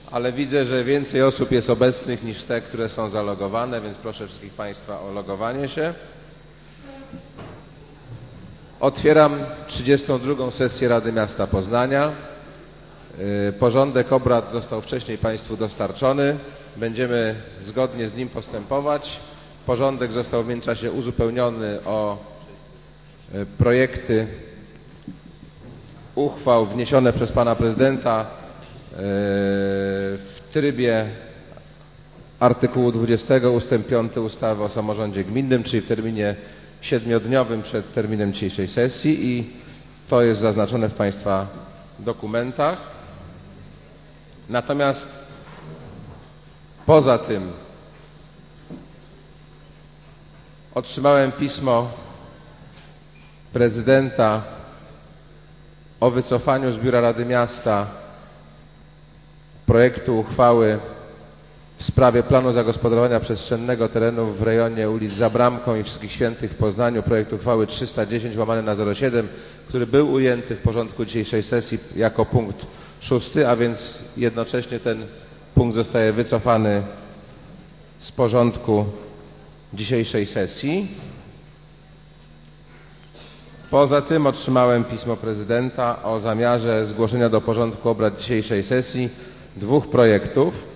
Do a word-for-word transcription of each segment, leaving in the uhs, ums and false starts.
ale widzę, że więcej osób jest obecnych niż te, które są zalogowane, więc proszę wszystkich Państwa o logowanie się. Otwieram trzydziestą drugą sesję Rady Miasta Poznania. Porządek obrad został wcześniej Państwu dostarczony. Będziemy zgodnie z nim postępować. Porządek został w międzyczasie uzupełniony o projekty uchwał wniesione przez Pana Prezydenta w trybie artykułu dwudziestego ustęp piąty ustawy o samorządzie gminnym, czyli w terminie siedmiodniowym przed terminem dzisiejszej sesji i to jest zaznaczone w Państwa dokumentach. Natomiast poza tym otrzymałem pismo prezydenta o wycofaniu z Biura Rady Miasta projektu uchwały w sprawie planu zagospodarowania przestrzennego terenów w rejonie ulic Za Bramką i Wszystkich Świętych w Poznaniu, projekt uchwały trzysta dziesięć łamane na zero siedem, który był ujęty w porządku dzisiejszej sesji jako punkt szósty, a więc jednocześnie ten punkt zostaje wycofany z porządku dzisiejszej sesji. Poza tym otrzymałem pismo prezydenta o zamiarze zgłoszenia do porządku obrad dzisiejszej sesji dwóch projektów.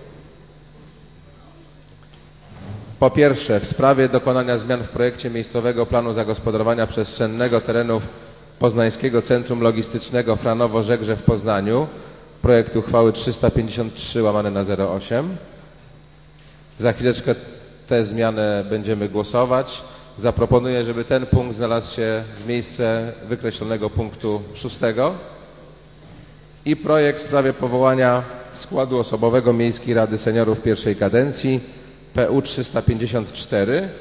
Po pierwsze, w sprawie dokonania zmian w projekcie miejscowego planu zagospodarowania przestrzennego terenów Poznańskiego Centrum Logistycznego Franowo-Żegrze w Poznaniu, projekt uchwały trzysta pięćdziesiąt trzy łamane na zero osiem. Za chwileczkę tę zmianę będziemy głosować. Zaproponuję, żeby ten punkt znalazł się w miejsce wykreślonego punktu szóstego. I projekt w sprawie powołania składu osobowego Miejskiej Rady Seniorów pierwszej kadencji P U trzysta pięćdziesiąt cztery.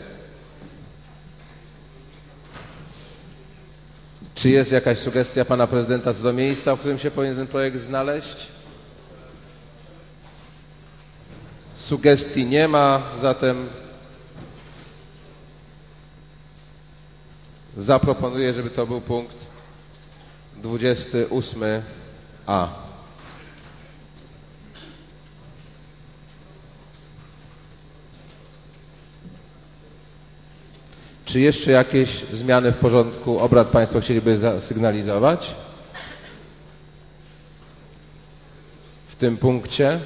Czy jest jakaś sugestia Pana Prezydenta co do miejsca, w którym się powinien ten projekt znaleźć? Sugestii nie ma, zatem zaproponuję, żeby to był punkt dwudziesty ósmy A. Czy jeszcze jakieś zmiany w porządku obrad Państwo chcieliby zasygnalizować w tym punkcie?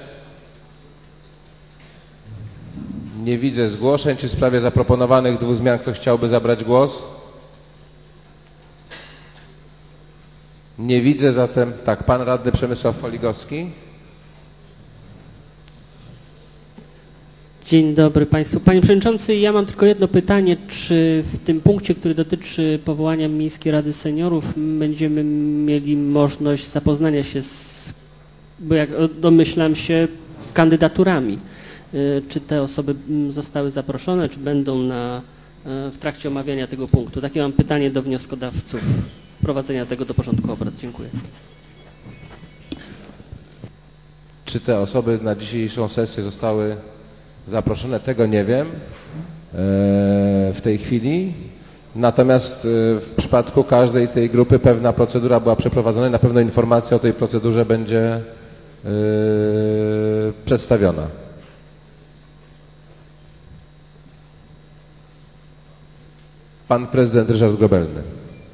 Nie widzę zgłoszeń. Czy w sprawie zaproponowanych dwóch zmian ktoś chciałby zabrać głos? Nie widzę, zatem tak, Pan Radny Przemysław Foligowski. Dzień dobry Państwu. Panie Przewodniczący, ja mam tylko jedno pytanie. Czy w tym punkcie, który dotyczy powołania Miejskiej Rady Seniorów, będziemy mieli możliwość zapoznania się z, bo jak domyślam się, kandydaturami? Czy te osoby zostały zaproszone, czy będą na, w trakcie omawiania tego punktu? Takie mam pytanie do wnioskodawców wprowadzenia tego do porządku obrad. Dziękuję. Czy te osoby na dzisiejszą sesję zostały zaproszone? Tego nie wiem w tej chwili. Natomiast w przypadku każdej tej grupy pewna procedura była przeprowadzona i na pewno informacja o tej procedurze będzie przedstawiona. Pan prezydent Ryszard Grobelny.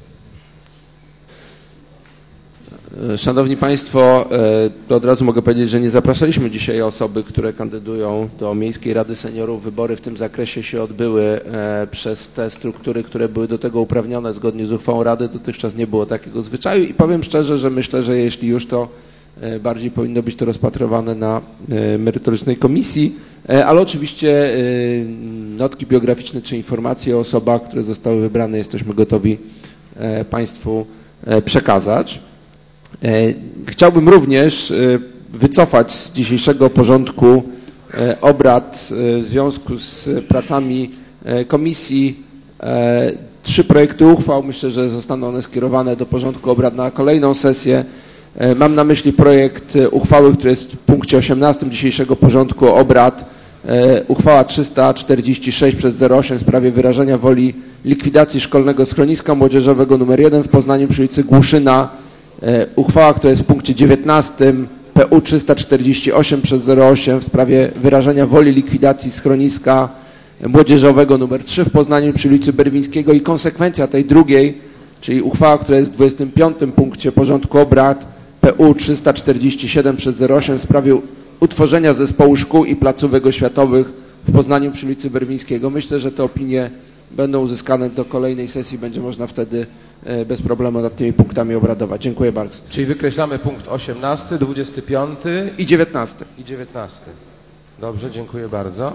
Szanowni Państwo, od razu mogę powiedzieć, że nie zapraszaliśmy dzisiaj osoby, które kandydują do Miejskiej Rady Seniorów. Wybory w tym zakresie się odbyły przez te struktury, które były do tego uprawnione zgodnie z uchwałą Rady. Dotychczas nie było takiego zwyczaju i powiem szczerze, że myślę, że jeśli już to bardziej powinno być to rozpatrywane na merytorycznej komisji, ale oczywiście notki biograficzne czy informacje o osobach, które zostały wybrane, jesteśmy gotowi Państwu przekazać. Chciałbym również wycofać z dzisiejszego porządku obrad w związku z pracami komisji trzy projekty uchwał. Myślę, że zostaną one skierowane do porządku obrad na kolejną sesję. Mam na myśli projekt uchwały, który jest w punkcie osiemnastym dzisiejszego porządku obrad. Uchwała trzysta czterdzieści sześć przez zero osiem w sprawie wyrażenia woli likwidacji szkolnego schroniska młodzieżowego numer jeden w Poznaniu przy ulicy Głuszyna. Uchwała, która jest w punkcie dziewiętnastym P U trzysta czterdzieści osiem przez zero osiem w sprawie wyrażenia woli likwidacji schroniska młodzieżowego numer trzy w Poznaniu przy ulicy Berwińskiego i konsekwencja tej drugiej, czyli uchwała, która jest w dwudziestym piątym punkcie porządku obrad, P U trzysta czterdzieści siedem przez zero osiem w sprawie utworzenia zespołu szkół i placówek oświatowych w Poznaniu przy ulicy Berwińskiego. Myślę, że te opinie będą uzyskane do kolejnej sesji, będzie można wtedy bez problemu nad tymi punktami obradować. Dziękuję bardzo. Czyli wykreślamy punkt osiemnasty, dwudziesty piąty I dziewiętnasty. I dziewiętnasty. Dobrze, dziękuję bardzo.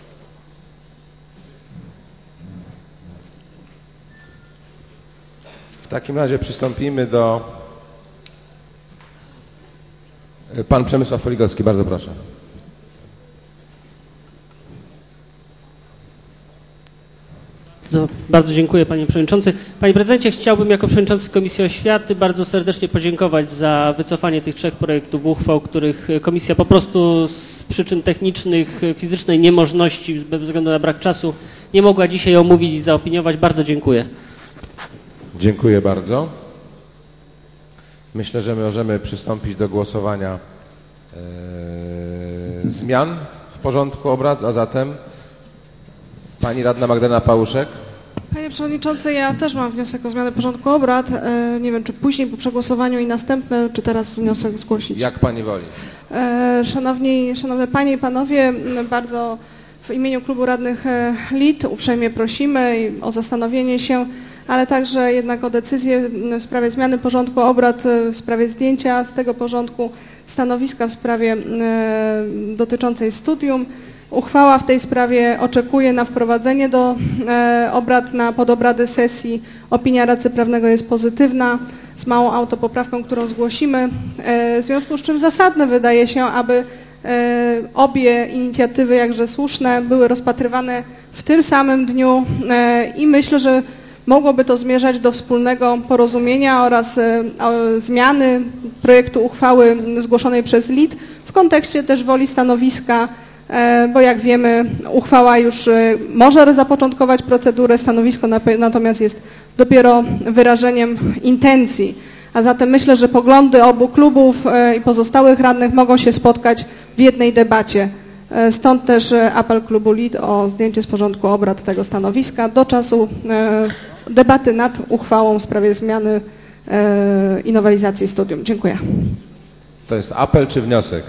W takim razie przystąpimy do... Pan Przemysław Foligowski, bardzo proszę. Bardzo dziękuję, panie przewodniczący. Panie prezydencie, chciałbym jako przewodniczący Komisji Oświaty bardzo serdecznie podziękować za wycofanie tych trzech projektów uchwał, których komisja po prostu z przyczyn technicznych, fizycznej niemożności, ze względu na brak czasu, nie mogła dzisiaj omówić i zaopiniować. Bardzo dziękuję. Dziękuję bardzo. Myślę, że możemy przystąpić do głosowania yy, zmian w porządku obrad, a zatem pani radna Magdalena Pałuszek. Panie przewodniczący, ja też mam wniosek o zmianę porządku obrad. E, nie wiem, czy później po przegłosowaniu i następne, czy teraz wniosek zgłosić. Jak pani woli. E, szanowni, szanowne panie i panowie, bardzo w imieniu klubu radnych L I T uprzejmie prosimy o zastanowienie się, ale także jednak o decyzję w sprawie zmiany porządku obrad, w sprawie zdjęcia z tego porządku stanowiska w sprawie e, dotyczącej studium. Uchwała w tej sprawie oczekuje na wprowadzenie do e, obrad, na podobrady sesji. Opinia radcy prawnego jest pozytywna, z małą autopoprawką, którą zgłosimy. E, w związku z czym zasadne wydaje się, aby e, obie inicjatywy, jakże słuszne, były rozpatrywane w tym samym dniu e, i myślę, że mogłoby to zmierzać do wspólnego porozumienia oraz e, o, zmiany projektu uchwały zgłoszonej przez L I T w kontekście też woli stanowiska, bo jak wiemy, uchwała już może zapoczątkować procedurę, stanowisko natomiast jest dopiero wyrażeniem intencji. A zatem myślę, że poglądy obu klubów i pozostałych radnych mogą się spotkać w jednej debacie. Stąd też apel klubu L I T o zdjęcie z porządku obrad tego stanowiska do czasu debaty nad uchwałą w sprawie zmiany i nowelizacji studium. Dziękuję. To jest apel czy wniosek?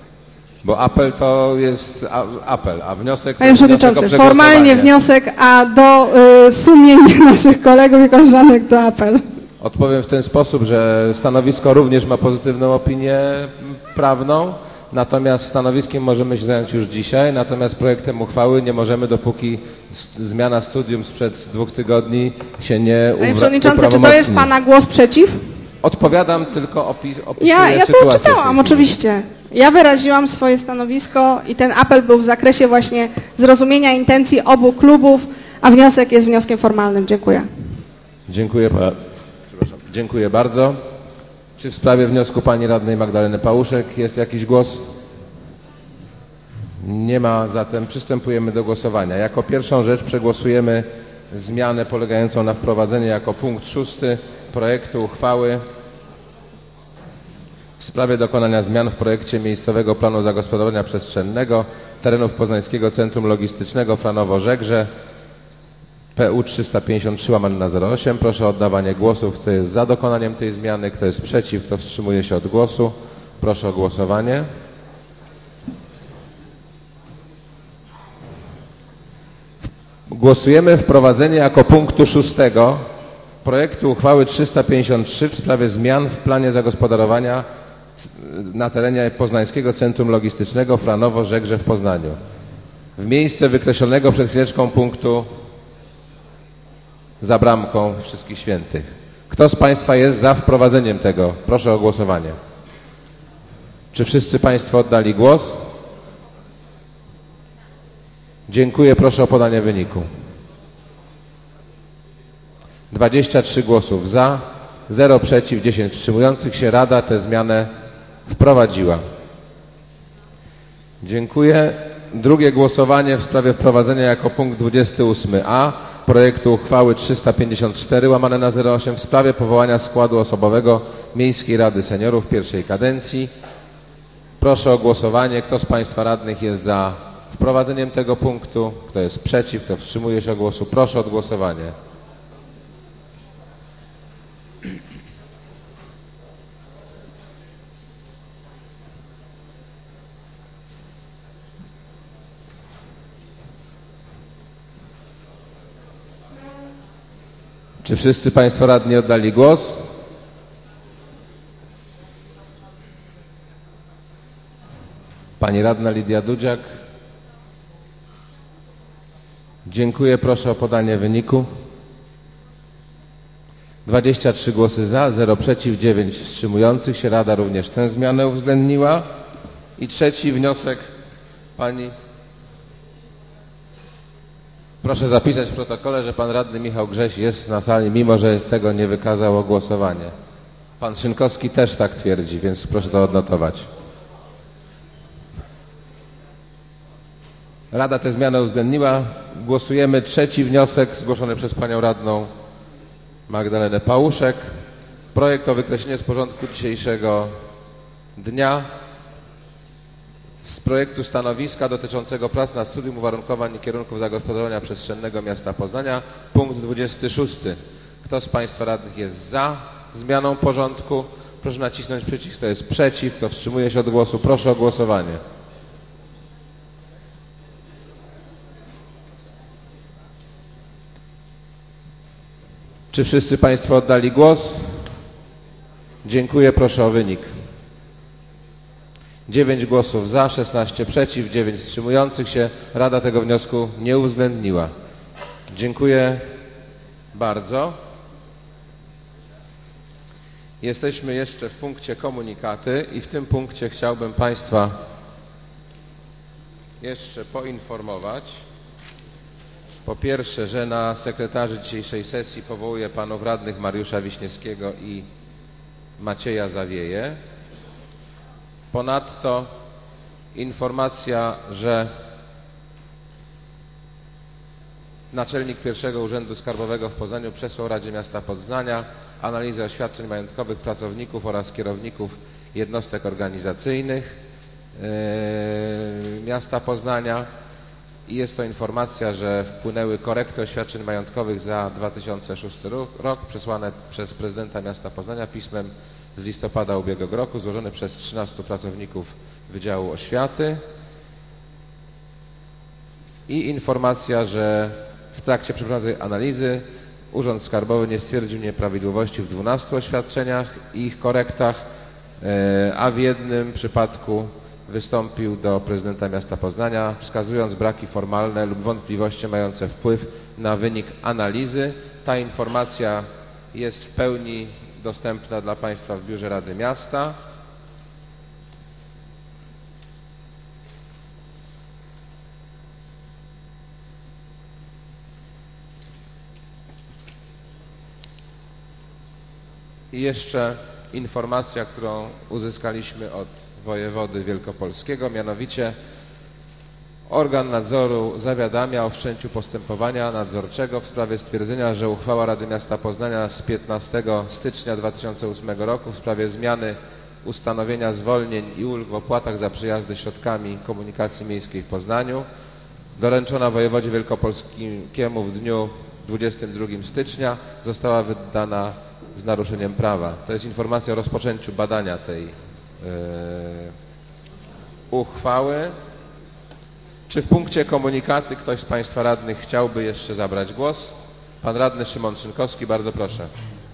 Bo apel to jest apel, a wniosek... Panie przewodniczący, formalnie wniosek, a do y, sumienia naszych kolegów i koleżanek to apel. Odpowiem w ten sposób, że stanowisko również ma pozytywną opinię prawną, natomiast stanowiskiem możemy się zająć już dzisiaj, natomiast projektem uchwały nie możemy, dopóki zmiana studium sprzed dwóch tygodni się nie Panie przewodniczący, czy to jest pana głos przeciw? Odpowiadam, tylko opis, opisuję Ja, ja to sytuację. czytałam, oczywiście. Ja wyraziłam swoje stanowisko i ten apel był w zakresie właśnie zrozumienia intencji obu klubów, a wniosek jest wnioskiem formalnym. Dziękuję. Dziękuję, przepraszam. Dziękuję bardzo. Czy w sprawie wniosku pani radnej Magdaleny Pałuszek jest jakiś głos? Nie ma, zatem przystępujemy do głosowania. Jako pierwszą rzecz przegłosujemy zmianę polegającą na wprowadzeniu jako punkt szósty projektu uchwały w sprawie dokonania zmian w projekcie miejscowego planu zagospodarowania przestrzennego terenów Poznańskiego Centrum Logistycznego Franowo-Żegrze P U trzysta pięćdziesiąt trzy łamane na zero osiem. Proszę o oddawanie głosów, kto jest za dokonaniem tej zmiany, kto jest przeciw, kto wstrzymuje się od głosu. Proszę o głosowanie. Głosujemy wprowadzenie jako punktu szóstego projektu uchwały trzysta pięćdziesiąt trzy w sprawie zmian w planie zagospodarowania na terenie Poznańskiego Centrum Logistycznego Franowo-Żegrze w Poznaniu. W miejsce wykreślonego przed chwileczką punktu za bramką Wszystkich Świętych. Kto z państwa jest za wprowadzeniem tego? Proszę o głosowanie. Czy wszyscy państwo oddali głos? Dziękuję. Proszę o podanie wyniku. dwadzieścia trzy głosów za, zero przeciw, dziesięć wstrzymujących się. Rada tę zmianę wprowadziła. Dziękuję. Drugie głosowanie w sprawie wprowadzenia jako punkt dwudziesty ósmy a projektu uchwały trzysta pięćdziesiąt cztery łamane na zero osiem w sprawie powołania składu osobowego Miejskiej Rady Seniorów pierwszej kadencji. Proszę o głosowanie. Kto z Państwa radnych jest za wprowadzeniem tego punktu? Kto jest przeciw? Kto wstrzymuje się od głosu? Proszę o głosowanie. Czy wszyscy Państwo radni oddali głos? Pani radna Lidia Dudziak. Dziękuję. Proszę o podanie wyniku. dwadzieścia trzy głosy za, zero przeciw, dziewięć wstrzymujących się. Rada również tę zmianę uwzględniła. I trzeci wniosek pani... Proszę zapisać w protokole, że pan radny Michał Grześ jest na sali, mimo że tego nie wykazało głosowanie. Pan Szynkowski też tak twierdzi, więc proszę to odnotować. Rada tę zmianę uwzględniła. Głosujemy trzeci wniosek zgłoszony przez panią radną Magdalenę Pałuszek. Projekt o wykreślenie z porządku dzisiejszego dnia z projektu stanowiska dotyczącego prac nad studium uwarunkowań i kierunków zagospodarowania przestrzennego miasta Poznania. Punkt dwudziesty szósty. Kto z Państwa radnych jest za zmianą porządku? Proszę nacisnąć przycisk. Kto jest przeciw? Kto wstrzymuje się od głosu? Proszę o głosowanie. Czy wszyscy Państwo oddali głos? Dziękuję. Proszę o wynik. dziewięć głosów za, szesnaście przeciw, dziewięć wstrzymujących się. Rada tego wniosku nie uwzględniła. Dziękuję bardzo. Jesteśmy jeszcze w punkcie komunikaty i w tym punkcie chciałbym Państwa jeszcze poinformować. Po pierwsze, że na sekretarzy dzisiejszej sesji powołuję panów radnych Mariusza Wiśniewskiego i Macieja Zawieję. Ponadto informacja, że naczelnik pierwszego Urzędu Skarbowego w Poznaniu przesłał Radzie Miasta Poznania analizę oświadczeń majątkowych pracowników oraz kierowników jednostek organizacyjnych yy, miasta Poznania. I jest to informacja, że wpłynęły korekty oświadczeń majątkowych za dwa tysiące szósty rok przesłane przez prezydenta miasta Poznania pismem z listopada ubiegłego roku, złożony przez trzynastu pracowników Wydziału Oświaty. I informacja, że w trakcie przeprowadzonej analizy Urząd Skarbowy nie stwierdził nieprawidłowości w dwunastu oświadczeniach i ich korektach, a w jednym przypadku wystąpił do prezydenta miasta Poznania, wskazując braki formalne lub wątpliwości mające wpływ na wynik analizy. Ta informacja jest w pełni dostępna dla Państwa w Biurze Rady Miasta. I jeszcze informacja, którą uzyskaliśmy od wojewody wielkopolskiego, mianowicie organ nadzoru zawiadamia o wszczęciu postępowania nadzorczego w sprawie stwierdzenia, że uchwała Rady Miasta Poznania z piętnastego stycznia dwa tysiące ósmego roku w sprawie zmiany ustanowienia zwolnień i ulg w opłatach za przejazdy środkami komunikacji miejskiej w Poznaniu, doręczona wojewodzie wielkopolskiemu w dniu dwudziestego drugiego stycznia, została wydana z naruszeniem prawa. To jest informacja o rozpoczęciu badania tej yy, uchwały. Czy w punkcie komunikaty ktoś z Państwa radnych chciałby jeszcze zabrać głos? Pan radny Szymon Szynkowski, bardzo proszę.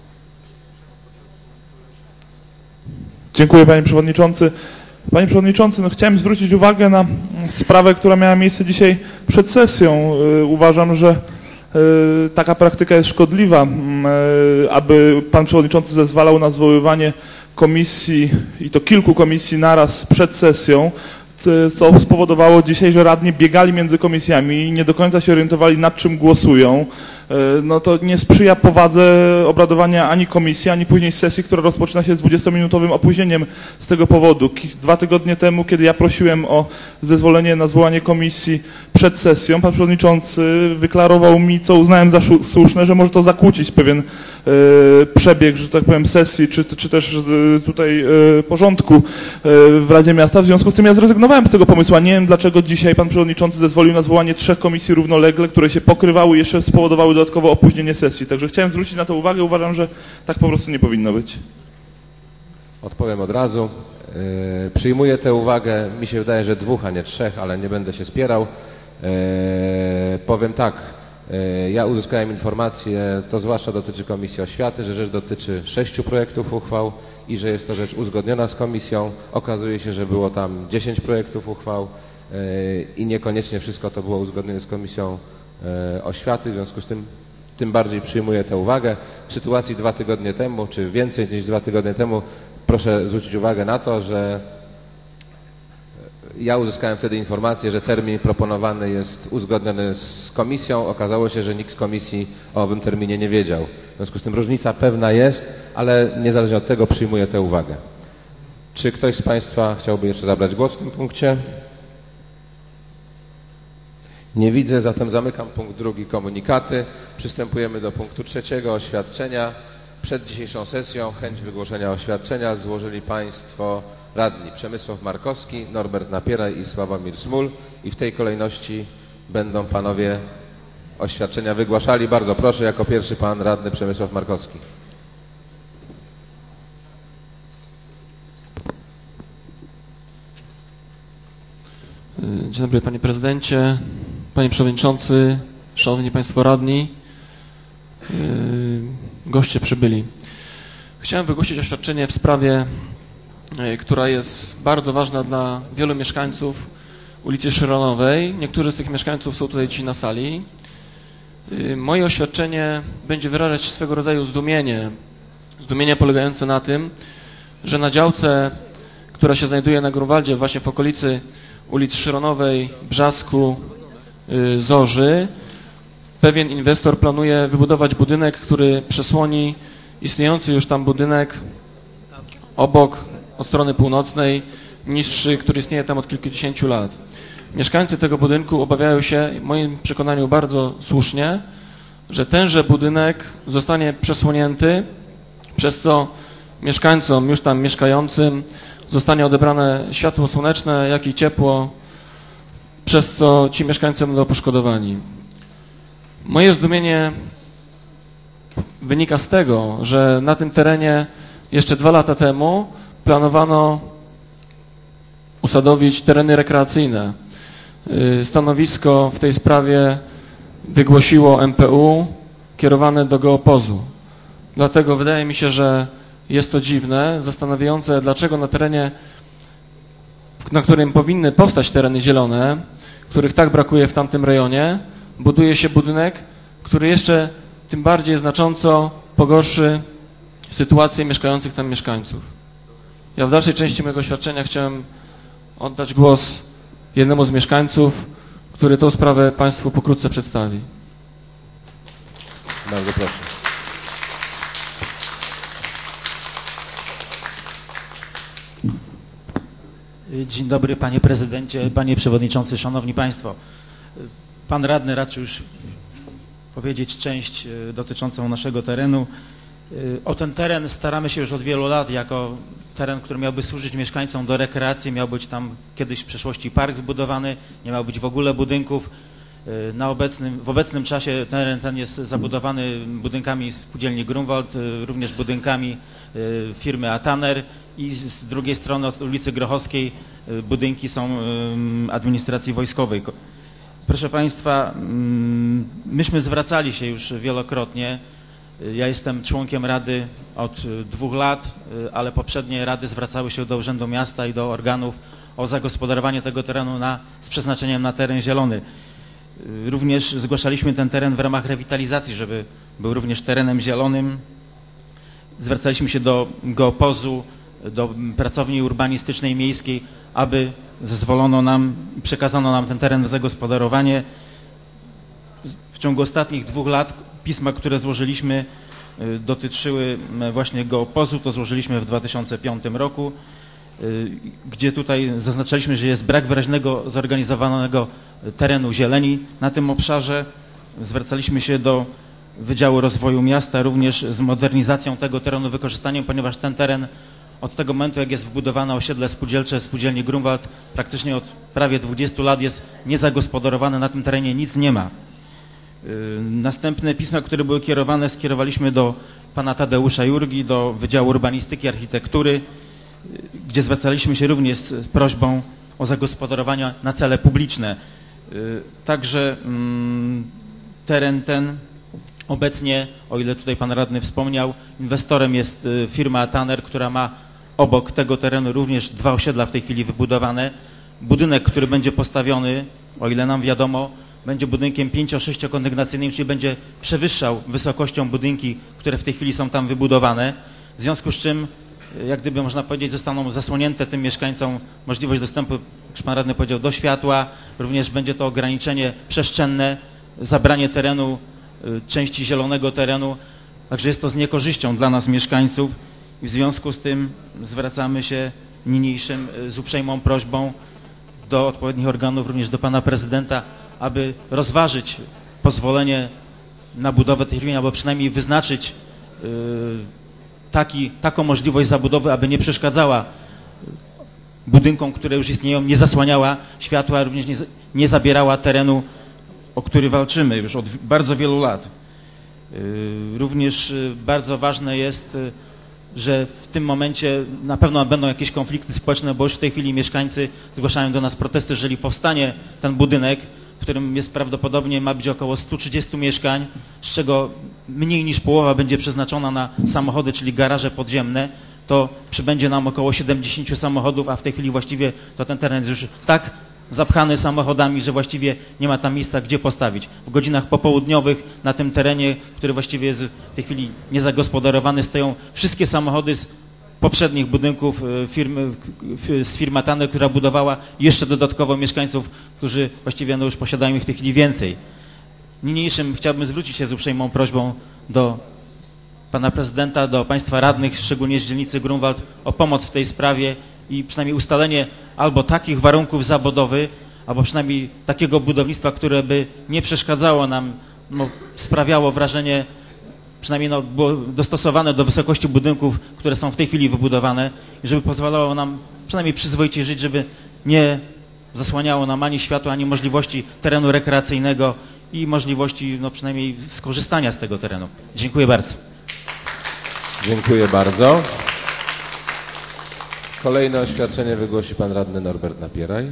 Dziękuję, panie przewodniczący. Panie przewodniczący, no chciałem zwrócić uwagę na sprawę, która miała miejsce dzisiaj przed sesją. Uważam, że taka praktyka jest szkodliwa, aby pan przewodniczący zezwalał na zwoływanie komisji, i to kilku komisji naraz przed sesją, co spowodowało dzisiaj, że radni biegali między komisjami i nie do końca się orientowali, nad czym głosują. no to nie sprzyja powadze obradowania ani komisji, ani później sesji, która rozpoczyna się z dwudziestominutowym opóźnieniem z tego powodu. Dwa tygodnie temu, kiedy ja prosiłem o zezwolenie na zwołanie komisji przed sesją, pan przewodniczący wyklarował mi, co uznałem za słuszne, że może to zakłócić pewien przebieg, że tak powiem, sesji, czy, czy też tutaj porządku w Radzie Miasta. W związku z tym ja zrezygnowałem z tego pomysłu, a nie wiem, dlaczego dzisiaj pan przewodniczący zezwolił na zwołanie trzech komisji równolegle, które się pokrywały i jeszcze spowodowały dodatkowo opóźnienie sesji. Także chciałem zwrócić na to uwagę. Uważam, że tak po prostu nie powinno być. Odpowiem od razu. Yy, przyjmuję tę uwagę. Mi się wydaje, że dwóch, a nie trzech, ale nie będę się spierał. Yy, powiem tak. Yy, ja uzyskałem informację, to zwłaszcza dotyczy Komisji Oświaty, że rzecz dotyczy sześciu projektów uchwał i że jest to rzecz uzgodniona z komisją. Okazuje się, że było tam dziesięć projektów uchwał yy, i niekoniecznie wszystko to było uzgodnione z Komisją yy, Oświaty. W związku z tym tym bardziej przyjmuję tę uwagę. W sytuacji dwa tygodnie temu, czy więcej niż dwa tygodnie temu, proszę zwrócić uwagę na to, że ja uzyskałem wtedy informację, że termin proponowany jest uzgodniony z komisją. Okazało się, że nikt z komisji o owym terminie nie wiedział. W związku z tym różnica pewna jest, ale niezależnie od tego przyjmuję tę uwagę. Czy ktoś z Państwa chciałby jeszcze zabrać głos w tym punkcie? Nie widzę, zatem zamykam punkt drugi, komunikaty. Przystępujemy do punktu trzeciego, oświadczenia. Przed dzisiejszą sesją chęć wygłoszenia oświadczenia złożyli Państwo radni Przemysław Markowski, Norbert Napieraj i Sławomir Smul i w tej kolejności będą Panowie oświadczenia wygłaszali. Bardzo proszę, jako pierwszy Pan radny Przemysław Markowski. Dzień dobry Panie Prezydencie, Panie Przewodniczący, Szanowni Państwo Radni, yy, goście przybyli. Chciałem wygłosić oświadczenie w sprawie, yy, która jest bardzo ważna dla wielu mieszkańców ulicy Szyronowej. Niektórzy z tych mieszkańców są tutaj ci na sali. Yy, moje oświadczenie będzie wyrażać swego rodzaju zdumienie. Zdumienie polegające na tym, że na działce, która się znajduje na Grunwaldzie, właśnie w okolicy ulic Szyronowej, Brzasku, yy, Zorzy, pewien inwestor planuje wybudować budynek, który przesłoni istniejący już tam budynek obok, od strony północnej, niższy, który istnieje tam od kilkudziesięciu lat. Mieszkańcy tego budynku obawiają się, w moim przekonaniu bardzo słusznie, że tenże budynek zostanie przesłonięty, przez co mieszkańcom już tam mieszkającym zostanie odebrane światło słoneczne, jak i ciepło, przez co ci mieszkańcy będą poszkodowani. Moje zdumienie wynika z tego, że na tym terenie jeszcze dwa lata temu planowano usadowić tereny rekreacyjne. Stanowisko w tej sprawie wygłosiło M P U kierowane do Geopozu. Dlatego wydaje mi się, że jest to dziwne, zastanawiające, dlaczego na terenie, na którym powinny powstać tereny zielone, których tak brakuje w tamtym rejonie, buduje się budynek, który jeszcze tym bardziej znacząco pogorszy sytuację mieszkających tam mieszkańców. Ja w dalszej części mojego oświadczenia chciałem oddać głos jednemu z mieszkańców, który tę sprawę Państwu pokrótce przedstawi. Bardzo proszę. Dzień dobry Panie Prezydencie, Panie Przewodniczący, Szanowni Państwo. Pan Radny raczył już powiedzieć część dotyczącą naszego terenu. O ten teren staramy się już od wielu lat jako teren, który miałby służyć mieszkańcom do rekreacji. Miał być tam kiedyś w przeszłości park zbudowany, nie miał być w ogóle budynków. Na obecnym, w obecnym czasie teren ten jest zabudowany budynkami spółdzielni Grunwald, również budynkami firmy Ataner i z drugiej strony od ulicy Grochowskiej budynki są administracji wojskowej. Proszę Państwa, myśmy zwracali się już wielokrotnie. Ja jestem członkiem Rady od dwóch lat, ale poprzednie rady zwracały się do Urzędu Miasta i do organów o zagospodarowanie tego terenu na, z przeznaczeniem na teren zielony. Również zgłaszaliśmy ten teren w ramach rewitalizacji, żeby był również terenem zielonym. Zwracaliśmy się do Geopozu, do pracowni urbanistycznej miejskiej, aby zezwolono nam, przekazano nam ten teren w zagospodarowanie. W ciągu ostatnich dwóch lat pisma, które złożyliśmy, dotyczyły właśnie geopozu, to złożyliśmy w dwa tysiące piątym roku, gdzie tutaj zaznaczaliśmy, że jest brak wyraźnego zorganizowanego terenu zieleni na tym obszarze. Zwracaliśmy się do Wydziału Rozwoju Miasta również z modernizacją tego terenu, wykorzystaniem, ponieważ ten teren od tego momentu, jak jest wbudowane osiedle spółdzielcze spółdzielni Grunwald, praktycznie od prawie dwudziestu lat jest niezagospodarowane, na tym terenie nic nie ma. Następne pisma, które były kierowane, skierowaliśmy do pana Tadeusza Jurgi, do Wydziału Urbanistyki i Architektury, gdzie zwracaliśmy się również z prośbą o zagospodarowanie na cele publiczne. Także teren ten obecnie, o ile tutaj pan radny wspomniał, inwestorem jest firma Tanner, która ma obok tego terenu również dwa osiedla w tej chwili wybudowane. Budynek, który będzie postawiony, o ile nam wiadomo, będzie budynkiem pięcio-sześciokondygnacyjnym, czyli będzie przewyższał wysokością budynki, które w tej chwili są tam wybudowane. W związku z czym, jak gdyby można powiedzieć, zostaną zasłonięte tym mieszkańcom możliwość dostępu, jak pan radny powiedział, do światła. Również będzie to ograniczenie przestrzenne, zabranie terenu, części zielonego terenu. Także jest to z niekorzyścią dla nas mieszkańców i w związku z tym zwracamy się niniejszym z uprzejmą prośbą do odpowiednich organów, również do pana prezydenta, aby rozważyć pozwolenie na budowę tej chwili, albo przynajmniej wyznaczyć yy, taki, taką możliwość zabudowy, aby nie przeszkadzała budynkom, które już istnieją, nie zasłaniała światła, również nie, nie zabierała terenu, o który walczymy już od bardzo wielu lat. Yy, również yy, bardzo ważne jest, yy, że w tym momencie na pewno będą jakieś konflikty społeczne, bo już w tej chwili mieszkańcy zgłaszają do nas protesty, jeżeli powstanie ten budynek, w którym jest prawdopodobnie ma być około stu trzydziestu mieszkań, z czego mniej niż połowa będzie przeznaczona na samochody, czyli garaże podziemne, to przybędzie nam około siedemdziesięciu samochodów, a w tej chwili właściwie to ten teren jest już tak zapchany samochodami, że właściwie nie ma tam miejsca, gdzie postawić. W godzinach popołudniowych na tym terenie, który właściwie jest w tej chwili niezagospodarowany, stoją wszystkie samochody z poprzednich budynków firmy, z firmy Tanner, która budowała, jeszcze dodatkowo mieszkańców, którzy właściwie no już posiadają ich w tej chwili więcej. Niniejszym chciałbym zwrócić się z uprzejmą prośbą do pana prezydenta, do państwa radnych, szczególnie z dzielnicy Grunwald, o pomoc w tej sprawie i przynajmniej ustalenie albo takich warunków zabudowy, albo przynajmniej takiego budownictwa, które by nie przeszkadzało nam, no, sprawiało wrażenie, przynajmniej no, było dostosowane do wysokości budynków, które są w tej chwili wybudowane i żeby pozwalało nam przynajmniej przyzwoicie żyć, żeby nie zasłaniało nam ani światła, ani możliwości terenu rekreacyjnego i możliwości no, przynajmniej skorzystania z tego terenu. Dziękuję bardzo. Dziękuję bardzo. Kolejne oświadczenie wygłosi pan radny Norbert Napieraj.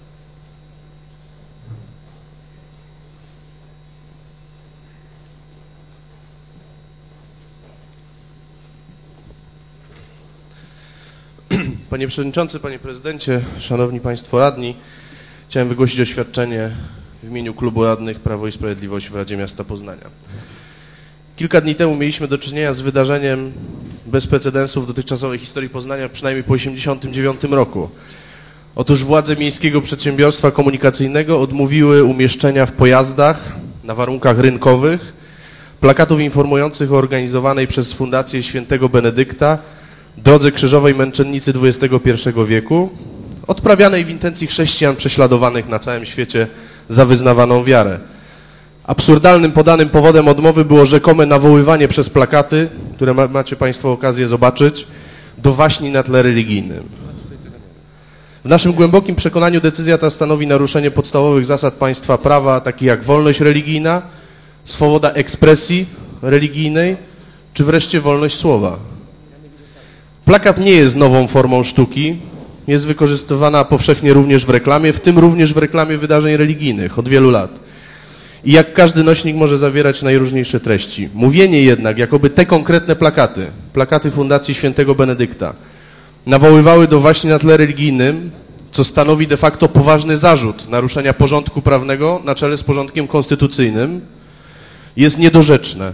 Panie Przewodniczący, Panie Prezydencie, Szanowni Państwo Radni, chciałem wygłosić oświadczenie w imieniu Klubu Radnych Prawo i Sprawiedliwość w Radzie Miasta Poznania. Kilka dni temu mieliśmy do czynienia z wydarzeniem bez precedensu w dotychczasowej historii Poznania, przynajmniej po tysiąc dziewięćset osiemdziesiątym dziewiątym roku. Otóż władze Miejskiego Przedsiębiorstwa Komunikacyjnego odmówiły umieszczenia w pojazdach na warunkach rynkowych plakatów informujących o organizowanej przez Fundację Świętego Benedykta Drodze Krzyżowej Męczennicy dwudziestego pierwszego wieku, odprawianej w intencji chrześcijan prześladowanych na całym świecie za wyznawaną wiarę. Absurdalnym podanym powodem odmowy było rzekome nawoływanie przez plakaty, które ma, macie Państwo okazję zobaczyć, do waśni na tle religijnym. W naszym głębokim przekonaniu decyzja ta stanowi naruszenie podstawowych zasad państwa prawa, takich jak wolność religijna, swoboda ekspresji religijnej, czy wreszcie wolność słowa. Plakat nie jest nową formą sztuki, jest wykorzystywana powszechnie również w reklamie, w tym również w reklamie wydarzeń religijnych od wielu lat. I jak każdy nośnik może zawierać najróżniejsze treści. Mówienie jednak, jakoby te konkretne plakaty, plakaty Fundacji Świętego Benedykta, nawoływały do waśni na tle religijnym, co stanowi de facto poważny zarzut naruszenia porządku prawnego na czele z porządkiem konstytucyjnym, jest niedorzeczne.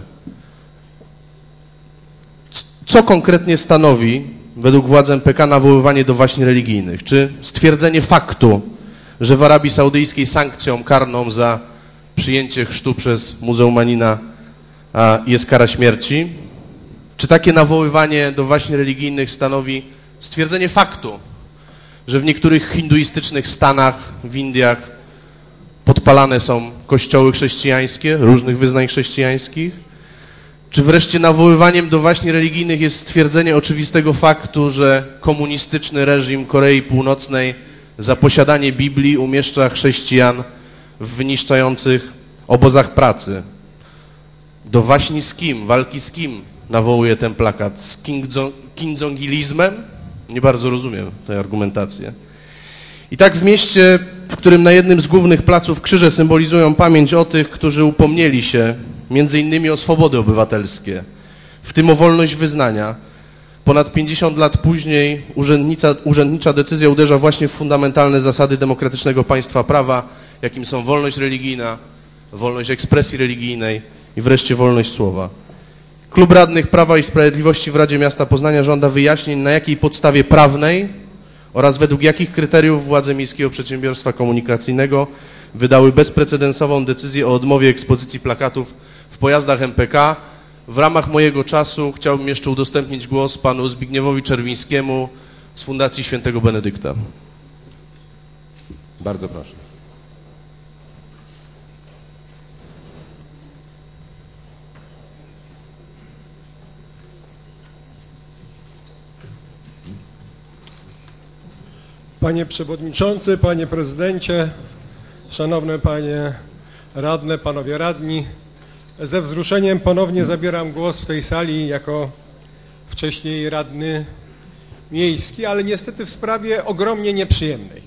Co konkretnie stanowi według władz M P K nawoływanie do waśni religijnych? Czy stwierdzenie faktu, że w Arabii Saudyjskiej sankcją karną za przyjęcie chrztu przez muzułmanina a jest kara śmierci? Czy takie nawoływanie do waśni religijnych stanowi stwierdzenie faktu, że w niektórych hinduistycznych stanach w Indiach podpalane są kościoły chrześcijańskie, różnych wyznań chrześcijańskich? Czy wreszcie nawoływaniem do waśni religijnych jest stwierdzenie oczywistego faktu, że komunistyczny reżim Korei Północnej za posiadanie Biblii umieszcza chrześcijan w wyniszczających obozach pracy? Do waśni z kim, walki z kim nawołuje ten plakat? Z kindzongilizmem? Nie bardzo rozumiem tę argumentację. I tak w mieście, w którym na jednym z głównych placów krzyże symbolizują pamięć o tych, którzy upomnieli się między innymi o swobody obywatelskie, w tym o wolność wyznania, ponad pięćdziesiąt lat później urzędnicza, urzędnicza decyzja uderza właśnie w fundamentalne zasady demokratycznego państwa prawa, jakim są wolność religijna, wolność ekspresji religijnej i wreszcie wolność słowa. Klub Radnych Prawa i Sprawiedliwości w Radzie Miasta Poznania żąda wyjaśnień, na jakiej podstawie prawnej oraz według jakich kryteriów władze Miejskiego Przedsiębiorstwa Komunikacyjnego wydały bezprecedensową decyzję o odmowie ekspozycji plakatów w pojazdach M P K. W ramach mojego czasu chciałbym jeszcze udostępnić głos panu Zbigniewowi Czerwińskiemu z Fundacji Świętego Benedykta. Bardzo proszę. Panie Przewodniczący, Panie Prezydencie, Szanowne Panie Radne, Panowie Radni, ze wzruszeniem ponownie zabieram głos w tej sali jako wcześniej radny miejski, ale niestety w sprawie ogromnie nieprzyjemnej.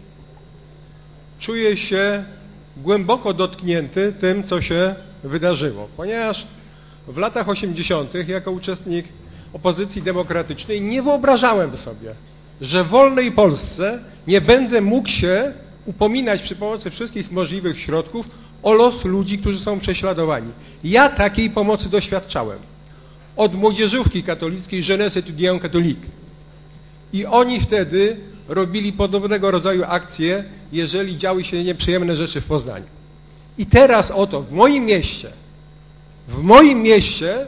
Czuję się głęboko dotknięty tym, co się wydarzyło, ponieważ w latach osiemdziesiątych jako uczestnik opozycji demokratycznej nie wyobrażałem sobie, że w wolnej Polsce nie będę mógł się upominać przy pomocy wszystkich możliwych środków o los ludzi, którzy są prześladowani. Ja takiej pomocy doświadczałem. Od młodzieżówki katolickiej Jeunesse Étudiant Catholique. I oni wtedy robili podobnego rodzaju akcje, jeżeli działy się nieprzyjemne rzeczy w Poznaniu. I teraz oto w moim mieście, w moim mieście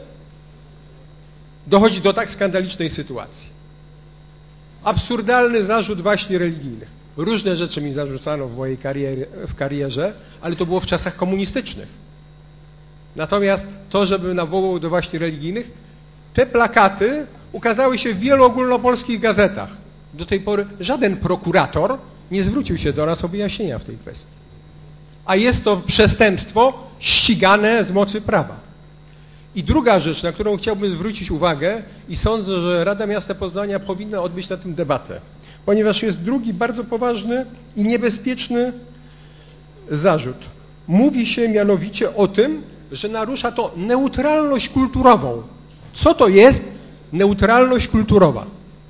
dochodzi do tak skandalicznej sytuacji. Absurdalny zarzut waśni religijnych. Różne rzeczy mi zarzucano w mojej karierze, w karierze, ale to było w czasach komunistycznych. Natomiast to, żeby nawołał do waśni religijnych, te plakaty ukazały się w wielu ogólnopolskich gazetach. Do tej pory żaden prokurator nie zwrócił się do nas o wyjaśnienia w tej kwestii. A jest to przestępstwo ścigane z mocy prawa. I druga rzecz, na którą chciałbym zwrócić uwagę i sądzę, że Rada Miasta Poznania powinna odbyć na tym debatę, ponieważ jest drugi bardzo poważny i niebezpieczny zarzut. Mówi się mianowicie o tym, że narusza to neutralność kulturową. Co to jest neutralność kulturowa?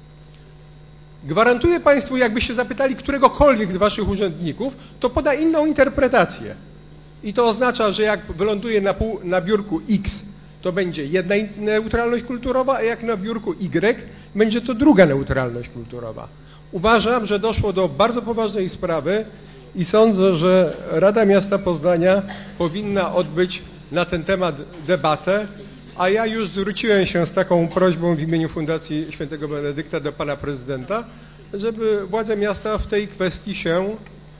Gwarantuję Państwu, jakbyście zapytali któregokolwiek z Waszych urzędników, to poda inną interpretację. I to oznacza, że jak wyląduje na, pół, na biurku X, to będzie jedna neutralność kulturowa, a jak na biurku Y, będzie to druga neutralność kulturowa. Uważam, że doszło do bardzo poważnej sprawy i sądzę, że Rada Miasta Poznania powinna odbyć na ten temat debatę, a ja już zwróciłem się z taką prośbą w imieniu Fundacji Świętego Benedykta do pana prezydenta, żeby władze miasta w tej kwestii się,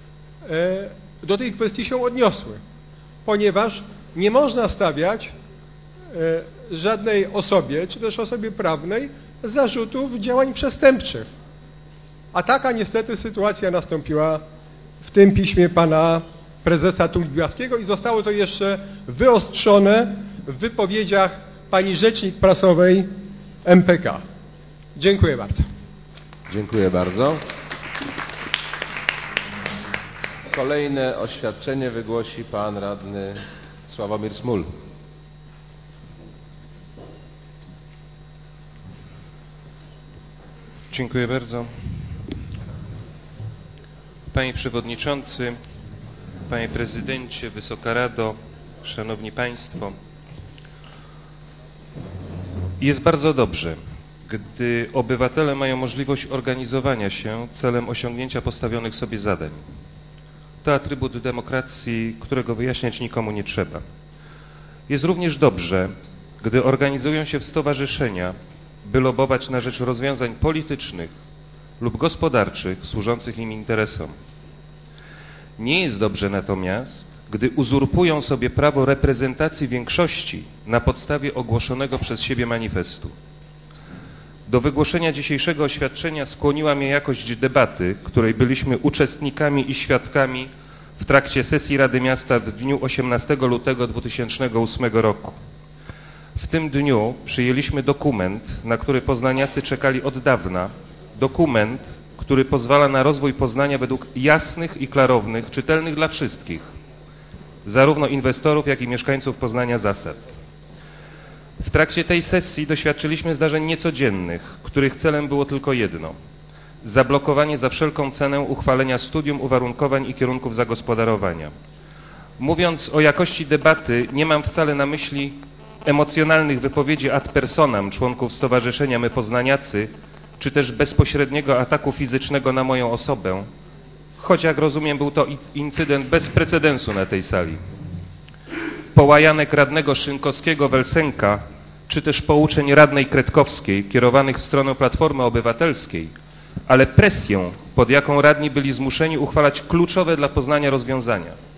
do tej kwestii się odniosły, ponieważ nie można stawiać żadnej osobie, czy też osobie prawnej zarzutów działań przestępczych. A taka niestety sytuacja nastąpiła w tym piśmie pana prezesa Tulibiaskiego i zostało to jeszcze wyostrzone w wypowiedziach pani rzecznik prasowej M P K. Dziękuję bardzo. Dziękuję bardzo. Kolejne oświadczenie wygłosi pan radny Sławomir Smul. Dziękuję bardzo. Panie Przewodniczący, Panie Prezydencie, Wysoka Rado, Szanowni Państwo. Jest bardzo dobrze, gdy obywatele mają możliwość organizowania się celem osiągnięcia postawionych sobie zadań. To atrybut demokracji, którego wyjaśniać nikomu nie trzeba. Jest również dobrze, gdy organizują się w stowarzyszenia, by lobować na rzecz rozwiązań politycznych lub gospodarczych służących im interesom. Nie jest dobrze natomiast, gdy uzurpują sobie prawo reprezentacji większości na podstawie ogłoszonego przez siebie manifestu. Do wygłoszenia dzisiejszego oświadczenia skłoniła mnie jakość debaty, której byliśmy uczestnikami i świadkami w trakcie sesji Rady Miasta w dniu osiemnastego lutego dwa tysiące ósmego roku. W tym dniu przyjęliśmy dokument, na który poznaniacy czekali od dawna, dokument, który pozwala na rozwój Poznania według jasnych i klarownych, czytelnych dla wszystkich, zarówno inwestorów, jak i mieszkańców Poznania zasad. W trakcie tej sesji doświadczyliśmy zdarzeń niecodziennych, których celem było tylko jedno – zablokowanie za wszelką cenę uchwalenia studium uwarunkowań i kierunków zagospodarowania. Mówiąc o jakości debaty, nie mam wcale na myśli emocjonalnych wypowiedzi ad personam członków Stowarzyszenia My Poznaniacy, czy też bezpośredniego ataku fizycznego na moją osobę, choć jak rozumiem był to incydent bez precedensu na tej sali. Połajanek radnego Szynkowskiego-Welsenka, czy też pouczeń radnej Kretkowskiej kierowanych w stronę Platformy Obywatelskiej, ale presję, pod jaką radni byli zmuszeni uchwalać kluczowe dla Poznania rozwiązania.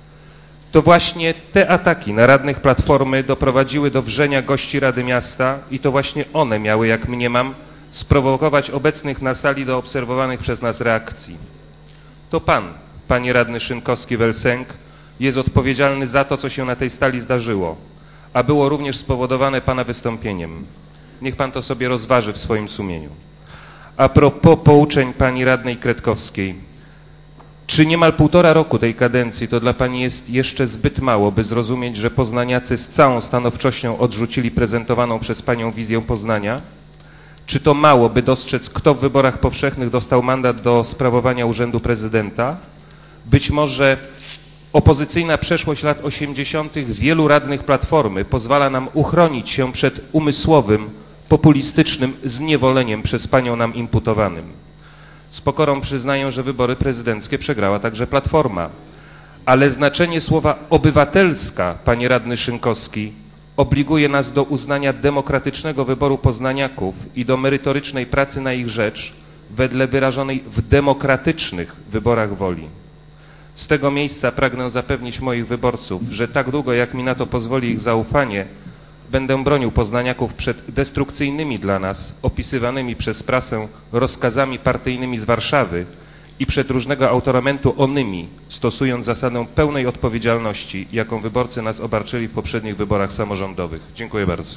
To właśnie te ataki na radnych Platformy doprowadziły do wrzenia gości Rady Miasta i to właśnie one miały, jak mniemam, sprowokować obecnych na sali do obserwowanych przez nas reakcji. To pan, panie radny Szynkowski-Welsenk, jest odpowiedzialny za to, co się na tej sali zdarzyło, a było również spowodowane pana wystąpieniem. Niech pan to sobie rozważy w swoim sumieniu. A propos pouczeń pani radnej Kretkowskiej, czy niemal półtora roku tej kadencji to dla pani jest jeszcze zbyt mało, by zrozumieć, że poznaniacy z całą stanowczością odrzucili prezentowaną przez panią wizję Poznania? Czy to mało, by dostrzec, kto w wyborach powszechnych dostał mandat do sprawowania urzędu prezydenta? Być może opozycyjna przeszłość lat osiemdziesiątych wielu radnych Platformy pozwala nam uchronić się przed umysłowym, populistycznym zniewoleniem przez panią nam imputowanym. Z pokorą przyznaję, że wybory prezydenckie przegrała także Platforma, ale znaczenie słowa obywatelska, panie radny Szynkowski, obliguje nas do uznania demokratycznego wyboru poznaniaków i do merytorycznej pracy na ich rzecz wedle wyrażonej w demokratycznych wyborach woli. Z tego miejsca pragnę zapewnić moich wyborców, że tak długo jak mi na to pozwoli ich zaufanie, będę bronił poznaniaków przed destrukcyjnymi dla nas, opisywanymi przez prasę rozkazami partyjnymi z Warszawy i przed różnego autoramentu onymi, stosując zasadę pełnej odpowiedzialności, jaką wyborcy nas obarczyli w poprzednich wyborach samorządowych. Dziękuję bardzo.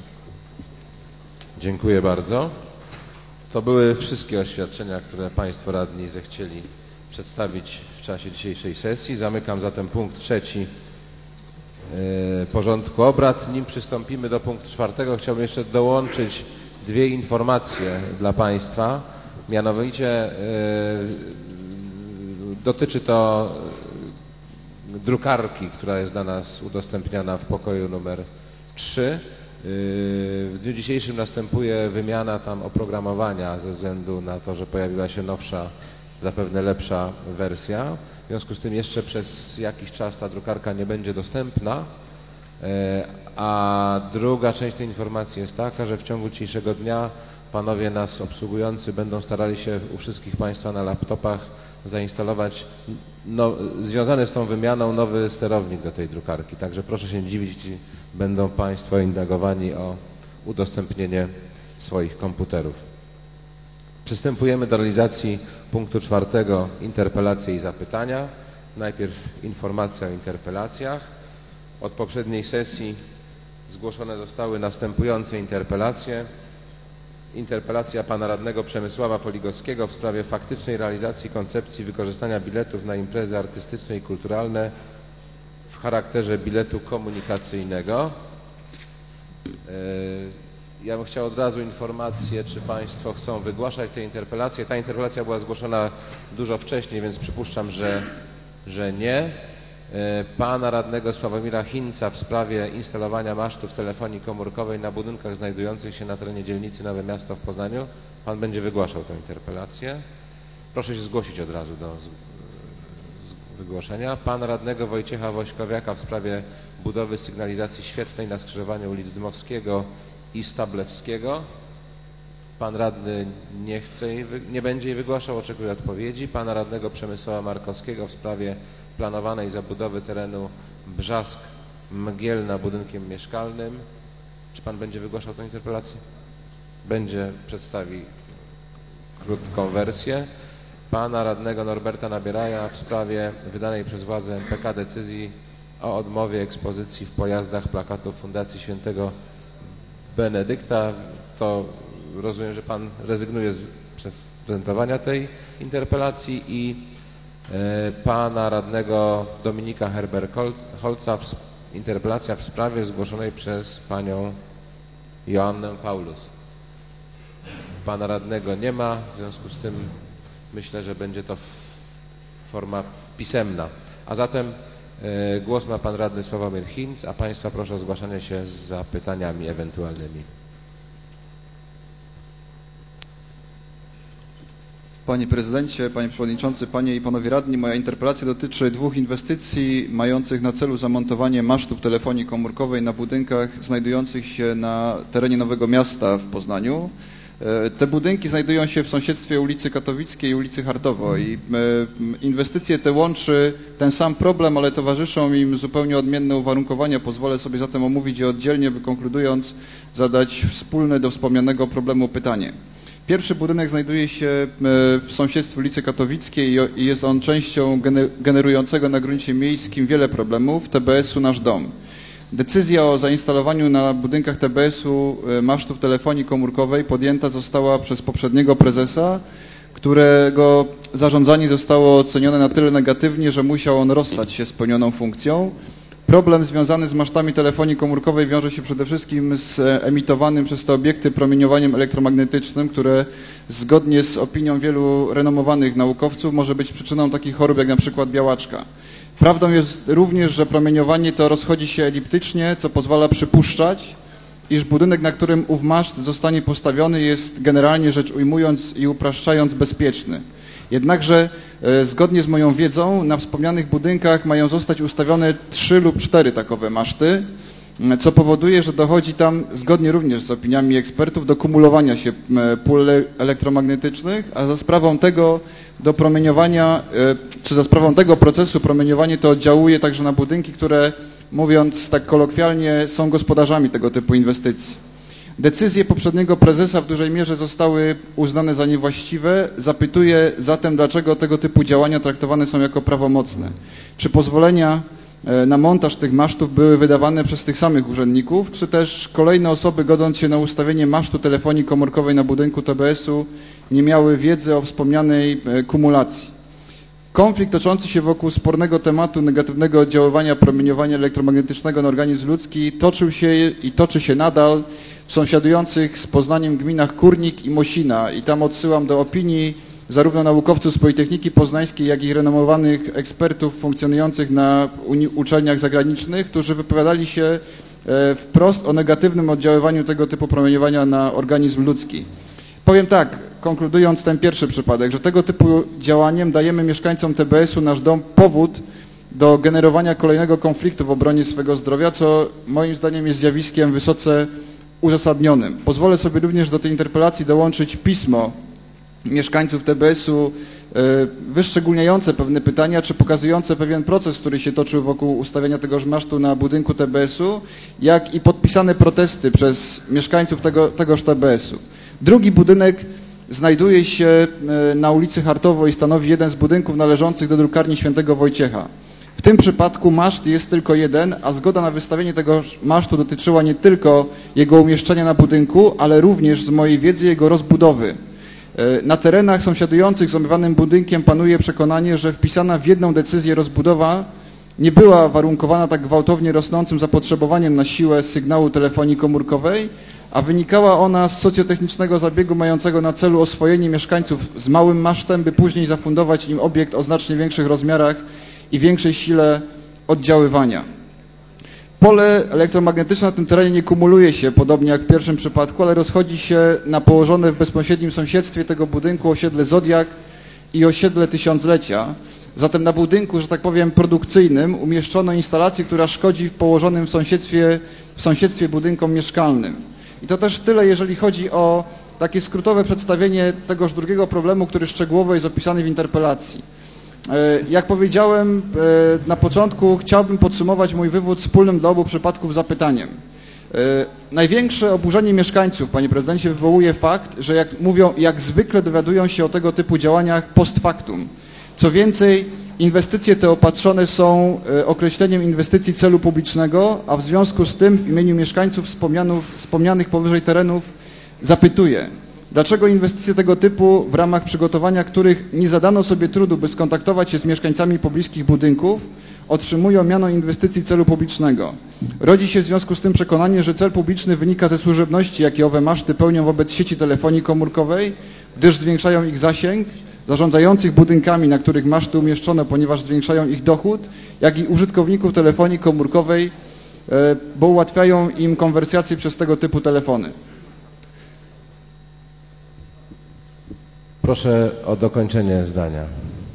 Dziękuję bardzo. To były wszystkie oświadczenia, które państwo radni zechcieli przedstawić w czasie dzisiejszej sesji. Zamykam zatem punkt trzeci porządku obrad. Nim przystąpimy do punktu czwartego, chciałbym jeszcze dołączyć dwie informacje dla państwa. Mianowicie dotyczy to drukarki, która jest dla nas udostępniana w pokoju numer trzy. W dniu dzisiejszym następuje wymiana tam oprogramowania ze względu na to, że pojawiła się nowsza, zapewne lepsza wersja. W związku z tym jeszcze przez jakiś czas ta drukarka nie będzie dostępna, a druga część tej informacji jest taka, że w ciągu dzisiejszego dnia panowie nas obsługujący będą starali się u wszystkich państwa na laptopach zainstalować no, związany z tą wymianą nowy sterownik do tej drukarki. Także proszę się nie dziwić, jeśli będą państwo indagowani o udostępnienie swoich komputerów. Przystępujemy do realizacji punktu czwartego, interpelacje i zapytania. Najpierw informacja o interpelacjach. Od poprzedniej sesji zgłoszone zostały następujące interpelacje. Interpelacja pana radnego Przemysława Foligowskiego w sprawie faktycznej realizacji koncepcji wykorzystania biletów na imprezy artystyczne i kulturalne w charakterze biletu komunikacyjnego. Ja bym chciał od razu informację, czy państwo chcą wygłaszać te interpelacje. Ta interpelacja była zgłoszona dużo wcześniej, więc przypuszczam, że, że nie. Pana radnego Sławomira Hinca w sprawie instalowania masztów telefonii komórkowej na budynkach znajdujących się na terenie dzielnicy Nowe Miasto w Poznaniu. Pan będzie wygłaszał tę interpelację. Proszę się zgłosić od razu do wygłoszenia. Pana radnego Wojciecha Wośkowiaka w sprawie budowy sygnalizacji świetlnej na skrzyżowaniu ulic Dmowskiego i Stablewskiego. Pan radny nie chce jej, nie będzie jej wygłaszał, oczekuje odpowiedzi. Pana radnego Przemysława Markowskiego w sprawie planowanej zabudowy terenu Brzask Mgielna budynkiem mieszkalnym. Czy pan będzie wygłaszał tę interpelację? Będzie, przedstawi krótką wersję. Pana radnego Norberta Nabieraja w sprawie wydanej przez władze M P K decyzji o odmowie ekspozycji w pojazdach plakatów Fundacji Świętego Benedykta. To rozumiem, że pan rezygnuje z prezentowania tej interpelacji. I e, pana radnego Dominika Herber-Holca interpelacja w sprawie zgłoszonej przez panią Joannę Paulus. Pana radnego nie ma, w związku z tym myślę, że będzie to forma pisemna. A zatem e, głos ma pan radny Sławomir Hinz, a państwa proszę o zgłaszanie się z zapytaniami ewentualnymi. Panie Prezydencie, Panie Przewodniczący, Panie i Panowie Radni, moja interpelacja dotyczy dwóch inwestycji mających na celu zamontowanie masztów telefonii komórkowej na budynkach znajdujących się na terenie Nowego Miasta w Poznaniu. Te budynki znajdują się w sąsiedztwie ulicy Katowickiej i ulicy Hartowo i inwestycje te łączy ten sam problem, ale towarzyszą im zupełnie odmienne uwarunkowania. Pozwolę sobie zatem omówić je oddzielnie, by konkludując zadać wspólne do wspomnianego problemu pytanie. Pierwszy budynek znajduje się w sąsiedztwie ulicy Katowickiej i jest on częścią generującego na gruncie miejskim wiele problemów T B S-u Nasz Dom. Decyzja o zainstalowaniu na budynkach T B S-u masztów telefonii komórkowej podjęta została przez poprzedniego prezesa, którego zarządzanie zostało ocenione na tyle negatywnie, że musiał on rozstać się z pełnioną funkcją. Problem związany z masztami telefonii komórkowej wiąże się przede wszystkim z emitowanym przez te obiekty promieniowaniem elektromagnetycznym, które zgodnie z opinią wielu renomowanych naukowców może być przyczyną takich chorób jak na przykład białaczka. Prawdą jest również, że promieniowanie to rozchodzi się eliptycznie, co pozwala przypuszczać, iż budynek, na którym ów maszt zostanie postawiony, jest generalnie rzecz ujmując i upraszczając bezpieczny. Jednakże e, zgodnie z moją wiedzą na wspomnianych budynkach mają zostać ustawione trzy lub cztery takowe maszty, co powoduje, że dochodzi tam, zgodnie również z opiniami ekspertów, do kumulowania się pól elektromagnetycznych, a za sprawą tego do promieniowania, e, czy za sprawą tego procesu promieniowanie to oddziałuje także na budynki, które, mówiąc tak kolokwialnie, są gospodarzami tego typu inwestycji. Decyzje poprzedniego prezesa w dużej mierze zostały uznane za niewłaściwe. Zapytuję zatem, dlaczego tego typu działania traktowane są jako prawomocne. Czy pozwolenia na montaż tych masztów były wydawane przez tych samych urzędników, czy też kolejne osoby, godząc się na ustawienie masztu telefonii komórkowej na budynku T B S-u, nie miały wiedzy o wspomnianej kumulacji. Konflikt toczący się wokół spornego tematu negatywnego oddziaływania promieniowania elektromagnetycznego na organizm ludzki toczył się i toczy się nadal w sąsiadujących z Poznaniem gminach Kurnik i Mosina i tam odsyłam do opinii zarówno naukowców z Politechniki Poznańskiej, jak i renomowanych ekspertów funkcjonujących na uczelniach zagranicznych, którzy wypowiadali się wprost o negatywnym oddziaływaniu tego typu promieniowania na organizm ludzki. Powiem tak, konkludując ten pierwszy przypadek, że tego typu działaniem dajemy mieszkańcom T B S-u Nasz Dom powód do generowania kolejnego konfliktu w obronie swego zdrowia, co moim zdaniem jest zjawiskiem wysoce uzasadnionym. Pozwolę sobie również do tej interpelacji dołączyć pismo mieszkańców T B S-u wyszczególniające pewne pytania, czy pokazujące pewien proces, który się toczył wokół ustawiania tegoż masztu na budynku T B S-u, jak i podpisane protesty przez mieszkańców tego, tegoż T B S-u. Drugi budynek znajduje się na ulicy Hartowo i stanowi jeden z budynków należących do drukarni Świętego Wojciecha. W tym przypadku maszt jest tylko jeden, a zgoda na wystawienie tego masztu dotyczyła nie tylko jego umieszczenia na budynku, ale również z mojej wiedzy jego rozbudowy. Na terenach sąsiadujących z omawianym budynkiem panuje przekonanie, że wpisana w jedną decyzję rozbudowa nie była warunkowana tak gwałtownie rosnącym zapotrzebowaniem na siłę sygnału telefonii komórkowej, a wynikała ona z socjotechnicznego zabiegu mającego na celu oswojenie mieszkańców z małym masztem, by później zafundować im obiekt o znacznie większych rozmiarach i większej sile oddziaływania. Pole elektromagnetyczne na tym terenie nie kumuluje się, podobnie jak w pierwszym przypadku, ale rozchodzi się na położone w bezpośrednim sąsiedztwie tego budynku osiedle Zodiak i osiedle Tysiąclecia. Zatem na budynku, że tak powiem, produkcyjnym umieszczono instalację, która szkodzi w położonym w sąsiedztwie, w sąsiedztwie budynkom mieszkalnym. I to też tyle, jeżeli chodzi o takie skrótowe przedstawienie tegoż drugiego problemu, który szczegółowo jest opisany w interpelacji. Jak powiedziałem na początku, chciałbym podsumować mój wywód wspólnym dla obu przypadków zapytaniem. Największe oburzenie mieszkańców, panie prezydencie, wywołuje fakt, że jak mówią, jak zwykle dowiadują się o tego typu działaniach post factum. Co więcej, inwestycje te opatrzone są określeniem inwestycji celu publicznego, a w związku z tym w imieniu mieszkańców wspomnianych powyżej terenów zapytuję, dlaczego inwestycje tego typu, w ramach przygotowania których nie zadano sobie trudu, by skontaktować się z mieszkańcami pobliskich budynków, otrzymują miano inwestycji celu publicznego. Rodzi się w związku z tym przekonanie, że cel publiczny wynika ze służebności, jakie owe maszty pełnią wobec sieci telefonii komórkowej, gdyż zwiększają ich zasięg, zarządzających budynkami, na których maszty umieszczono, ponieważ zwiększają ich dochód, jak i użytkowników telefonii komórkowej, bo ułatwiają im konwersacje przez tego typu telefony. Proszę o dokończenie zdania.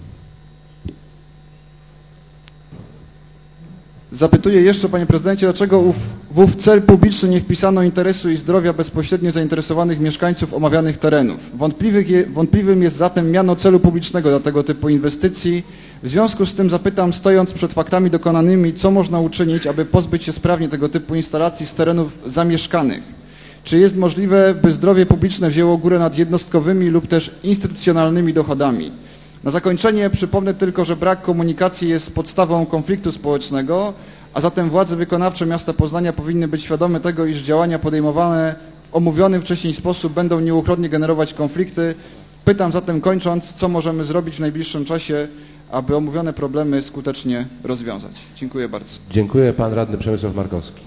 Zapytuję jeszcze, panie prezydencie, dlaczego ów, w ów cel publiczny nie wpisano interesu i zdrowia bezpośrednio zainteresowanych mieszkańców omawianych terenów. Je, wątpliwym jest zatem miano celu publicznego dla tego typu inwestycji. W związku z tym zapytam, stojąc przed faktami dokonanymi, co można uczynić, aby pozbyć się sprawnie tego typu instalacji z terenów zamieszkanych. Czy jest możliwe, by zdrowie publiczne wzięło górę nad jednostkowymi lub też instytucjonalnymi dochodami? Na zakończenie przypomnę tylko, że brak komunikacji jest podstawą konfliktu społecznego, a zatem władze wykonawcze miasta Poznania powinny być świadome tego, iż działania podejmowane w omówionym wcześniej sposób będą nieuchronnie generować konflikty. Pytam zatem, kończąc, co możemy zrobić w najbliższym czasie, aby omówione problemy skutecznie rozwiązać. Dziękuję bardzo. Dziękuję. Pan radny Przemysław Markowski.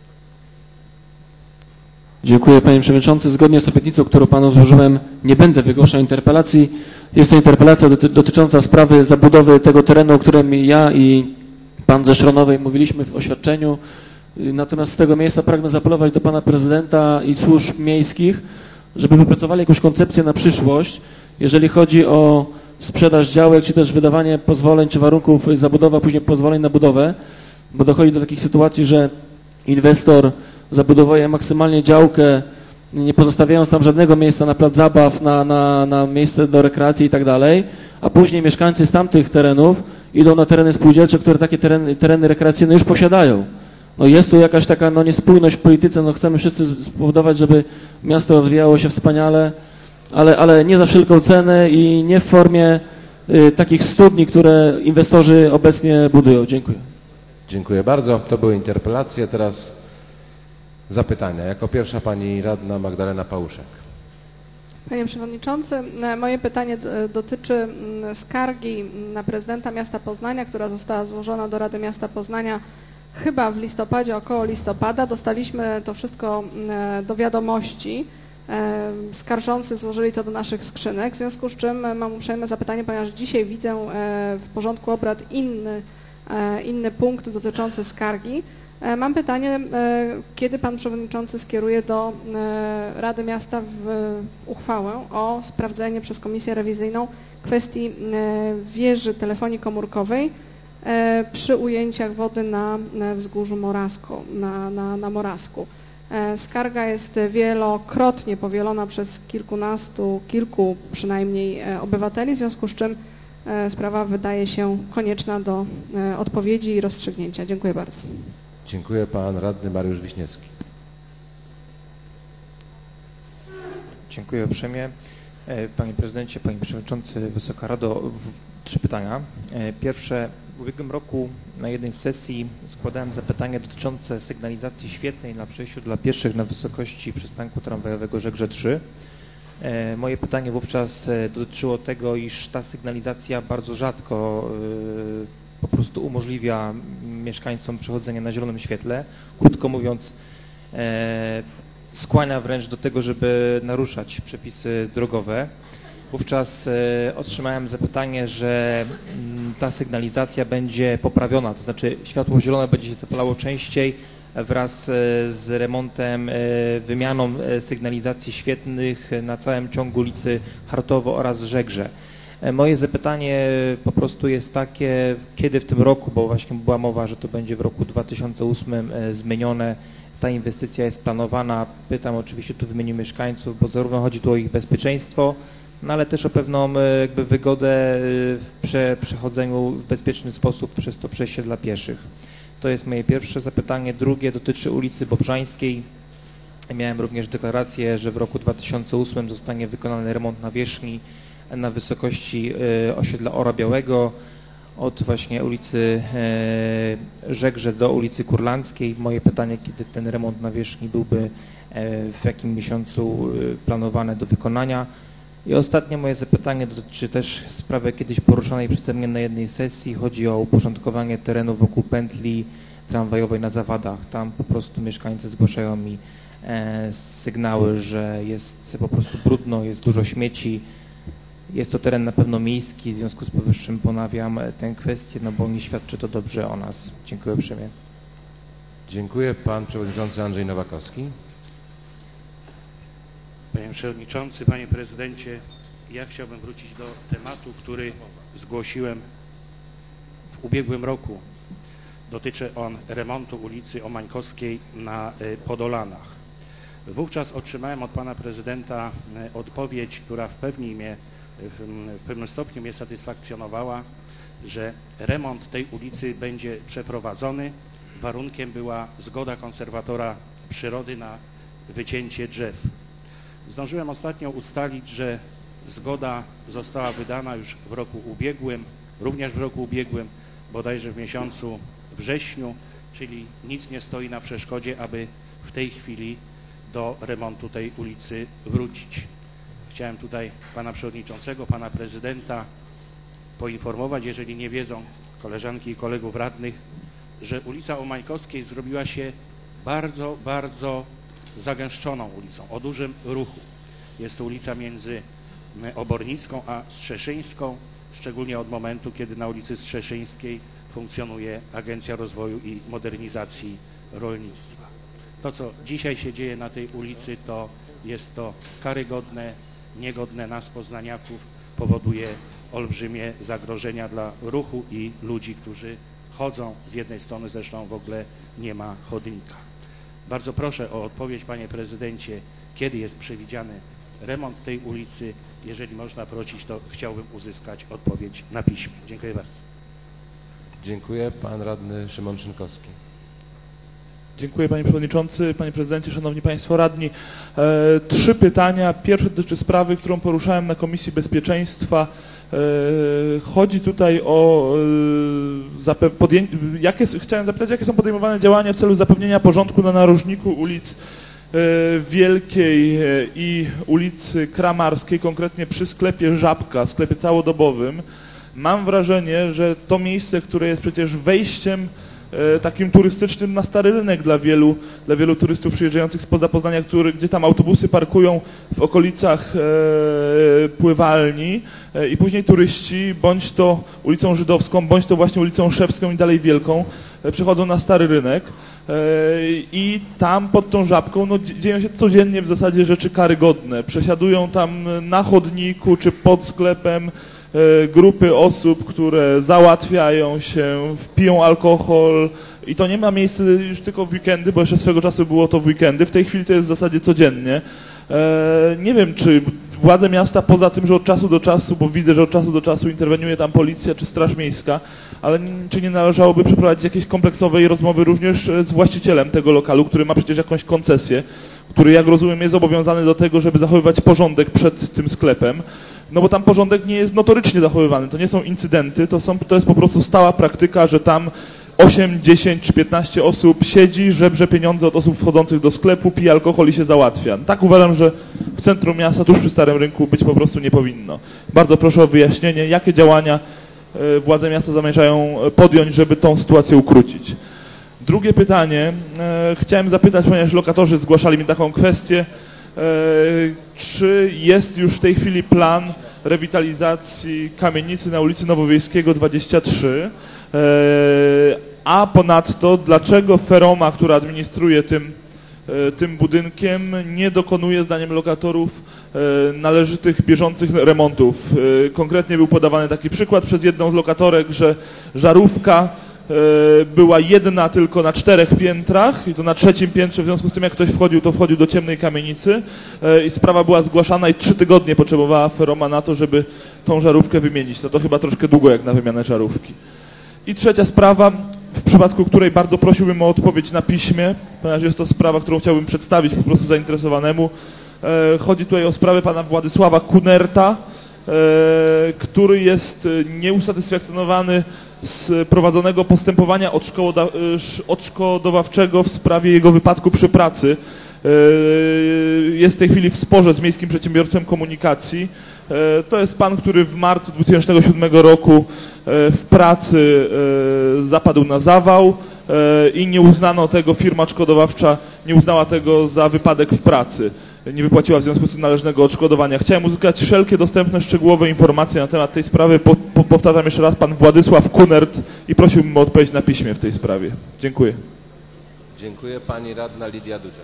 Dziękuję, panie przewodniczący. Zgodnie z obietnicą, którą panu złożyłem, nie będę wygłaszał interpelacji. Jest to interpelacja doty dotycząca sprawy zabudowy tego terenu, o którym ja i pan ze Szronowej mówiliśmy w oświadczeniu. Natomiast z tego miejsca pragnę zaapelować do pana prezydenta i służb miejskich, żeby wypracowali jakąś koncepcję na przyszłość, jeżeli chodzi o sprzedaż działek, czy też wydawanie pozwoleń, czy warunków zabudowy, a później pozwoleń na budowę, bo dochodzi do takich sytuacji, że inwestor zabudowuje maksymalnie działkę, nie pozostawiając tam żadnego miejsca na plac zabaw, na, na, na miejsce do rekreacji i tak dalej, a później mieszkańcy z tamtych terenów idą na tereny spółdzielcze, które takie tereny, tereny rekreacyjne już posiadają. No jest tu jakaś taka no, niespójność w polityce, no chcemy wszyscy spowodować, żeby miasto rozwijało się wspaniale, ale, ale nie za wszelką cenę i nie w formie y, takich studni, które inwestorzy obecnie budują. Dziękuję. Dziękuję bardzo. To były interpelacje. Teraz zapytania. Jako pierwsza pani radna Magdalena Pałuszek. Panie Przewodniczący, moje pytanie dotyczy skargi na prezydenta miasta Poznania, która została złożona do Rady Miasta Poznania chyba w listopadzie, około listopada. Dostaliśmy to wszystko do wiadomości. Skarżący złożyli to do naszych skrzynek, w związku z czym mam uprzejme zapytanie, ponieważ dzisiaj widzę w porządku obrad inny, inny punkt dotyczący skargi. Mam pytanie, kiedy pan przewodniczący skieruje do Rady Miasta w uchwałę o sprawdzenie przez komisję rewizyjną kwestii wieży telefonii komórkowej przy ujęciach wody na wzgórzu Morasko, na, na, na Morasku. Skarga jest wielokrotnie powielona przez kilkunastu, kilku przynajmniej obywateli, w związku z czym sprawa wydaje się konieczna do odpowiedzi i rozstrzygnięcia. Dziękuję bardzo. Dziękuję. Pan radny Mariusz Wiśniewski. Dziękuję uprzejmie. Panie prezydencie, panie przewodniczący, Wysoka Rado, trzy pytania. Pierwsze, w ubiegłym roku na jednej z sesji składałem zapytanie dotyczące sygnalizacji świetnej na przejściu dla pieszych na wysokości przystanku tramwajowego Żegrze trzy. Moje pytanie wówczas dotyczyło tego, iż ta sygnalizacja bardzo rzadko po prostu umożliwia mieszkańcom przechodzenie na zielonym świetle. Krótko mówiąc, skłania wręcz do tego, żeby naruszać przepisy drogowe. Wówczas otrzymałem zapytanie, że ta sygnalizacja będzie poprawiona, to znaczy światło zielone będzie się zapalało częściej wraz z remontem, wymianą sygnalizacji świetlnych na całym ciągu ulicy Hartowo oraz Żegrze. Moje zapytanie po prostu jest takie, kiedy w tym roku, bo właśnie była mowa, że to będzie w roku dwa tysiące ósmym zmienione, ta inwestycja jest planowana. Pytam oczywiście tu w imieniu mieszkańców, bo zarówno chodzi tu o ich bezpieczeństwo, no ale też o pewną jakby wygodę w prze, przechodzeniu w bezpieczny sposób przez to przejście dla pieszych. To jest moje pierwsze zapytanie. Drugie dotyczy ulicy Bobrzańskiej. Miałem również deklarację, że w roku dwa tysiące ósmym zostanie wykonany remont nawierzchni na wysokości osiedla Ora Białego od właśnie ulicy Żegrze do ulicy Kurlandzkiej. Moje pytanie, kiedy ten remont nawierzchni byłby w jakim miesiącu planowany do wykonania. I ostatnie moje zapytanie dotyczy też sprawy kiedyś poruszonej przeze mnie na jednej sesji. Chodzi o uporządkowanie terenu wokół pętli tramwajowej na Zawadach. Tam po prostu mieszkańcy zgłaszają mi e, sygnały, że jest po prostu brudno, jest dużo śmieci. Jest to teren na pewno miejski, w związku z powyższym ponawiam tę kwestię, no bo nie świadczy to dobrze o nas. Dziękuję uprzejmie. Dziękuję. Pan Przewodniczący Andrzej Nowakowski. Panie Przewodniczący, Panie Prezydencie, ja chciałbym wrócić do tematu, który zgłosiłem w ubiegłym roku. Dotyczy on remontu ulicy Omańkowskiej na Podolanach. Wówczas otrzymałem od Pana Prezydenta odpowiedź, która w pewnym, mnie, w pewnym stopniu mnie satysfakcjonowała, że remont tej ulicy będzie przeprowadzony. Warunkiem była zgoda konserwatora przyrody na wycięcie drzew. Zdążyłem ostatnio ustalić, że zgoda została wydana już w roku ubiegłym, również w roku ubiegłym, bodajże w miesiącu wrześniu, czyli nic nie stoi na przeszkodzie, aby w tej chwili do remontu tej ulicy wrócić. Chciałem tutaj Pana Przewodniczącego, Pana Prezydenta poinformować, jeżeli nie wiedzą koleżanki i kolegów radnych, że ulica Omańkowskiej zrobiła się bardzo, bardzo zagęszczoną ulicą, o dużym ruchu. Jest to ulica między Obornicką a Strzeszyńską, szczególnie od momentu, kiedy na ulicy Strzeszyńskiej funkcjonuje Agencja Rozwoju i Modernizacji Rolnictwa. To, co dzisiaj się dzieje na tej ulicy, to jest to karygodne, niegodne nas, poznaniaków, powoduje olbrzymie zagrożenia dla ruchu i ludzi, którzy chodzą z jednej strony, zresztą w ogóle nie ma chodnika. Bardzo proszę o odpowiedź, Panie Prezydencie, kiedy jest przewidziany remont tej ulicy. Jeżeli można prosić, to chciałbym uzyskać odpowiedź na piśmie. Dziękuję bardzo. Dziękuję. Pan Radny Szymon Szynkowski. Dziękuję Panie Przewodniczący, Panie Prezydencie, Szanowni Państwo Radni. E, trzy pytania. Pierwsze dotyczy sprawy, którą poruszałem na Komisji Bezpieczeństwa. E, chodzi tutaj o e, podjęcie, jakie, chciałem zapytać, jakie są podejmowane działania w celu zapewnienia porządku na narożniku ulic e, Wielkiej i ulicy Kramarskiej, konkretnie przy sklepie Żabka, sklepie całodobowym. Mam wrażenie, że to miejsce, które jest przecież wejściem takim turystycznym na Stary Rynek dla wielu, dla wielu turystów przyjeżdżających spoza Poznania, który, gdzie tam autobusy parkują w okolicach e, pływalni e, i później turyści, bądź to ulicą Żydowską, bądź to właśnie ulicą Szewską i dalej Wielką, e, przychodzą na Stary Rynek e, i tam pod tą Żabką no, dzieją się codziennie w zasadzie rzeczy karygodne. Przesiadują tam na chodniku czy pod sklepem grupy osób, które załatwiają się, piją alkohol i to nie ma miejsca już tylko w weekendy, bo jeszcze swego czasu było to w weekendy, w tej chwili to jest w zasadzie codziennie. Nie wiem, czy władze miasta poza tym, że od czasu do czasu, bo widzę, że od czasu do czasu interweniuje tam policja czy Straż Miejska, ale czy nie należałoby przeprowadzić jakiejś kompleksowej rozmowy również z właścicielem tego lokalu, który ma przecież jakąś koncesję, który, jak rozumiem, jest zobowiązany do tego, żeby zachowywać porządek przed tym sklepem. No bo tam porządek nie jest notorycznie zachowywany, to nie są incydenty, to, są, to jest po prostu stała praktyka, że tam osiem, dziesięć czy piętnaście osób siedzi, żebrze pieniądze od osób wchodzących do sklepu, pije alkohol i się załatwia. Tak uważam, że w centrum miasta, tuż przy Starym Rynku być po prostu nie powinno. Bardzo proszę o wyjaśnienie, jakie działania władze miasta zamierzają podjąć, żeby tą sytuację ukrócić. Drugie pytanie, chciałem zapytać, ponieważ lokatorzy zgłaszali mi taką kwestię, czy jest już w tej chwili plan rewitalizacji kamienicy na ulicy Nowowiejskiego dwadzieścia trzy, a ponadto dlaczego Feroma, która administruje tym tym budynkiem nie dokonuje zdaniem lokatorów należytych bieżących remontów. Konkretnie był podawany taki przykład przez jedną z lokatorek, że żarówka była jedna tylko na czterech piętrach i to na trzecim piętrze, w związku z tym jak ktoś wchodził, to wchodził do ciemnej kamienicy i sprawa była zgłaszana i trzy tygodnie potrzebowała Feroma na to, żeby tą żarówkę wymienić. No to chyba troszkę długo jak na wymianę żarówki. I trzecia sprawa, w przypadku której bardzo prosiłbym o odpowiedź na piśmie, ponieważ jest to sprawa, którą chciałbym przedstawić po prostu zainteresowanemu. Chodzi tutaj o sprawę pana Władysława Kunerta, który jest nieusatysfakcjonowany z prowadzonego postępowania odszkodowawczego w sprawie jego wypadku przy pracy. Jest w tej chwili w sporze z Miejskim Przedsiębiorstwem Komunikacji. To jest pan, który w marcu dwa tysiące siódmego roku w pracy zapadł na zawał i nie uznano tego, firma odszkodowawcza nie uznała tego za wypadek w pracy. Nie wypłaciła w związku z tym należnego odszkodowania. Chciałem uzyskać wszelkie dostępne, szczegółowe informacje na temat tej sprawy. Po, po, powtarzam jeszcze raz, pan Władysław Kunert i prosiłbym o odpowiedź na piśmie w tej sprawie. Dziękuję. Dziękuję. Pani radna Lidia Dudzia.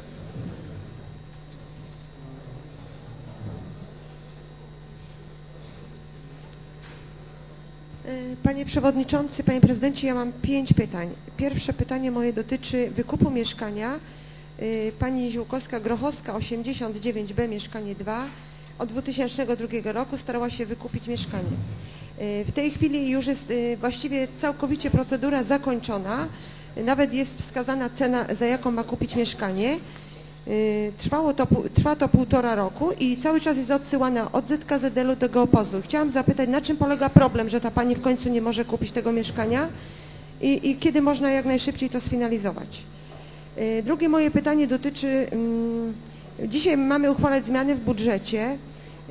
Panie Przewodniczący, Panie Prezydencie, ja mam pięć pytań. Pierwsze pytanie moje dotyczy wykupu mieszkania. Pani Ziółkowska-Grochowska, osiemdziesiąt dziewięć B, mieszkanie dwa, od dwa tysiące drugiego roku starała się wykupić mieszkanie. W tej chwili już jest właściwie całkowicie procedura zakończona. Nawet jest wskazana cena, za jaką ma kupić mieszkanie. Trwało to, trwa to półtora roku i cały czas jest odsyłana od Z K Z L u do Geopozu. Chciałam zapytać, na czym polega problem, że ta pani w końcu nie może kupić tego mieszkania i, i kiedy można jak najszybciej to sfinalizować. Drugie moje pytanie dotyczy, dzisiaj mamy uchwalać zmiany w budżecie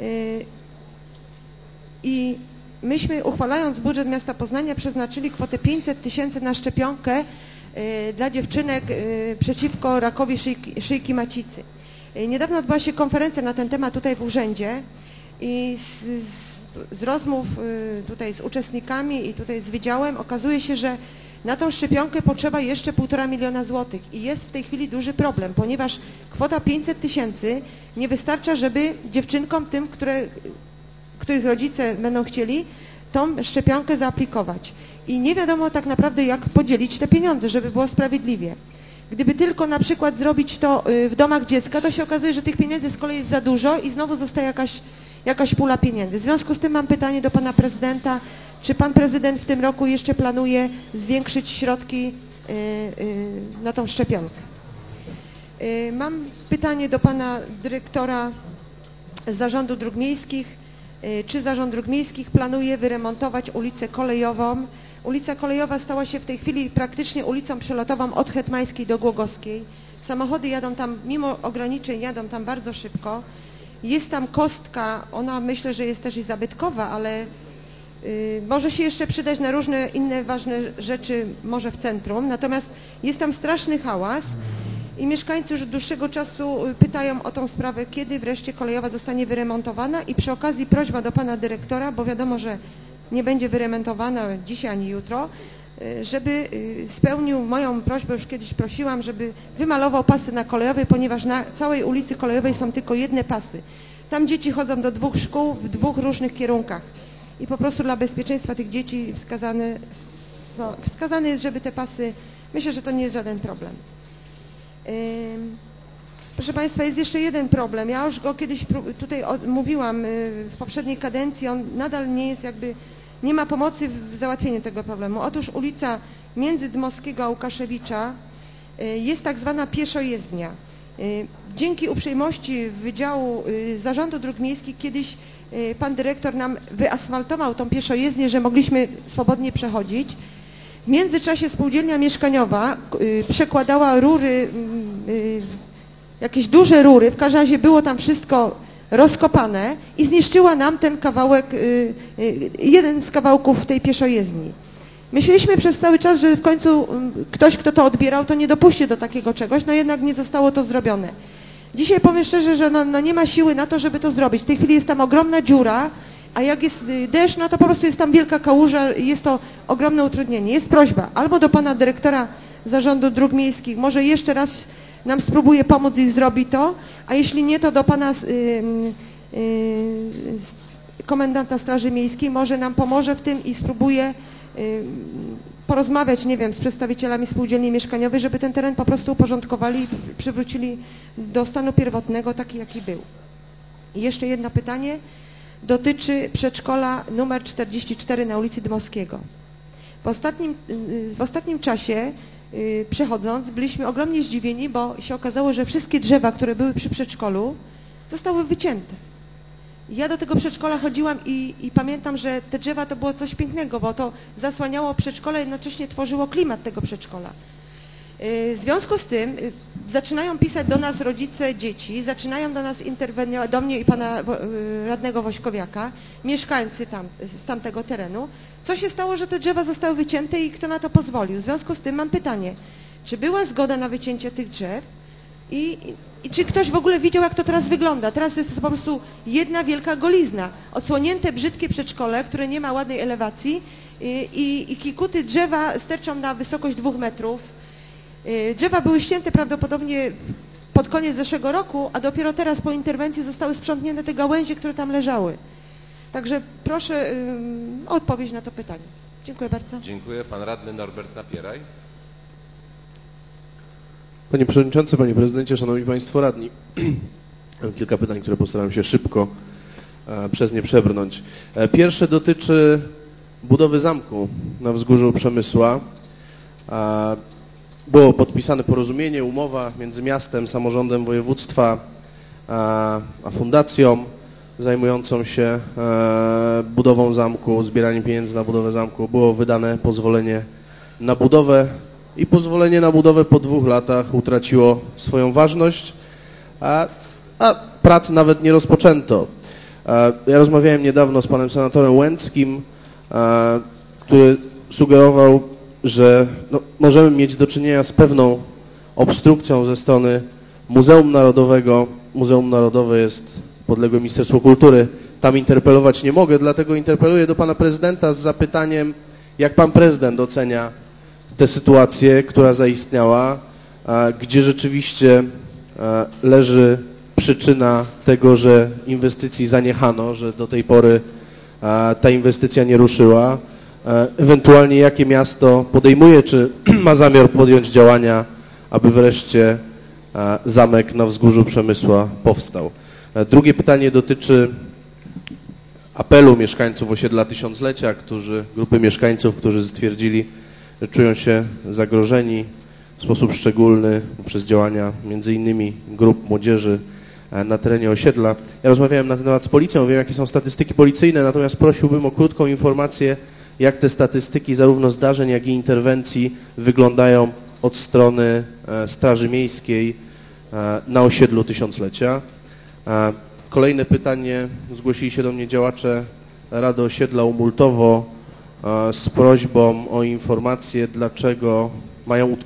i myśmy, uchwalając budżet miasta Poznania, przeznaczyli kwotę pięćset tysięcy na szczepionkę dla dziewczynek przeciwko rakowi szyjki, szyjki macicy. Niedawno odbyła się konferencja na ten temat tutaj w urzędzie i z, z, z rozmów tutaj z uczestnikami i tutaj z wydziałem okazuje się, że na tą szczepionkę potrzeba jeszcze półtora miliona złotych i jest w tej chwili duży problem, ponieważ kwota pięćset tysięcy nie wystarcza, żeby dziewczynkom tym, które, których rodzice będą chcieli, tą szczepionkę zaaplikować. I nie wiadomo tak naprawdę, jak podzielić te pieniądze, żeby było sprawiedliwie. Gdyby tylko na przykład zrobić to w domach dziecka, to się okazuje, że tych pieniędzy z kolei jest za dużo i znowu zostaje jakaś, jakaś pula pieniędzy. W związku z tym mam pytanie do pana prezydenta, czy pan prezydent w tym roku jeszcze planuje zwiększyć środki na tą szczepionkę? Mam pytanie do pana dyrektora Zarządu Dróg Miejskich. Czy Zarząd Dróg Miejskich planuje wyremontować ulicę Kolejową? Ulica Kolejowa stała się w tej chwili praktycznie ulicą przelotową od Hetmańskiej do Głogowskiej. Samochody jadą tam, mimo ograniczeń, jadą tam bardzo szybko. Jest tam kostka, ona myślę, że jest też i zabytkowa, ale y, może się jeszcze przydać na różne inne ważne rzeczy, może w centrum. Natomiast jest tam straszny hałas i mieszkańcy już od dłuższego czasu pytają o tą sprawę, kiedy wreszcie Kolejowa zostanie wyremontowana i przy okazji prośba do pana dyrektora, bo wiadomo, że nie będzie wyremontowana dzisiaj ani jutro, żeby spełnił moją prośbę, już kiedyś prosiłam, żeby wymalował pasy na Kolejowej, ponieważ na całej ulicy Kolejowej są tylko jedne pasy. Tam dzieci chodzą do dwóch szkół w dwóch różnych kierunkach i po prostu dla bezpieczeństwa tych dzieci wskazane, są, wskazane jest, żeby te pasy, myślę, że to nie jest żaden problem. Proszę Państwa, jest jeszcze jeden problem. Ja już go kiedyś tutaj mówiłam w poprzedniej kadencji, on nadal nie jest jakby, nie ma pomocy w załatwieniu tego problemu. Otóż ulica między Dmowskiego a Łukaszewicza jest tak zwana pieszojezdnia. Dzięki uprzejmości Wydziału Zarządu Dróg Miejskich kiedyś pan dyrektor nam wyasfaltował tą pieszojezdnię, że mogliśmy swobodnie przechodzić. W międzyczasie spółdzielnia mieszkaniowa przekładała rury, jakieś duże rury, w każdym razie było tam wszystko rozkopane i zniszczyła nam ten kawałek, jeden z kawałków tej pieszojezdni. Myśleliśmy przez cały czas, że w końcu ktoś, kto to odbierał, to nie dopuści do takiego czegoś, no jednak nie zostało to zrobione. Dzisiaj powiem szczerze, że no, no nie ma siły na to, żeby to zrobić. W tej chwili jest tam ogromna dziura, a jak jest deszcz, no to po prostu jest tam wielka kałuża i jest to ogromne utrudnienie. Jest prośba albo do pana dyrektora Zarządu Dróg Miejskich, może jeszcze raz nam spróbuje pomóc i zrobi to, a jeśli nie, to do pana y, y, y, komendanta Straży Miejskiej może nam pomoże w tym i spróbuje y, porozmawiać, nie wiem, z przedstawicielami spółdzielni mieszkaniowej, żeby ten teren po prostu uporządkowali i przywrócili do stanu pierwotnego, taki jaki był. I jeszcze jedno pytanie dotyczy przedszkola numer czterdzieści cztery na ulicy Dmowskiego. W ostatnim, w ostatnim czasie yy, przechodząc byliśmy ogromnie zdziwieni, bo się okazało, że wszystkie drzewa, które były przy przedszkolu, zostały wycięte. Ja do tego przedszkola chodziłam i, i pamiętam, że te drzewa to było coś pięknego, bo to zasłaniało przedszkole, jednocześnie tworzyło klimat tego przedszkola. W związku z tym zaczynają pisać do nas rodzice dzieci, zaczynają do nas interweniować, do mnie i pana radnego Wośkowiaka, mieszkańcy tam, z tamtego terenu. Co się stało, że te drzewa zostały wycięte i kto na to pozwolił? W związku z tym mam pytanie, czy była zgoda na wycięcie tych drzew i, i czy ktoś w ogóle widział, jak to teraz wygląda? Teraz jest to po prostu jedna wielka golizna, odsłonięte brzydkie przedszkole, które nie ma ładnej elewacji i, i, i kikuty drzewa sterczą na wysokość dwóch metrów. Drzewa były ścięte prawdopodobnie pod koniec zeszłego roku, a dopiero teraz po interwencji zostały sprzątnięte te gałęzie, które tam leżały. Także proszę um, o odpowiedź na to pytanie. Dziękuję bardzo. Dziękuję. Pan radny Norbert Napieraj. Panie Przewodniczący, Panie Prezydencie, Szanowni Państwo Radni. Mam kilka pytań, które postaram się szybko e, przez nie przebrnąć. E, pierwsze dotyczy budowy zamku na wzgórzu Przemysła. E, Było podpisane porozumienie, umowa między miastem, samorządem województwa a, a fundacją zajmującą się e, budową zamku, zbieraniem pieniędzy na budowę zamku. Było wydane pozwolenie na budowę i pozwolenie na budowę po dwóch latach utraciło swoją ważność, a, a prac nawet nie rozpoczęto. E, ja rozmawiałem niedawno z panem senatorem Łęckim, e, który sugerował, że no, możemy mieć do czynienia z pewną obstrukcją ze strony Muzeum Narodowego. Muzeum Narodowe jest podległe Ministerstwu Kultury. Tam interpelować nie mogę, dlatego interpeluję do pana prezydenta z zapytaniem, jak pan prezydent ocenia tę sytuację, która zaistniała, a, gdzie rzeczywiście a, leży przyczyna tego, że inwestycji zaniechano, że do tej pory a, ta inwestycja nie ruszyła. Ewentualnie jakie miasto podejmuje, czy ma zamiar podjąć działania, aby wreszcie zamek na wzgórzu Przemysła powstał. Drugie pytanie dotyczy apelu mieszkańców osiedla Tysiąclecia, którzy, grupy mieszkańców, którzy stwierdzili, że czują się zagrożeni w sposób szczególny przez działania między innymi grup młodzieży na terenie osiedla. Ja rozmawiałem na ten temat z policją, wiem jakie są statystyki policyjne, natomiast prosiłbym o krótką informację, jak te statystyki zarówno zdarzeń, jak i interwencji wyglądają od strony Straży Miejskiej na osiedlu Tysiąclecia. Kolejne pytanie. Zgłosili się do mnie działacze Rady Osiedla Umultowo z prośbą o informację, dlaczego mają...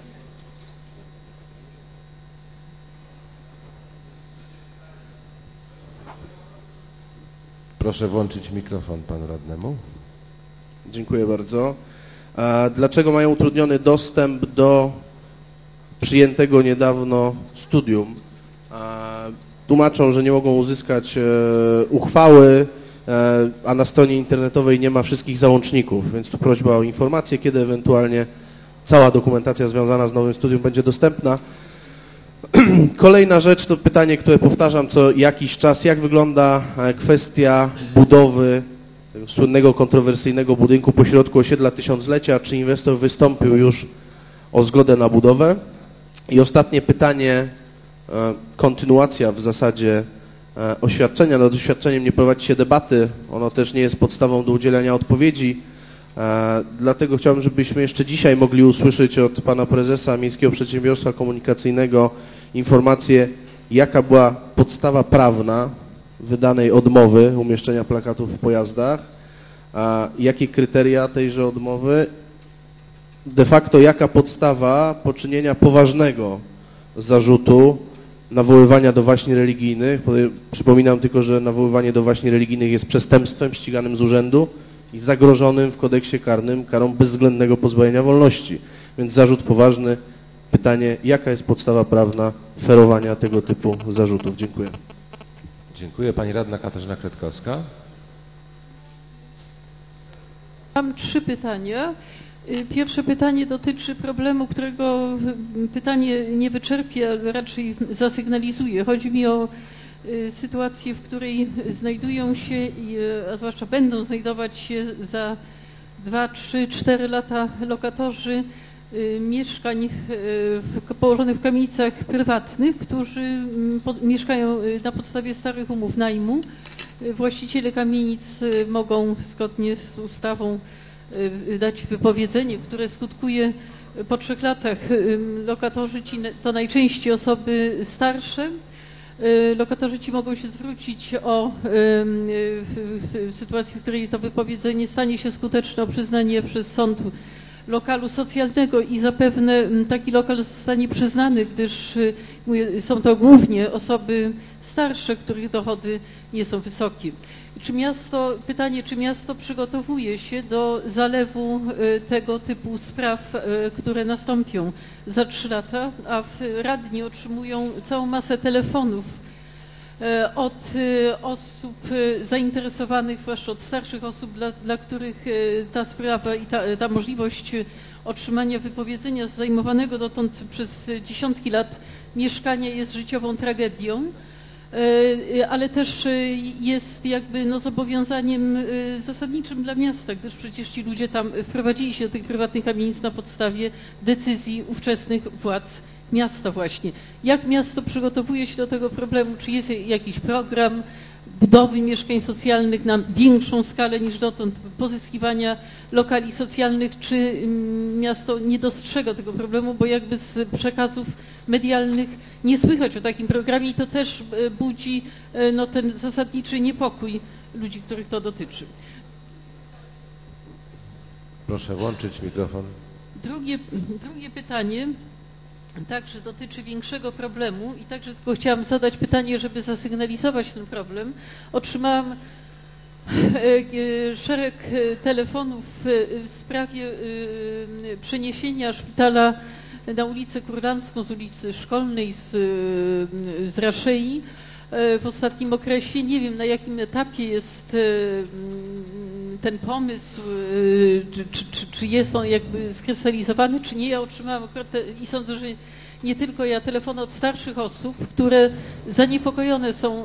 Proszę włączyć mikrofon panu radnemu. Dziękuję bardzo. Dlaczego mają utrudniony dostęp do przyjętego niedawno studium? Tłumaczą, że nie mogą uzyskać uchwały, a na stronie internetowej nie ma wszystkich załączników, więc tu prośba o informację, kiedy ewentualnie cała dokumentacja związana z nowym studium będzie dostępna. Kolejna rzecz to pytanie, które powtarzam co jakiś czas. Jak wygląda kwestia budowy tego słynnego, kontrowersyjnego budynku pośrodku osiedla Tysiąclecia? Czy inwestor wystąpił już o zgodę na budowę? I ostatnie pytanie, kontynuacja w zasadzie oświadczenia. Nad oświadczeniem nie prowadzi się debaty, ono też nie jest podstawą do udzielenia odpowiedzi. Dlatego chciałbym, żebyśmy jeszcze dzisiaj mogli usłyszeć od pana prezesa Miejskiego Przedsiębiorstwa Komunikacyjnego informację, jaka była podstawa prawna wydanej odmowy umieszczenia plakatów w pojazdach, a jakie kryteria tejże odmowy, de facto jaka podstawa poczynienia poważnego zarzutu nawoływania do waśni religijnych. Przypominam tylko, że nawoływanie do waśni religijnych jest przestępstwem ściganym z urzędu i zagrożonym w kodeksie karnym karą bezwzględnego pozbawienia wolności. Więc zarzut poważny. pytanie, jaka jest podstawa prawna ferowania tego typu zarzutów? Dziękuję. Dziękuję. Pani radna Katarzyna Kretkowska. Mam trzy pytania. Pierwsze pytanie dotyczy problemu, którego pytanie nie wyczerpie, ale raczej zasygnalizuje. Chodzi mi o sytuację, w której znajdują się, a zwłaszcza będą znajdować się za dwa, trzy, cztery lata lokatorzy mieszkań położonych w kamienicach prywatnych, którzy mieszkają na podstawie starych umów najmu. Właściciele kamienic mogą zgodnie z ustawą dać wypowiedzenie, które skutkuje po trzech latach. Lokatorzy ci to najczęściej osoby starsze. Lokatorzy ci mogą się zwrócić o w sytuacji, w której to wypowiedzenie stanie się skuteczne, o przyznanie przez sąd lokalu socjalnego i zapewne taki lokal zostanie przyznany, gdyż są to głównie osoby starsze, których dochody nie są wysokie. Czy miasto, pytanie, czy miasto przygotowuje się do zalewu tego typu spraw, które nastąpią za trzy lata, a radni otrzymują całą masę telefonów od osób zainteresowanych, zwłaszcza od starszych osób, dla, dla których ta sprawa i ta, ta możliwość otrzymania wypowiedzenia z zajmowanego dotąd przez dziesiątki lat mieszkania jest życiową tragedią, ale też jest jakby no zobowiązaniem zasadniczym dla miasta, gdyż przecież ci ludzie tam wprowadzili się do tych prywatnych kamienic na podstawie decyzji ówczesnych władz miasta właśnie. Jak miasto przygotowuje się do tego problemu? Czy jest jakiś program budowy mieszkań socjalnych na większą skalę niż dotąd, pozyskiwania lokali socjalnych, czy miasto nie dostrzega tego problemu, bo jakby z przekazów medialnych nie słychać o takim programie i to też budzi no, ten zasadniczy niepokój ludzi, których to dotyczy. Proszę włączyć mikrofon. Drugie, drugie pytanie także dotyczy większego problemu i także tylko chciałam zadać pytanie, żeby zasygnalizować ten problem. Otrzymałam szereg telefonów w sprawie przeniesienia szpitala na ulicę Kurlandzką z ulicy Szkolnej z, z Raszei w ostatnim okresie. Nie wiem, na jakim etapie jest ten pomysł, czy, czy, czy, czy jest on jakby skrystalizowany, czy nie. Ja otrzymałam akurat te, i sądzę, że nie tylko ja, telefony od starszych osób, które zaniepokojone są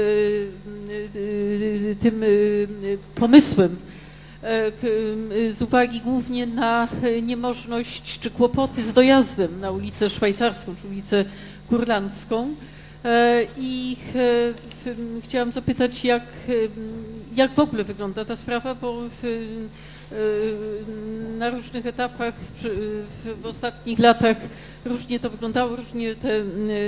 tym pomysłem z uwagi głównie na niemożność czy kłopoty z dojazdem na ulicę Szwajcarską czy ulicę Kurlandzką. I chciałam zapytać, jak, jak w ogóle wygląda ta sprawa, bo w, na różnych etapach w, w ostatnich latach różnie to wyglądało, różnie te,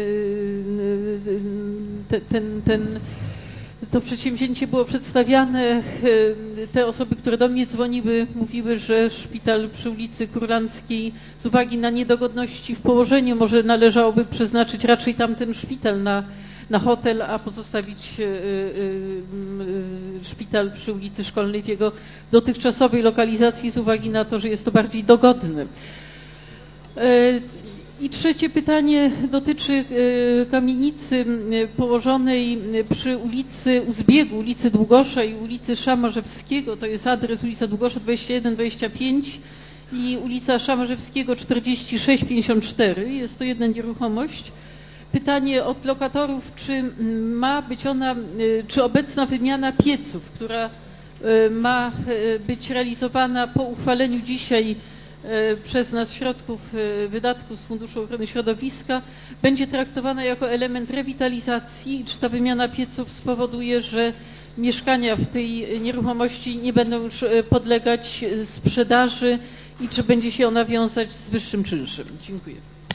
te, ten, ten, to przedsięwzięcie było przedstawiane. Te osoby, które do mnie dzwoniły, mówiły, że szpital przy ulicy Kurlandzkiej z uwagi na niedogodności w położeniu może należałoby przeznaczyć raczej tamten szpital na, na hotel, a pozostawić y, y, y, szpital przy ulicy Szkolnej w jego dotychczasowej lokalizacji z uwagi na to, że jest to bardziej dogodne. Y, I trzecie pytanie dotyczy kamienicy położonej przy ulicy u zbiegu ulicy Długosza i ulicy Szamarzewskiego. To jest adres ulica Długosza dwadzieścia jeden dwadzieścia pięć i ulica Szamarzewskiego czterdzieści sześć pięćdziesiąt cztery. Jest to jedna nieruchomość. Pytanie od lokatorów, czy ma być ona, czy obecna wymiana pieców, która ma być realizowana po uchwaleniu dzisiaj przez nas środków wydatków z Funduszu Ochrony Środowiska będzie traktowana jako element rewitalizacji. Czy ta wymiana pieców spowoduje, że mieszkania w tej nieruchomości nie będą już podlegać sprzedaży i czy będzie się ona wiązać z wyższym czynszem? Dziękuję.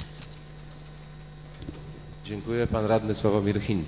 Dziękuję. Pan radny Sławomir Hinc.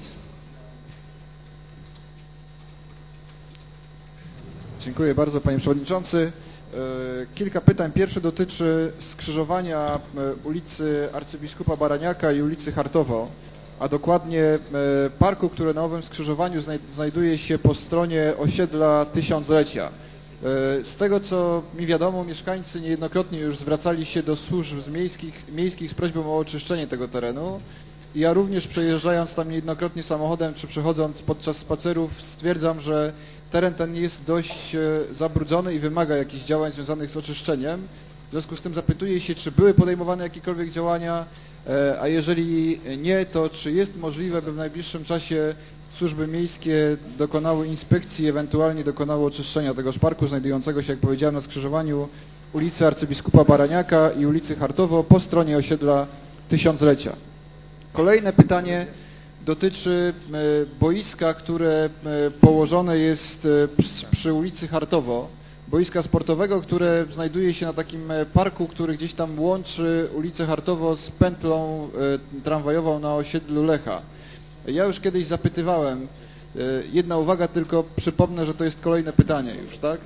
Dziękuję bardzo, panie przewodniczący. Kilka pytań. Pierwsze dotyczy skrzyżowania ulicy Arcybiskupa Baraniaka i ulicy Hartowo, a dokładnie parku, który na owym skrzyżowaniu znajduje się po stronie osiedla Tysiąclecia. Z tego, co mi wiadomo, mieszkańcy niejednokrotnie już zwracali się do służb z miejskich, miejskich z prośbą o oczyszczenie tego terenu. Ja również przejeżdżając tam niejednokrotnie samochodem, czy przechodząc podczas spacerów, stwierdzam, że teren ten jest dość zabrudzony i wymaga jakichś działań związanych z oczyszczeniem. W związku z tym zapytuję się, czy były podejmowane jakiekolwiek działania, a jeżeli nie, to czy jest możliwe, by w najbliższym czasie służby miejskie dokonały inspekcji, ewentualnie dokonały oczyszczenia tegoż parku znajdującego się, jak powiedziałem, na skrzyżowaniu ulicy Arcybiskupa Baraniaka i ulicy Hartowo po stronie osiedla Tysiąclecia. Kolejne pytanie dotyczy boiska, które położone jest przy ulicy Hartowo, boiska sportowego, które znajduje się na takim parku, który gdzieś tam łączy ulicę Hartowo z pętlą tramwajową na osiedlu Lecha. Ja już kiedyś zapytywałem, jedna uwaga, tylko przypomnę, że to jest kolejne pytanie już, tak?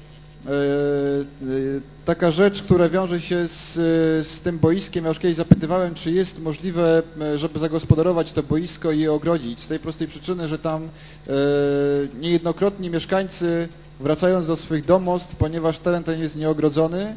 Taka rzecz, która wiąże się z, z tym boiskiem, ja już kiedyś zapytywałem, czy jest możliwe, żeby zagospodarować to boisko i je ogrodzić, z tej prostej przyczyny, że tam niejednokrotnie mieszkańcy, wracając do swych domostw, ponieważ teren ten jest nieogrodzony,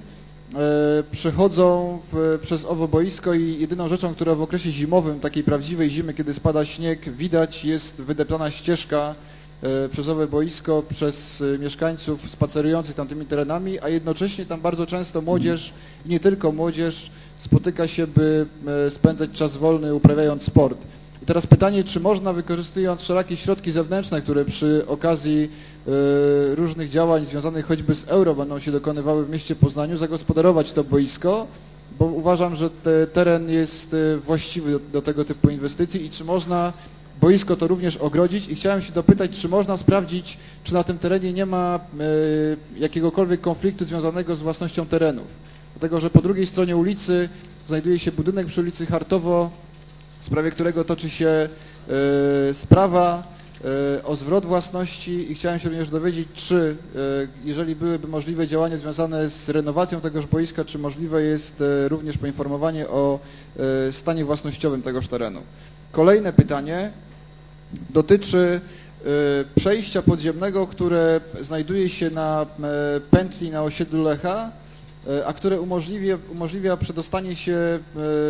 przechodzą w, przez owo boisko i jedyną rzeczą, która w okresie zimowym, takiej prawdziwej zimy, kiedy spada śnieg, widać, jest wydeplana ścieżka przez owe boisko, przez mieszkańców spacerujących tamtymi terenami, a jednocześnie tam bardzo często młodzież, i nie tylko młodzież, spotyka się, by spędzać czas wolny uprawiając sport. I teraz pytanie, czy można, wykorzystując wszelakie środki zewnętrzne, które przy okazji y, różnych działań związanych choćby z euro będą się dokonywały w mieście Poznaniu, zagospodarować to boisko, bo uważam, że te, teren jest właściwy do, do tego typu inwestycji i czy można boisko to również ogrodzić i chciałem się dopytać, czy można sprawdzić, czy na tym terenie nie ma y, jakiegokolwiek konfliktu związanego z własnością terenów. Dlatego, że po drugiej stronie ulicy znajduje się budynek przy ulicy Hartowo, w sprawie którego toczy się y, sprawa y, o zwrot własności i chciałem się również dowiedzieć, czy y, jeżeli byłyby możliwe działania związane z renowacją tegoż boiska, czy możliwe jest y, również poinformowanie o y, stanie własnościowym tegoż terenu. Kolejne pytanie dotyczy y, przejścia podziemnego, które znajduje się na y, pętli na osiedlu Lecha, a które umożliwia, umożliwia przedostanie się y,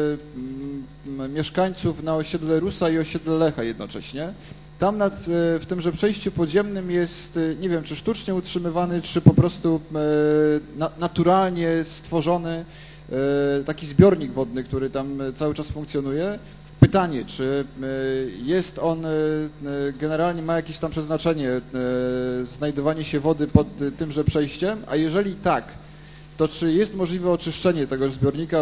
y, mieszkańców na osiedle Rusa i osiedle Lecha jednocześnie. Tam nad, w, w tymże przejściu podziemnym jest, nie wiem, czy sztucznie utrzymywany, czy po prostu y, na, naturalnie stworzony y, taki zbiornik wodny, który tam cały czas funkcjonuje. Pytanie, czy jest on, generalnie ma jakieś tam przeznaczenie, znajdowanie się wody pod tymże przejściem, a jeżeli tak, to czy jest możliwe oczyszczenie tego zbiornika?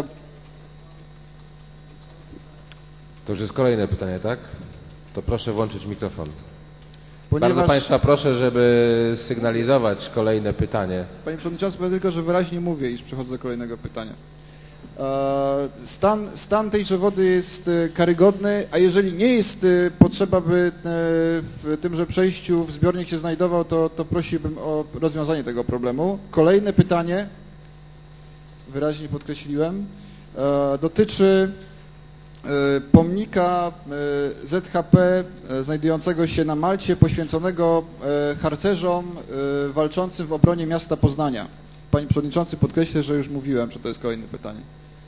To już jest kolejne pytanie, tak? To proszę włączyć mikrofon. Ponieważ... Bardzo Państwa proszę, żeby sygnalizować kolejne pytanie. Panie Przewodniczący, powiem tylko, że wyraźnie mówię, iż przechodzę do kolejnego pytania. Stan, stan tejże wody jest karygodny, a jeżeli nie jest potrzeba, by w tymże przejściu w zbiornik się znajdował, to, to prosiłbym o rozwiązanie tego problemu. Kolejne pytanie, wyraźnie podkreśliłem, dotyczy pomnika Z H P znajdującego się na Malcie, poświęconego harcerzom walczącym w obronie miasta Poznania. Panie Przewodniczący, podkreślę, że już mówiłem, że to jest kolejne pytanie.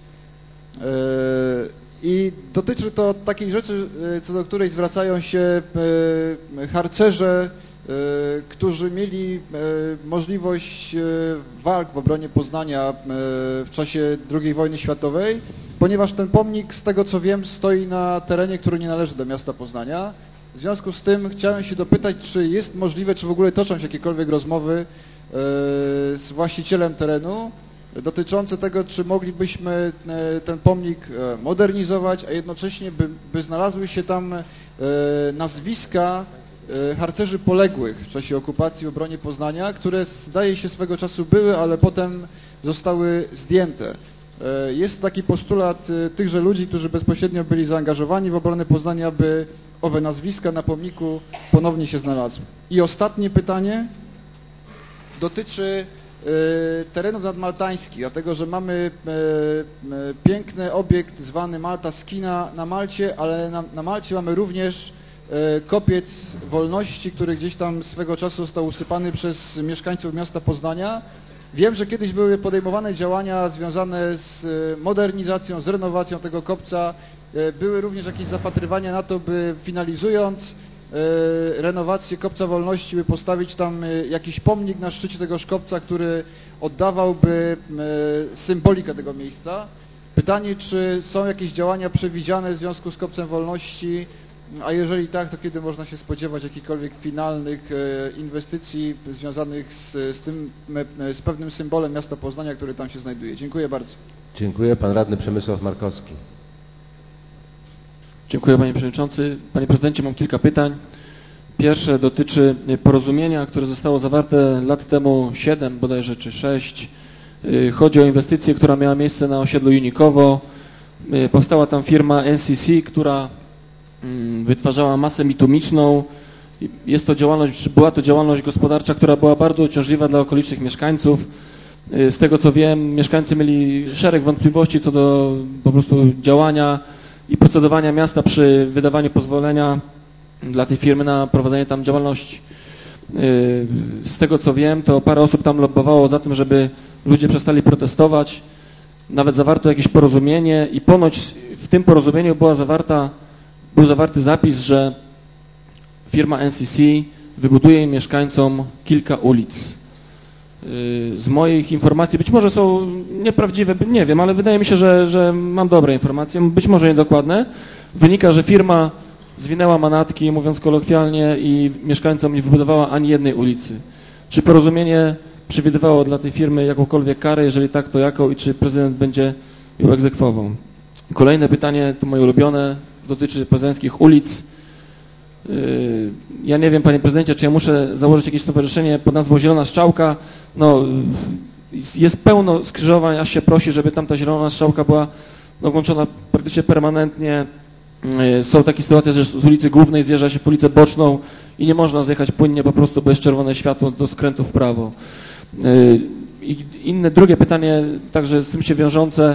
I dotyczy to takiej rzeczy, co do której zwracają się harcerze, którzy mieli możliwość walk w obronie Poznania w czasie drugiej wojny światowej, ponieważ ten pomnik, z tego co wiem, stoi na terenie, który nie należy do miasta Poznania. W związku z tym chciałem się dopytać, czy jest możliwe, czy w ogóle toczą się jakiekolwiek rozmowy z właścicielem terenu dotyczące tego, czy moglibyśmy ten pomnik modernizować, a jednocześnie by, by znalazły się tam nazwiska harcerzy poległych w czasie okupacji w obronie Poznania, które zdaje się swego czasu były, ale potem zostały zdjęte. Jest taki postulat tychże ludzi, którzy bezpośrednio byli zaangażowani w obronę Poznania, by owe nazwiska na pomniku ponownie się znalazły. I ostatnie pytanie dotyczy terenów nadmaltańskich, dlatego że mamy piękny obiekt zwany Malta Skina na Malcie, ale na, na Malcie mamy również kopiec Wolności, który gdzieś tam swego czasu został usypany przez mieszkańców miasta Poznania. Wiem, że kiedyś były podejmowane działania związane z modernizacją, z renowacją tego kopca. Były również jakieś zapatrywania na to, by finalizując renowację kopca Wolności, by postawić tam jakiś pomnik na szczycie tegoż kopca, który oddawałby symbolikę tego miejsca. Pytanie, czy są jakieś działania przewidziane w związku z kopcem Wolności, a jeżeli tak, to kiedy można się spodziewać jakichkolwiek finalnych inwestycji związanych z, z tym, z pewnym symbolem miasta Poznania, który tam się znajduje? Dziękuję bardzo. Dziękuję. Pan radny Przemysław Markowski. Dziękuję, panie przewodniczący. Panie prezydencie, mam kilka pytań. Pierwsze dotyczy porozumienia, które zostało zawarte lat temu siedem bodajże czy sześć. Chodzi o inwestycję, która miała miejsce na osiedlu Junikowo. Powstała tam firma N C C, która wytwarzała masę bitumiczną. Jest to działalność, była to działalność gospodarcza, która była bardzo uciążliwa dla okolicznych mieszkańców. Z tego co wiem, mieszkańcy mieli szereg wątpliwości co do po prostu działania i procedowania miasta przy wydawaniu pozwolenia dla tej firmy na prowadzenie tam działalności. Z tego co wiem, to parę osób tam lobbowało za tym, żeby ludzie przestali protestować. Nawet zawarto jakieś porozumienie i ponoć w tym porozumieniu była zawarta, był zawarty zapis, że firma N C C wybuduje mieszkańcom kilka ulic. Z moich informacji, być może są nieprawdziwe, nie wiem, ale wydaje mi się, że, że mam dobre informacje, być może niedokładne. Wynika, że firma zwinęła manatki, mówiąc kolokwialnie, i mieszkańcom nie wybudowała ani jednej ulicy. Czy porozumienie przewidywało dla tej firmy jakąkolwiek karę? Jeżeli tak, to jaką i czy prezydent będzie ją egzekwował? Kolejne pytanie, to moje ulubione, dotyczy poznańskich ulic. Ja nie wiem, panie prezydencie, czy ja muszę założyć jakieś stowarzyszenie pod nazwą Zielona Strzałka. No, jest pełno skrzyżowań, aż się prosi, żeby tam ta Zielona Strzałka była no, włączona praktycznie permanentnie. Są takie sytuacje, że z ulicy Głównej zjeżdża się w ulicę Boczną i nie można zjechać płynnie po prostu, bo jest czerwone światło do skrętu w prawo. I inne, drugie pytanie, także z tym się wiążące,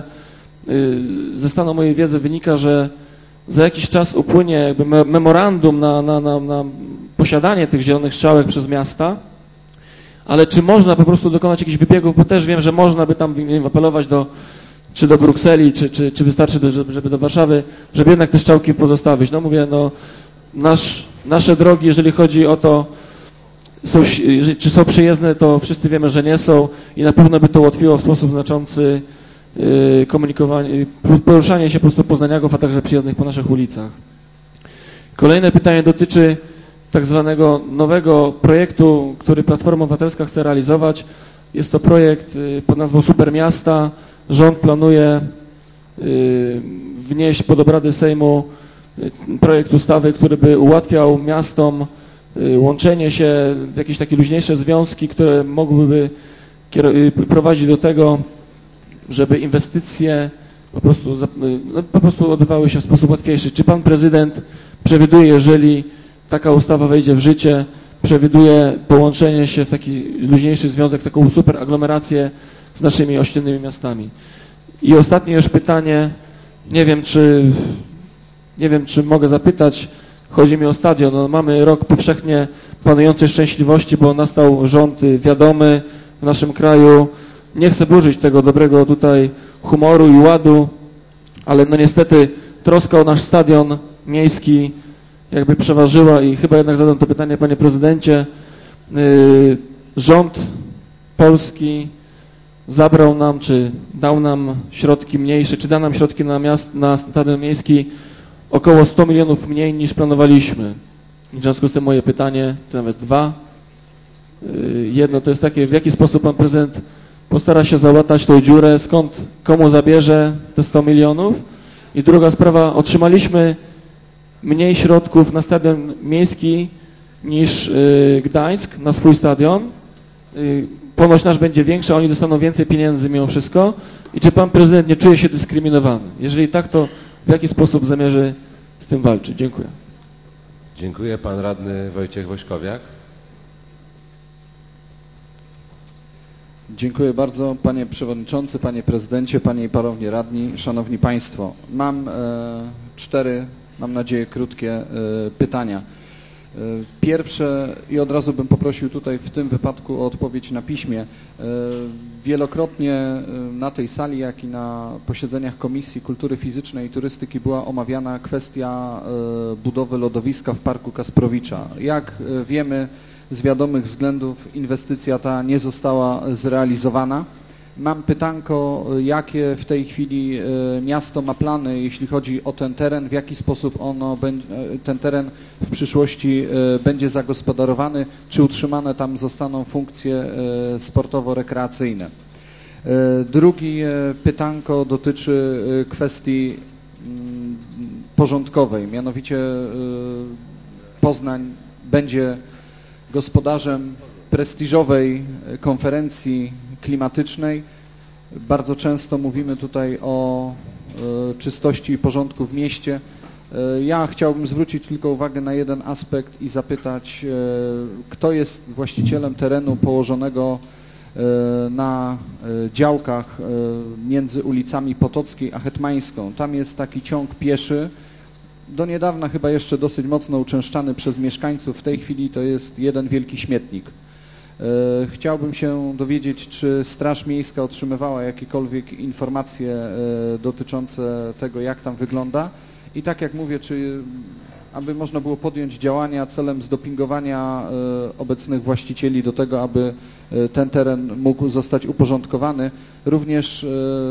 ze stanu mojej wiedzy wynika, że za jakiś czas upłynie jakby memorandum na, na, na, na posiadanie tych zielonych strzałek przez miasta, ale czy można po prostu dokonać jakichś wybiegów, bo też wiem, że można by tam wiem, apelować do, czy do Brukseli, czy, czy, czy wystarczy, do, żeby, żeby do Warszawy, żeby jednak te strzałki pozostawić. No mówię, no nasz, nasze drogi, jeżeli chodzi o to, są, czy są przyjezdne, to wszyscy wiemy, że nie są i na pewno by to ułatwiło w sposób znaczący komunikowanie, poruszanie się po prostu poznaniaków, a także przyjezdnych po naszych ulicach. Kolejne pytanie dotyczy tak zwanego nowego projektu, który Platforma Obywatelska chce realizować. Jest to projekt pod nazwą Supermiasta. Rząd planuje wnieść pod obrady Sejmu projekt ustawy, który by ułatwiał miastom łączenie się w jakieś takie luźniejsze związki, które mogłyby prowadzić do tego, żeby inwestycje po prostu, no, po prostu odbywały się w sposób łatwiejszy. Czy pan prezydent przewiduje, jeżeli taka ustawa wejdzie w życie, przewiduje połączenie się w taki luźniejszy związek, w taką super aglomerację z naszymi ościennymi miastami? I ostatnie już pytanie, nie wiem, czy nie wiem, czy mogę zapytać, chodzi mi o stadion. No, mamy rok powszechnie panującej szczęśliwości, bo nastał rząd wiadomy w naszym kraju. Nie chcę burzyć tego dobrego tutaj humoru i ładu, ale no niestety troska o nasz stadion miejski jakby przeważyła i chyba jednak zadam to pytanie, panie prezydencie. Yy, rząd polski zabrał nam, czy dał nam środki mniejsze, czy da nam środki na, miast, na stadion miejski około sto milionów mniej niż planowaliśmy. W związku z tym moje pytanie, to nawet dwa. Yy, jedno to jest takie, w jaki sposób pan prezydent postara się załatać tą dziurę, skąd, komu zabierze te sto milionów. I druga sprawa, otrzymaliśmy mniej środków na stadion miejski niż y, Gdańsk, na swój stadion. Y, ponoć nasz będzie większy, a oni dostaną więcej pieniędzy mimo wszystko. I czy pan prezydent nie czuje się dyskryminowany? Jeżeli tak, to w jaki sposób zamierzy z tym walczyć? Dziękuję. Dziękuję. Pan radny Wojciech Wośkowiak. Dziękuję bardzo, panie przewodniczący, panie prezydencie, panie i panowie radni, szanowni państwo. Mam e, cztery mam nadzieję, krótkie pytania. Pierwsze, i od razu bym poprosił tutaj w tym wypadku o odpowiedź na piśmie. Wielokrotnie na tej sali, jak i na posiedzeniach Komisji Kultury Fizycznej i Turystyki była omawiana kwestia budowy lodowiska w Parku Kasprowicza. Jak wiemy, z wiadomych względów inwestycja ta nie została zrealizowana. Mam pytanko, jakie w tej chwili miasto ma plany, jeśli chodzi o ten teren, w jaki sposób ono, ten teren w przyszłości będzie zagospodarowany, czy utrzymane tam zostaną funkcje sportowo-rekreacyjne. Drugie pytanko dotyczy kwestii porządkowej, mianowicie Poznań będzie gospodarzem prestiżowej konferencji klimatycznej. Bardzo często mówimy tutaj o e, czystości i porządku w mieście. E, ja chciałbym zwrócić tylko uwagę na jeden aspekt i zapytać, e, kto jest właścicielem terenu położonego e, na e, działkach e, między ulicami Potockiej a Hetmańską. Tam jest taki ciąg pieszy, do niedawna chyba jeszcze dosyć mocno uczęszczany przez mieszkańców. W tej chwili to jest jeden wielki śmietnik. Chciałbym się dowiedzieć, czy Straż Miejska otrzymywała jakiekolwiek informacje dotyczące tego, jak tam wygląda i tak jak mówię, czy aby można było podjąć działania celem zdopingowania obecnych właścicieli do tego, aby ten teren mógł zostać uporządkowany. Również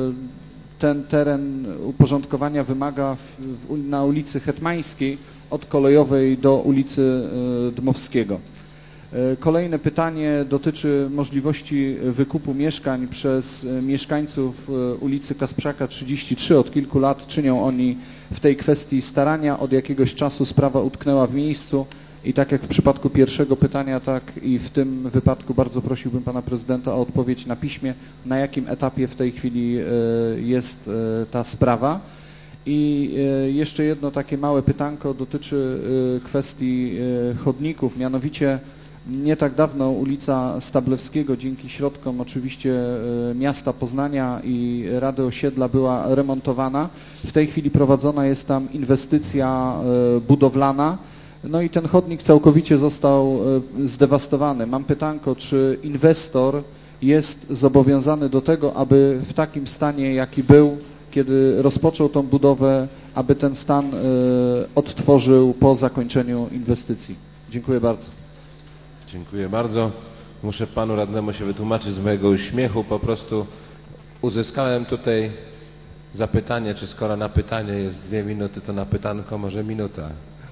ten teren uporządkowania wymaga w, w, na ulicy Hetmańskiej od Kolejowej do ulicy Dmowskiego. Kolejne pytanie dotyczy możliwości wykupu mieszkań przez mieszkańców ulicy Kasprzaka trzydzieści trzy. Od kilku lat czynią oni w tej kwestii starania. Od jakiegoś czasu sprawa utknęła w miejscu i tak jak w przypadku pierwszego pytania, tak i w tym wypadku bardzo prosiłbym pana prezydenta o odpowiedź na piśmie, na jakim etapie w tej chwili jest ta sprawa. I jeszcze jedno takie małe pytanko dotyczy kwestii chodników, mianowicie nie tak dawno ulica Stablewskiego dzięki środkom oczywiście miasta Poznania i Rady Osiedla była remontowana. W tej chwili prowadzona jest tam inwestycja budowlana. No i ten chodnik całkowicie został zdewastowany. Mam pytanko, czy inwestor jest zobowiązany do tego, aby w takim stanie, jaki był, kiedy rozpoczął tą budowę, aby ten stan odtworzył po zakończeniu inwestycji? Dziękuję bardzo. Dziękuję bardzo. Muszę panu radnemu się wytłumaczyć z mojego uśmiechu. Po prostu uzyskałem tutaj zapytanie, czy skoro na pytanie jest dwie minuty, to na pytanko może minuta.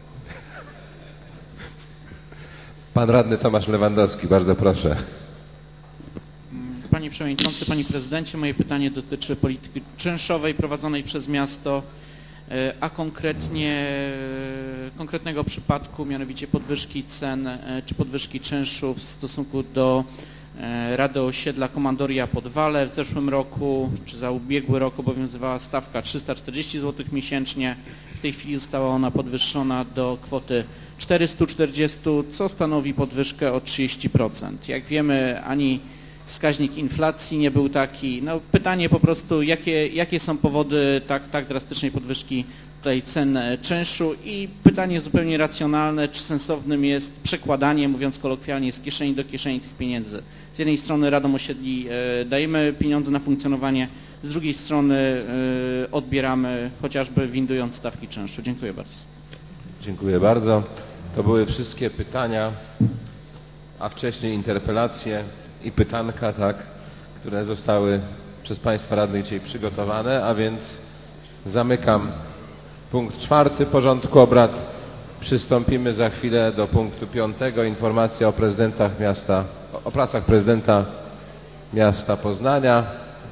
Pan radny Tomasz Lewandowski, bardzo proszę. Panie Przewodniczący, Panie Prezydencie, moje pytanie dotyczy polityki czynszowej prowadzonej przez miasto, a konkretnie konkretnego przypadku, mianowicie podwyżki cen czy podwyżki czynszów w stosunku do Rady Osiedla Komandoria Podwale. W zeszłym roku, czy za ubiegły rok obowiązywała stawka trzysta czterdzieści złotych miesięcznie. W tej chwili została ona podwyższona do kwoty czterysta czterdzieści, co stanowi podwyżkę o trzydzieści procent. Jak wiemy, ani wskaźnik inflacji nie był taki. No, pytanie po prostu, jakie, jakie są powody tak, tak drastycznej podwyżki tutaj cen czynszu i pytanie zupełnie racjonalne, czy sensownym jest przekładanie, mówiąc kolokwialnie, z kieszeni do kieszeni tych pieniędzy. Z jednej strony Radom Osiedli e, dajemy pieniądze na funkcjonowanie, z drugiej strony e, odbieramy, chociażby windując stawki czynszu. Dziękuję bardzo. Dziękuję bardzo. To były wszystkie pytania, a wcześniej interpelacje i pytanka, tak, które zostały przez państwa radnych dzisiaj przygotowane, a więc zamykam punkt czwarty porządku obrad. Przystąpimy za chwilę do punktu piątego. Informacja o prezydentach miasta, o pracach prezydenta miasta Poznania,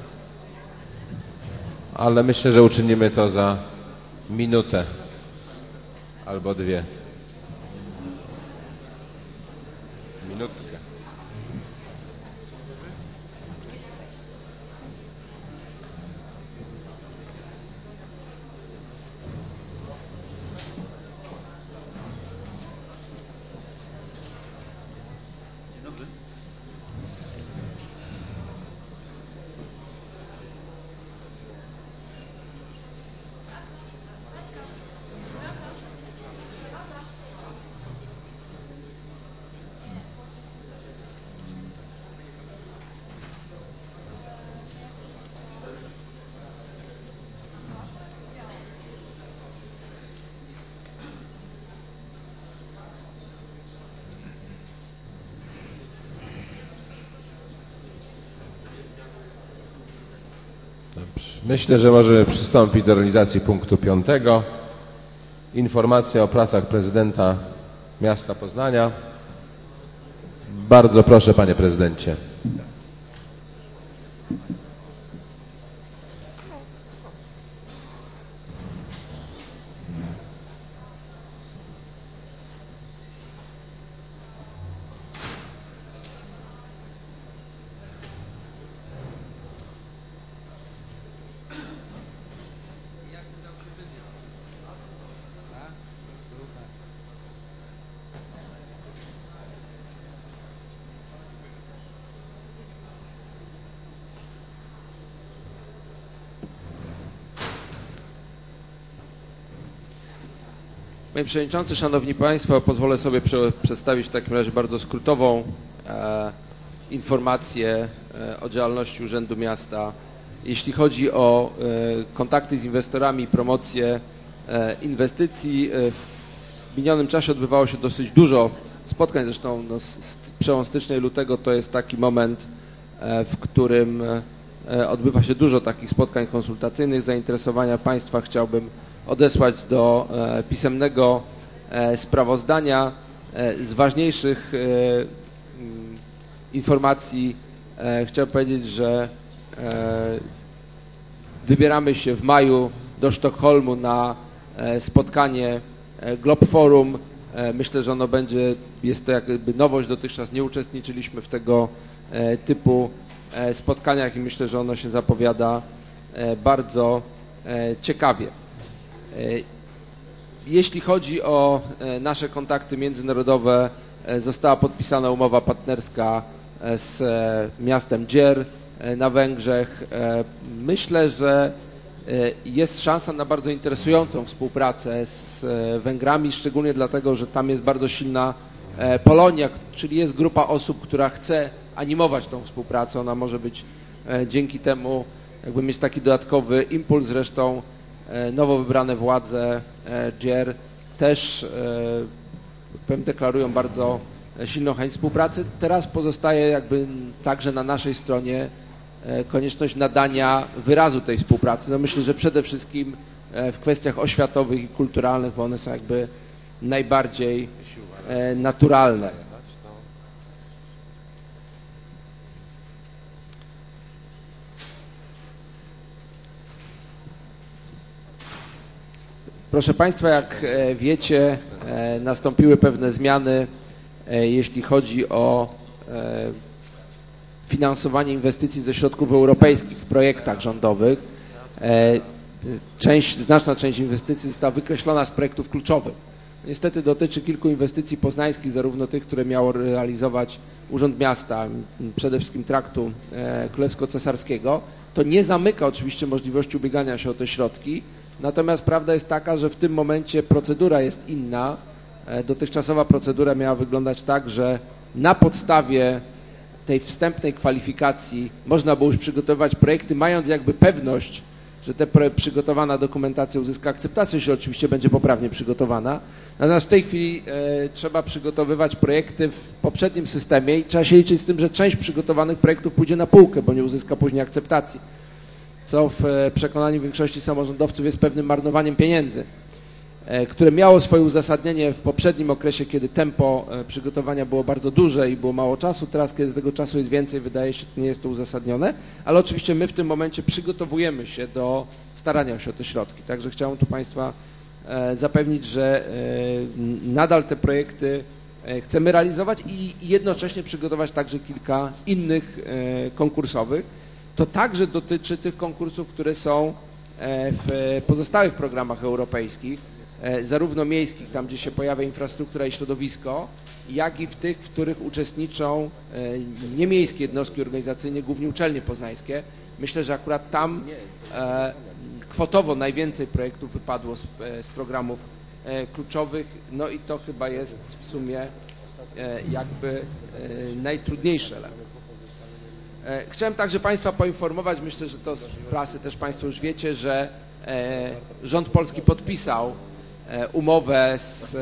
ale myślę, że uczynimy to za minutę albo dwie. Minutkę. Myślę, że możemy przystąpić do realizacji punktu piątego. Informacja o pracach prezydenta miasta Poznania. Bardzo proszę, panie prezydencie. Panie Przewodniczący, Szanowni Państwo, pozwolę sobie prze, przedstawić w takim razie bardzo skrótową e, informację e, o działalności Urzędu Miasta. Jeśli chodzi o e, kontakty z inwestorami i promocję e, inwestycji, e, w minionym czasie odbywało się dosyć dużo spotkań, zresztą no, przełom stycznia i lutego to jest taki moment, e, w którym e, odbywa się dużo takich spotkań konsultacyjnych. Zainteresowania Państwa chciałbym odesłać do e, pisemnego e, sprawozdania. E, z ważniejszych e, m, informacji e, chciałbym powiedzieć, że e, wybieramy się w maju do Sztokholmu na e, spotkanie e, Globe Forum. E, myślę, że ono będzie, jest to jakby nowość, dotychczas nie uczestniczyliśmy w tego e, typu e, spotkaniach i myślę, że ono się zapowiada e, bardzo e, ciekawie. Jeśli chodzi o nasze kontakty międzynarodowe, została podpisana umowa partnerska z miastem Dzier na Węgrzech. Myślę, że jest szansa na bardzo interesującą współpracę z Węgrami, szczególnie dlatego, że tam jest bardzo silna Polonia, czyli jest grupa osób, która chce animować tą współpracę. Ona może być dzięki temu jakby mieć taki dodatkowy impuls. Zresztą nowo wybrane władze Dzier też powiem, deklarują bardzo silną chęć współpracy. Teraz pozostaje jakby także na naszej stronie konieczność nadania wyrazu tej współpracy. No myślę, że przede wszystkim w kwestiach oświatowych i kulturalnych, bo one są jakby najbardziej naturalne. Proszę Państwa, jak wiecie, nastąpiły pewne zmiany, jeśli chodzi o finansowanie inwestycji ze środków europejskich w projektach rządowych. Część, znaczna część inwestycji została wykreślona z projektów kluczowych. Niestety dotyczy kilku inwestycji poznańskich, zarówno tych, które miało realizować Urząd Miasta, przede wszystkim traktu królewsko-cesarskiego. To nie zamyka oczywiście możliwości ubiegania się o te środki, natomiast prawda jest taka, że w tym momencie procedura jest inna. Dotychczasowa procedura miała wyglądać tak, że na podstawie tej wstępnej kwalifikacji można było już przygotowywać projekty, mając jakby pewność, że ta przygotowana dokumentacja uzyska akceptację, jeśli oczywiście będzie poprawnie przygotowana. Natomiast w tej chwili e, trzeba przygotowywać projekty w poprzednim systemie i trzeba się liczyć z tym, że część przygotowanych projektów pójdzie na półkę, bo nie uzyska później akceptacji, co w e, przekonaniu większości samorządowców jest pewnym marnowaniem pieniędzy, e, które miało swoje uzasadnienie w poprzednim okresie, kiedy tempo e, przygotowania było bardzo duże i było mało czasu. Teraz, kiedy tego czasu jest więcej, wydaje się, że nie jest to uzasadnione, ale oczywiście my w tym momencie przygotowujemy się do starania się o te środki. Także chciałem tu Państwa e, zapewnić, że e, nadal te projekty e, chcemy realizować i jednocześnie przygotować także kilka innych e, konkursowych. To także dotyczy tych konkursów, które są e, w pozostałych programach europejskich, zarówno miejskich, tam gdzie się pojawia infrastruktura i środowisko, jak i w tych, w których uczestniczą niemiejskie jednostki organizacyjne, głównie uczelnie poznańskie. Myślę, że akurat tam kwotowo najwięcej projektów wypadło z, z programów kluczowych, no i to chyba jest w sumie jakby najtrudniejszy element. Chciałem także Państwa poinformować, myślę, że to z prasy też Państwo już wiecie, że rząd polski podpisał umowę z,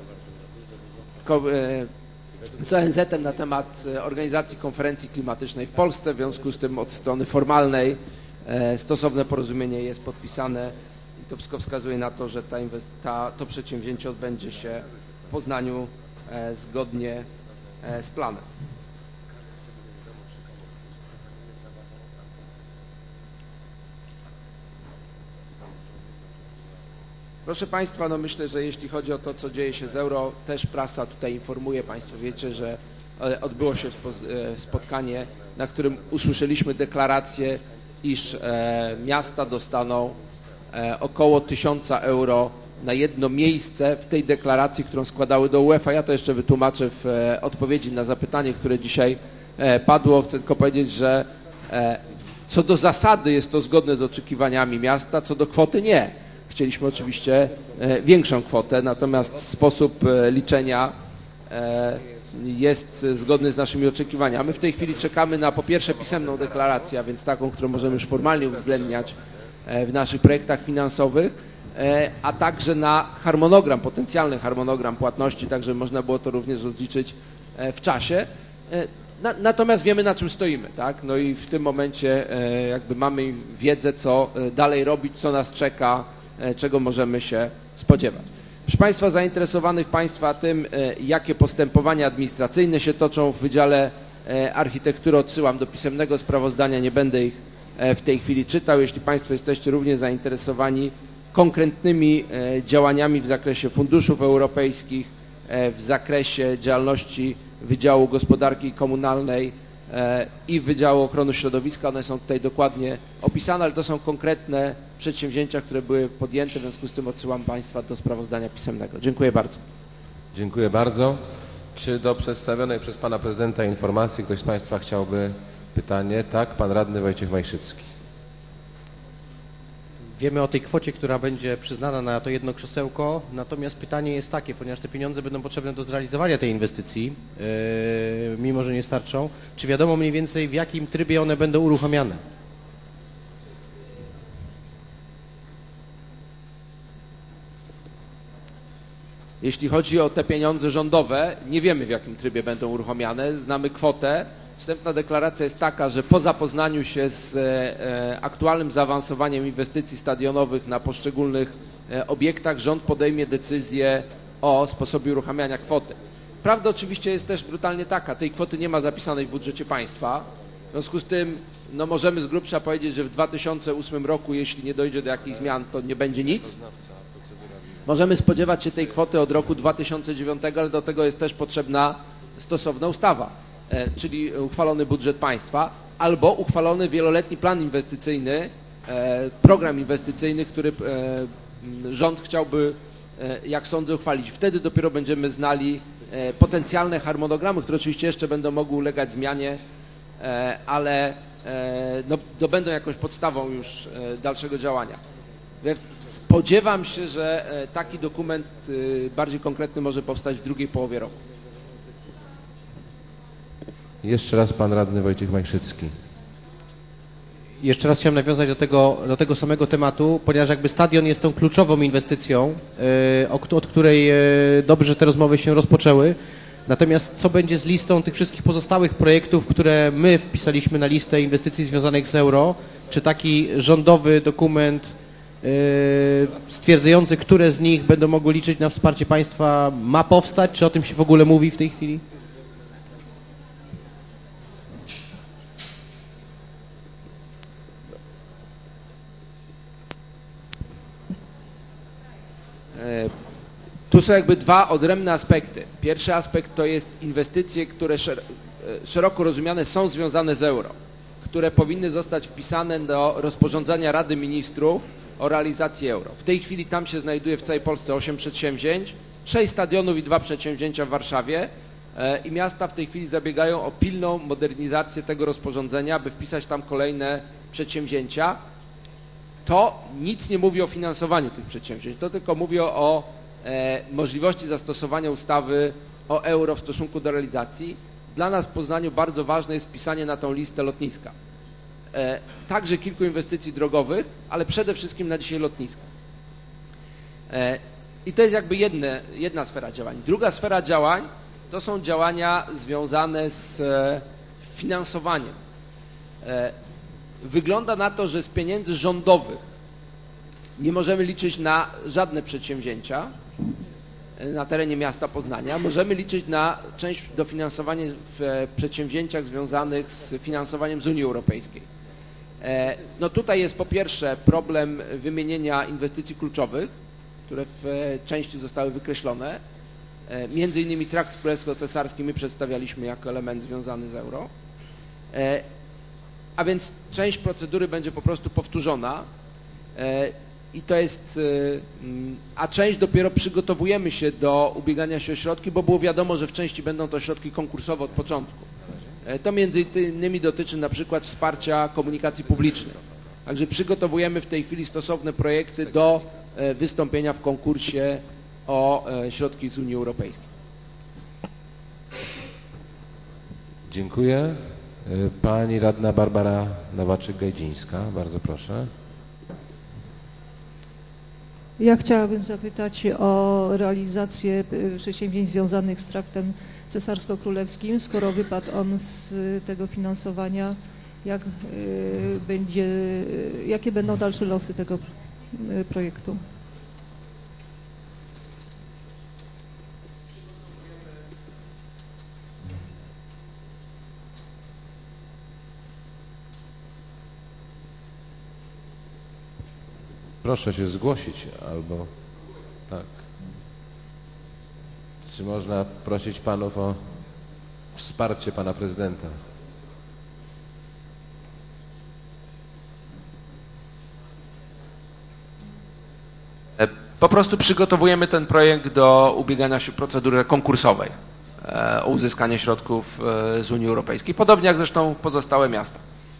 z O N Z-em na temat organizacji konferencji klimatycznej w Polsce. W związku z tym od strony formalnej stosowne porozumienie jest podpisane i to wszystko wskazuje na to, że ta ta, to przedsięwzięcie odbędzie się w Poznaniu zgodnie z planem. Proszę Państwa, no myślę, że jeśli chodzi o to, co dzieje się z euro, też prasa tutaj informuje, Państwo wiecie, że odbyło się spotkanie, na którym usłyszeliśmy deklarację, iż miasta dostaną około tysiąca euro na jedno miejsce w tej deklaracji, którą składały do UEFA. Ja to jeszcze wytłumaczę w odpowiedzi na zapytanie, które dzisiaj padło. Chcę tylko powiedzieć, że co do zasady jest to zgodne z oczekiwaniami miasta, co do kwoty nie. Chcieliśmy oczywiście większą kwotę, natomiast sposób liczenia jest zgodny z naszymi oczekiwaniami. My w tej chwili czekamy na po pierwsze pisemną deklarację, a więc taką, którą możemy już formalnie uwzględniać w naszych projektach finansowych, a także na harmonogram, potencjalny harmonogram płatności, tak żeby można było to również rozliczyć w czasie. Na, natomiast wiemy, na czym stoimy, tak? No i w tym momencie jakby mamy wiedzę, co dalej robić, co nas czeka, czego możemy się spodziewać. Proszę Państwa, zainteresowanych Państwa tym, jakie postępowania administracyjne się toczą w Wydziale Architektury, odsyłam do pisemnego sprawozdania, nie będę ich w tej chwili czytał. Jeśli Państwo jesteście również zainteresowani konkretnymi działaniami w zakresie funduszów europejskich, w zakresie działalności Wydziału Gospodarki Komunalnej i Wydziału Ochrony Środowiska, one są tutaj dokładnie opisane, ale to są konkretne przedsięwzięcia, które były podjęte, w związku z tym odsyłam Państwa do sprawozdania pisemnego. Dziękuję bardzo. Dziękuję bardzo. Czy do przedstawionej przez Pana Prezydenta informacji ktoś z Państwa chciałby pytanie? Tak, Pan Radny Wojciech Majszycki. Wiemy o tej kwocie, która będzie przyznana na to jedno krzesełko, natomiast pytanie jest takie, ponieważ te pieniądze będą potrzebne do zrealizowania tej inwestycji, yy, mimo że nie starczą, czy wiadomo mniej więcej, w jakim trybie one będą uruchamiane? Jeśli chodzi o te pieniądze rządowe, nie wiemy, w jakim trybie będą uruchamiane, znamy kwotę. Wstępna deklaracja jest taka, że po zapoznaniu się z e, aktualnym zaawansowaniem inwestycji stadionowych na poszczególnych e, obiektach rząd podejmie decyzję o sposobie uruchamiania kwoty. Prawda oczywiście jest też brutalnie taka, tej kwoty nie ma zapisanej w budżecie państwa, w związku z tym no, możemy z grubsza powiedzieć, że w dwa tysiące ósmym roku, jeśli nie dojdzie do jakichś zmian, to nie będzie nic. Możemy spodziewać się tej kwoty od roku dwa tysiące dziewiątego, ale do tego jest też potrzebna stosowna ustawa, czyli uchwalony budżet państwa albo uchwalony wieloletni plan inwestycyjny, program inwestycyjny, który rząd chciałby, jak sądzę, uchwalić. Wtedy dopiero będziemy znali potencjalne harmonogramy, które oczywiście jeszcze będą mogły ulegać zmianie, ale no, to będą jakąś podstawą już dalszego działania. Spodziewam się, że taki dokument bardziej konkretny może powstać w drugiej połowie roku. Jeszcze raz Pan Radny Wojciech Majszycki. Jeszcze raz chciałem nawiązać do tego, do tego samego tematu, ponieważ jakby stadion jest tą kluczową inwestycją, od której dobrze te rozmowy się rozpoczęły. Natomiast co będzie z listą tych wszystkich pozostałych projektów, które my wpisaliśmy na listę inwestycji związanych z euro? Czy taki rządowy dokument stwierdzający, które z nich będą mogły liczyć na wsparcie państwa, ma powstać? Czy o tym się w ogóle mówi w tej chwili? Tu są jakby dwa odrębne aspekty. Pierwszy aspekt to jest inwestycje, które szeroko rozumiane są związane z euro, które powinny zostać wpisane do rozporządzenia Rady Ministrów o realizacji euro. W tej chwili tam się znajduje w całej Polsce osiem przedsięwzięć, sześć stadionów i dwa przedsięwzięcia w Warszawie i miasta w tej chwili zabiegają o pilną modernizację tego rozporządzenia, aby wpisać tam kolejne przedsięwzięcia. To nic nie mówi o finansowaniu tych przedsięwzięć, to tylko mówi o, o e, możliwości zastosowania ustawy o euro w stosunku do realizacji. Dla nas w Poznaniu bardzo ważne jest wpisanie na tą listę lotniska. E, także kilku inwestycji drogowych, ale przede wszystkim na dzisiaj lotniska. E, I to jest jakby jedne, jedna sfera działań. Druga sfera działań to są działania związane z e, finansowaniem. E, wygląda na to, że z pieniędzy rządowych nie możemy liczyć na żadne przedsięwzięcia na terenie miasta Poznania. Możemy liczyć na część dofinansowania w przedsięwzięciach związanych z finansowaniem z Unii Europejskiej. No tutaj jest po pierwsze problem wymienienia inwestycji kluczowych, które w części zostały wykreślone. Między innymi trakt królewsko-cesarski my przedstawialiśmy jako element związany z euro. A więc część procedury będzie po prostu powtórzona i to jest, a część dopiero przygotowujemy się do ubiegania się o środki, bo było wiadomo, że w części będą to środki konkursowe od początku. To między innymi dotyczy na przykład wsparcia komunikacji publicznej. Także przygotowujemy w tej chwili stosowne projekty do wystąpienia w konkursie o środki z Unii Europejskiej. Dziękuję. Pani radna Barbara Nowaczyk-Gajdzińska, bardzo proszę. Ja chciałabym zapytać o realizację przedsięwzięć związanych z traktem cesarsko-królewskim. Skoro wypadł on z tego finansowania, jak będzie, jakie będą dalsze losy tego projektu? Proszę się zgłosić, albo tak. Czy można prosić panów o wsparcie pana prezydenta? Po prostu przygotowujemy ten projekt do ubiegania się procedury konkursowej o uzyskanie środków z Unii Europejskiej, podobnie jak zresztą pozostałe miasta.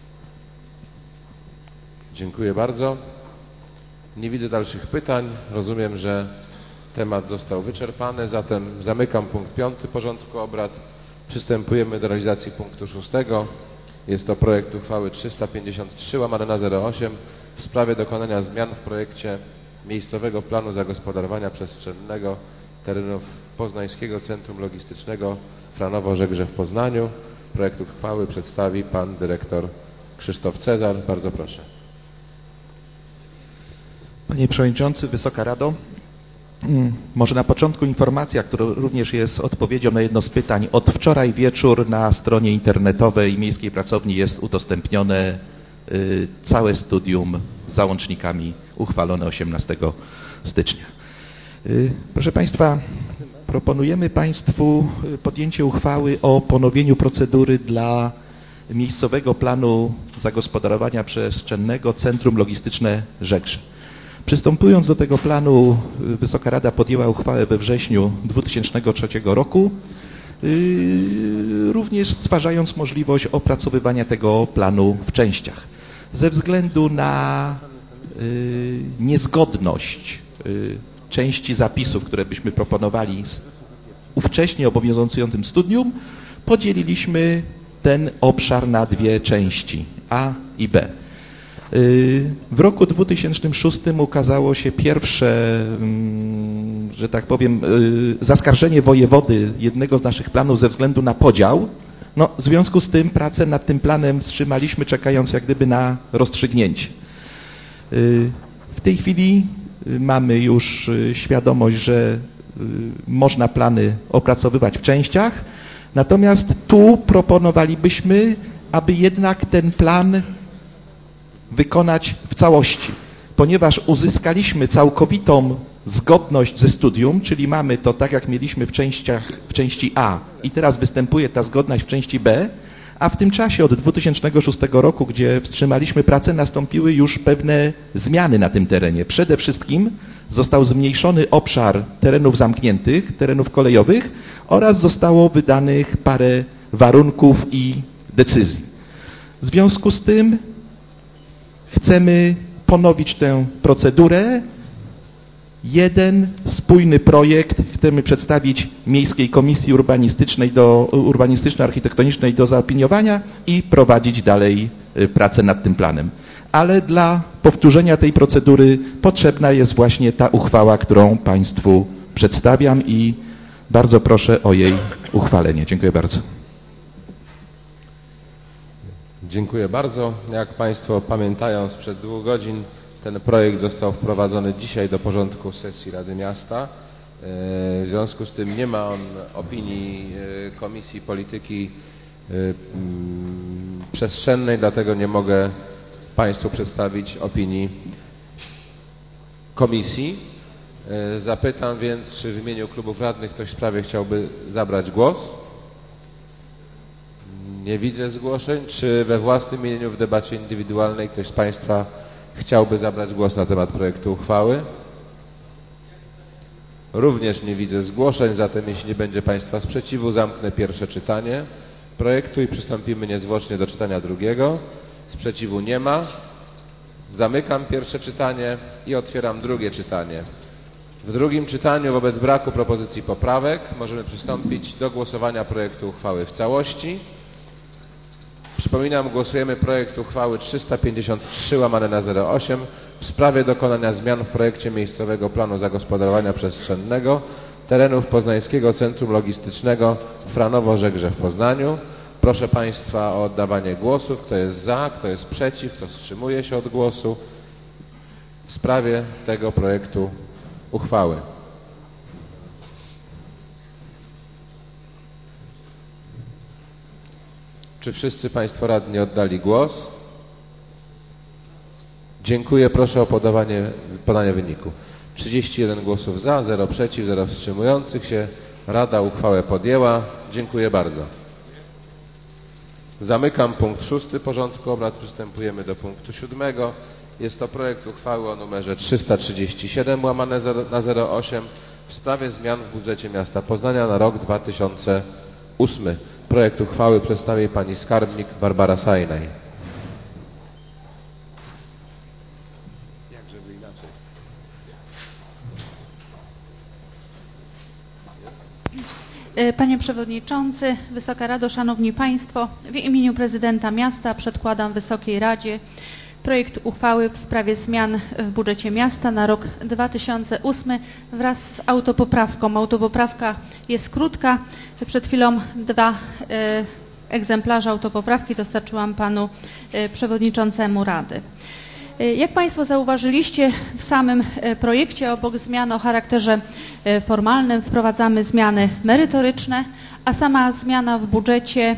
Dziękuję bardzo. Nie widzę dalszych pytań. Rozumiem, że temat został wyczerpany, zatem zamykam punkt piąty porządku obrad. Przystępujemy do realizacji punktu szóstego. Jest to projekt uchwały trzysta pięćdziesiąt trzy łamane na zero osiem w sprawie dokonania zmian w projekcie miejscowego planu zagospodarowania przestrzennego terenów Poznańskiego Centrum Logistycznego Franowo-Żegrze w Poznaniu. Projekt uchwały przedstawi pan dyrektor Krzysztof Cezar. Bardzo proszę. Panie Przewodniczący, Wysoka Rado, może na początku informacja, która również jest odpowiedzią na jedno z pytań. Od wczoraj wieczór na stronie internetowej Miejskiej Pracowni jest udostępnione całe studium z załącznikami uchwalone osiemnastego stycznia. Proszę Państwa, proponujemy Państwu podjęcie uchwały o ponowieniu procedury dla miejscowego planu zagospodarowania przestrzennego Centrum Logistyczne Żegrze. Przystępując do tego planu, Wysoka Rada podjęła uchwałę we wrześniu dwa tysiące trzeciego roku, również stwarzając możliwość opracowywania tego planu w częściach. Ze względu na niezgodność części zapisów, które byśmy proponowali z ówcześnie obowiązującym studium, podzieliliśmy ten obszar na dwie części, A i B. W roku dwa tysiące szóstym ukazało się pierwsze, że tak powiem, zaskarżenie wojewody jednego z naszych planów ze względu na podział. No, w związku z tym pracę nad tym planem wstrzymaliśmy, czekając jak gdyby na rozstrzygnięcie. W tej chwili mamy już świadomość, że można plany opracowywać w częściach, natomiast tu proponowalibyśmy, aby jednak ten plan wykonać w całości, ponieważ uzyskaliśmy całkowitą zgodność ze studium, czyli mamy to tak, jak mieliśmy w częściach, w części A i teraz występuje ta zgodność w części B, a w tym czasie od dwa tysiące szóstego roku, gdzie wstrzymaliśmy pracę, nastąpiły już pewne zmiany na tym terenie. Przede wszystkim został zmniejszony obszar terenów zamkniętych, terenów kolejowych oraz zostało wydanych parę warunków i decyzji. W związku z tym chcemy ponowić tę procedurę. Jeden spójny projekt chcemy przedstawić Miejskiej Komisji Urbanistycznej do, Urbanistyczno-Architektonicznej do zaopiniowania i prowadzić dalej pracę nad tym planem. Ale dla powtórzenia tej procedury potrzebna jest właśnie ta uchwała, którą Państwu przedstawiam i bardzo proszę o jej uchwalenie. Dziękuję bardzo. Dziękuję bardzo. Jak Państwo pamiętają, sprzed dwóch godzin ten projekt został wprowadzony dzisiaj do porządku sesji Rady Miasta. W związku z tym nie ma on opinii Komisji Polityki Przestrzennej, dlatego nie mogę Państwu przedstawić opinii Komisji. Zapytam więc, czy w imieniu klubów radnych ktoś w sprawie chciałby zabrać głos? Nie widzę zgłoszeń. Czy we własnym imieniu w debacie indywidualnej ktoś z Państwa chciałby zabrać głos na temat projektu uchwały? Również nie widzę zgłoszeń, zatem jeśli nie będzie Państwa sprzeciwu, zamknę pierwsze czytanie projektu i przystąpimy niezwłocznie do czytania drugiego. Sprzeciwu nie ma. Zamykam pierwsze czytanie i otwieram drugie czytanie. W drugim czytaniu wobec braku propozycji poprawek możemy przystąpić do głosowania projektu uchwały w całości. Przypominam, głosujemy projekt uchwały trzysta pięćdziesiąt trzy łamane na zero osiem w sprawie dokonania zmian w projekcie miejscowego planu zagospodarowania przestrzennego terenów Poznańskiego Centrum Logistycznego Franowo-Żegrze w Poznaniu. Proszę Państwa o oddawanie głosów. Kto jest za, kto jest przeciw, kto wstrzymuje się od głosu w sprawie tego projektu uchwały. Czy wszyscy Państwo radni oddali głos? Dziękuję. Proszę o podawanie, podanie wyniku. trzydzieści jeden głosów za, zero przeciw, zero wstrzymujących się. Rada uchwałę podjęła. Dziękuję bardzo. Zamykam punkt szósty porządku obrad. Przystępujemy do punktu siódmego. Jest to projekt uchwały o numerze trzysta trzydzieści siedem łamane na zero osiem w sprawie zmian w budżecie miasta Poznania na rok dwa tysiące ósmy. Projekt uchwały przedstawi pani skarbnik Barbara Sajnej. Jakżeby inaczej. Panie Przewodniczący, Wysoka Rado, Szanowni Państwo, w imieniu prezydenta miasta przedkładam Wysokiej Radzie projekt uchwały w sprawie zmian w budżecie miasta na rok dwa tysiące ósmy wraz z autopoprawką. Autopoprawka jest krótka. Przed chwilą dwa e, egzemplarze autopoprawki dostarczyłam panu e, przewodniczącemu Rady. E, jak Państwo zauważyliście, w samym e, projekcie obok zmian o charakterze e, formalnym wprowadzamy zmiany merytoryczne, a sama zmiana w budżecie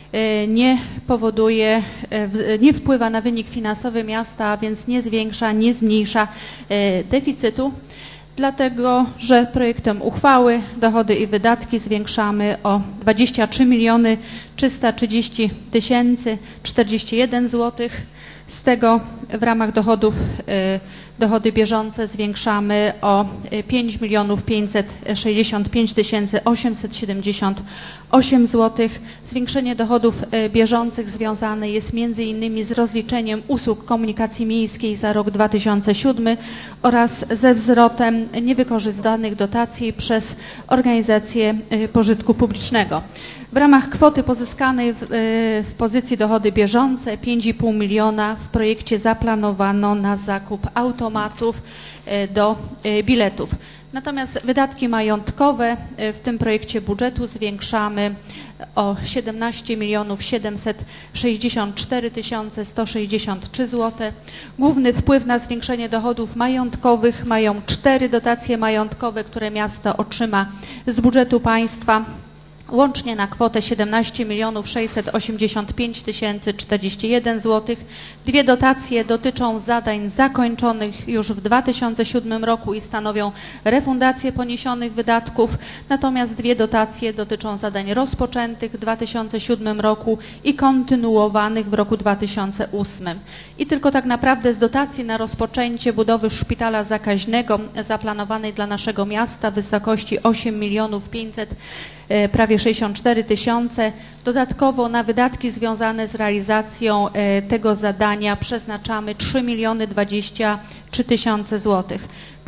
nie powoduje, nie wpływa na wynik finansowy miasta, a więc nie zwiększa, nie zmniejsza deficytu, dlatego że projektem uchwały dochody i wydatki zwiększamy o dwadzieścia trzy miliony trzysta trzydzieści tysięcy czterdzieści jeden złotych. Z tego w ramach dochodów dochody bieżące zwiększamy o pięć milionów pięćset sześćdziesiąt pięć tysięcy osiemset siedemdziesiąt osiem złotych. Zwiększenie dochodów bieżących związane jest między innymi z rozliczeniem usług komunikacji miejskiej za rok dwa tysiące siódmy oraz ze wzrostem niewykorzystanych dotacji przez organizacje pożytku publicznego. W ramach kwoty pozyskanej w, w pozycji dochody bieżące pięć i pół miliona w projekcie zaplanowano na zakup automatów do biletów. Natomiast wydatki majątkowe w tym projekcie budżetu zwiększamy o siedemnaście milionów siedemset sześćdziesiąt cztery tysiące sto sześćdziesiąt trzy złote. Główny wpływ na zwiększenie dochodów majątkowych mają cztery dotacje majątkowe, które miasto otrzyma z budżetu państwa. Łącznie na kwotę siedemnaście milionów sześćset osiemdziesiąt pięć tysięcy czterdzieści jeden złotych. Dwie dotacje dotyczą zadań zakończonych już w dwa tysiące siódmym roku i stanowią refundację poniesionych wydatków, natomiast dwie dotacje dotyczą zadań rozpoczętych w dwa tysiące siódmym roku i kontynuowanych w roku dwa tysiące ósmym. I tylko tak naprawdę z dotacji na rozpoczęcie budowy szpitala zakaźnego zaplanowanej dla naszego miasta w wysokości osiem milionów pięćset prawie sześćdziesiąt cztery tysiące. Dodatkowo na wydatki związane z realizacją tego zadania przeznaczamy trzy miliony dwadzieścia trzy tysiące złotych.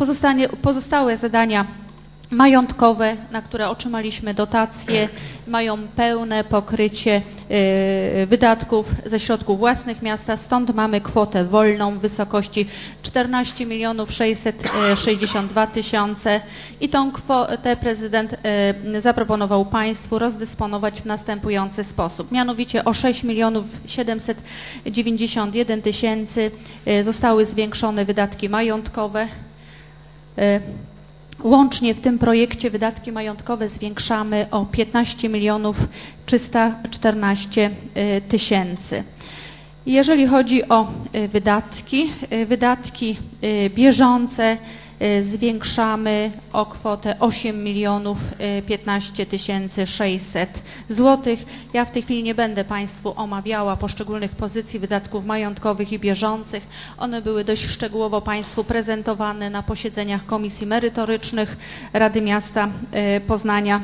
Pozostałe zadania majątkowe, na które otrzymaliśmy dotacje, mają pełne pokrycie wydatków ze środków własnych miasta, stąd mamy kwotę wolną w wysokości czternaście milionów sześćset sześćdziesiąt dwa tysiące i tą kwotę prezydent zaproponował Państwu rozdysponować w następujący sposób. Mianowicie o sześć milionów siedemset dziewięćdziesiąt jeden tysięcy zostały zwiększone wydatki majątkowe. Łącznie w tym projekcie wydatki majątkowe zwiększamy o piętnaście milionów trzysta czternaście tysięcy. Jeżeli chodzi o wydatki, wydatki bieżące zwiększamy o kwotę osiem milionów piętnaście tysięcy sześćset złotych. Ja w tej chwili nie będę Państwu omawiała poszczególnych pozycji wydatków majątkowych i bieżących. One były dość szczegółowo Państwu prezentowane na posiedzeniach komisji merytorycznych Rady Miasta Poznania.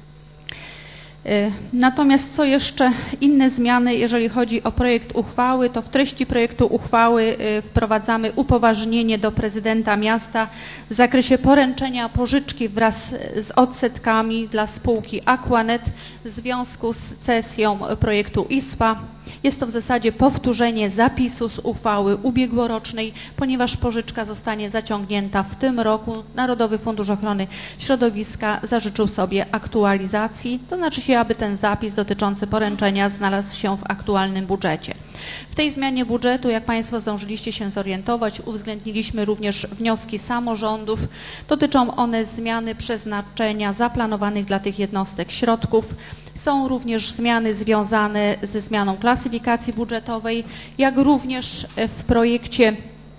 Natomiast co jeszcze inne zmiany, jeżeli chodzi o projekt uchwały, to w treści projektu uchwały wprowadzamy upoważnienie do prezydenta miasta w zakresie poręczenia pożyczki wraz z odsetkami dla spółki Aquanet w związku z cesją projektu I S P A. Jest to w zasadzie powtórzenie zapisu z uchwały ubiegłorocznej, ponieważ pożyczka zostanie zaciągnięta w tym roku. Narodowy Fundusz Ochrony Środowiska zażyczył sobie aktualizacji, to znaczy się, aby ten zapis dotyczący poręczenia znalazł się w aktualnym budżecie. W tej zmianie budżetu, jak Państwo zdążyliście się zorientować, uwzględniliśmy również wnioski samorządów. Dotyczą one zmiany przeznaczenia zaplanowanych dla tych jednostek środków. Są również zmiany związane ze zmianą klasyfikacji budżetowej, jak również w projekcie,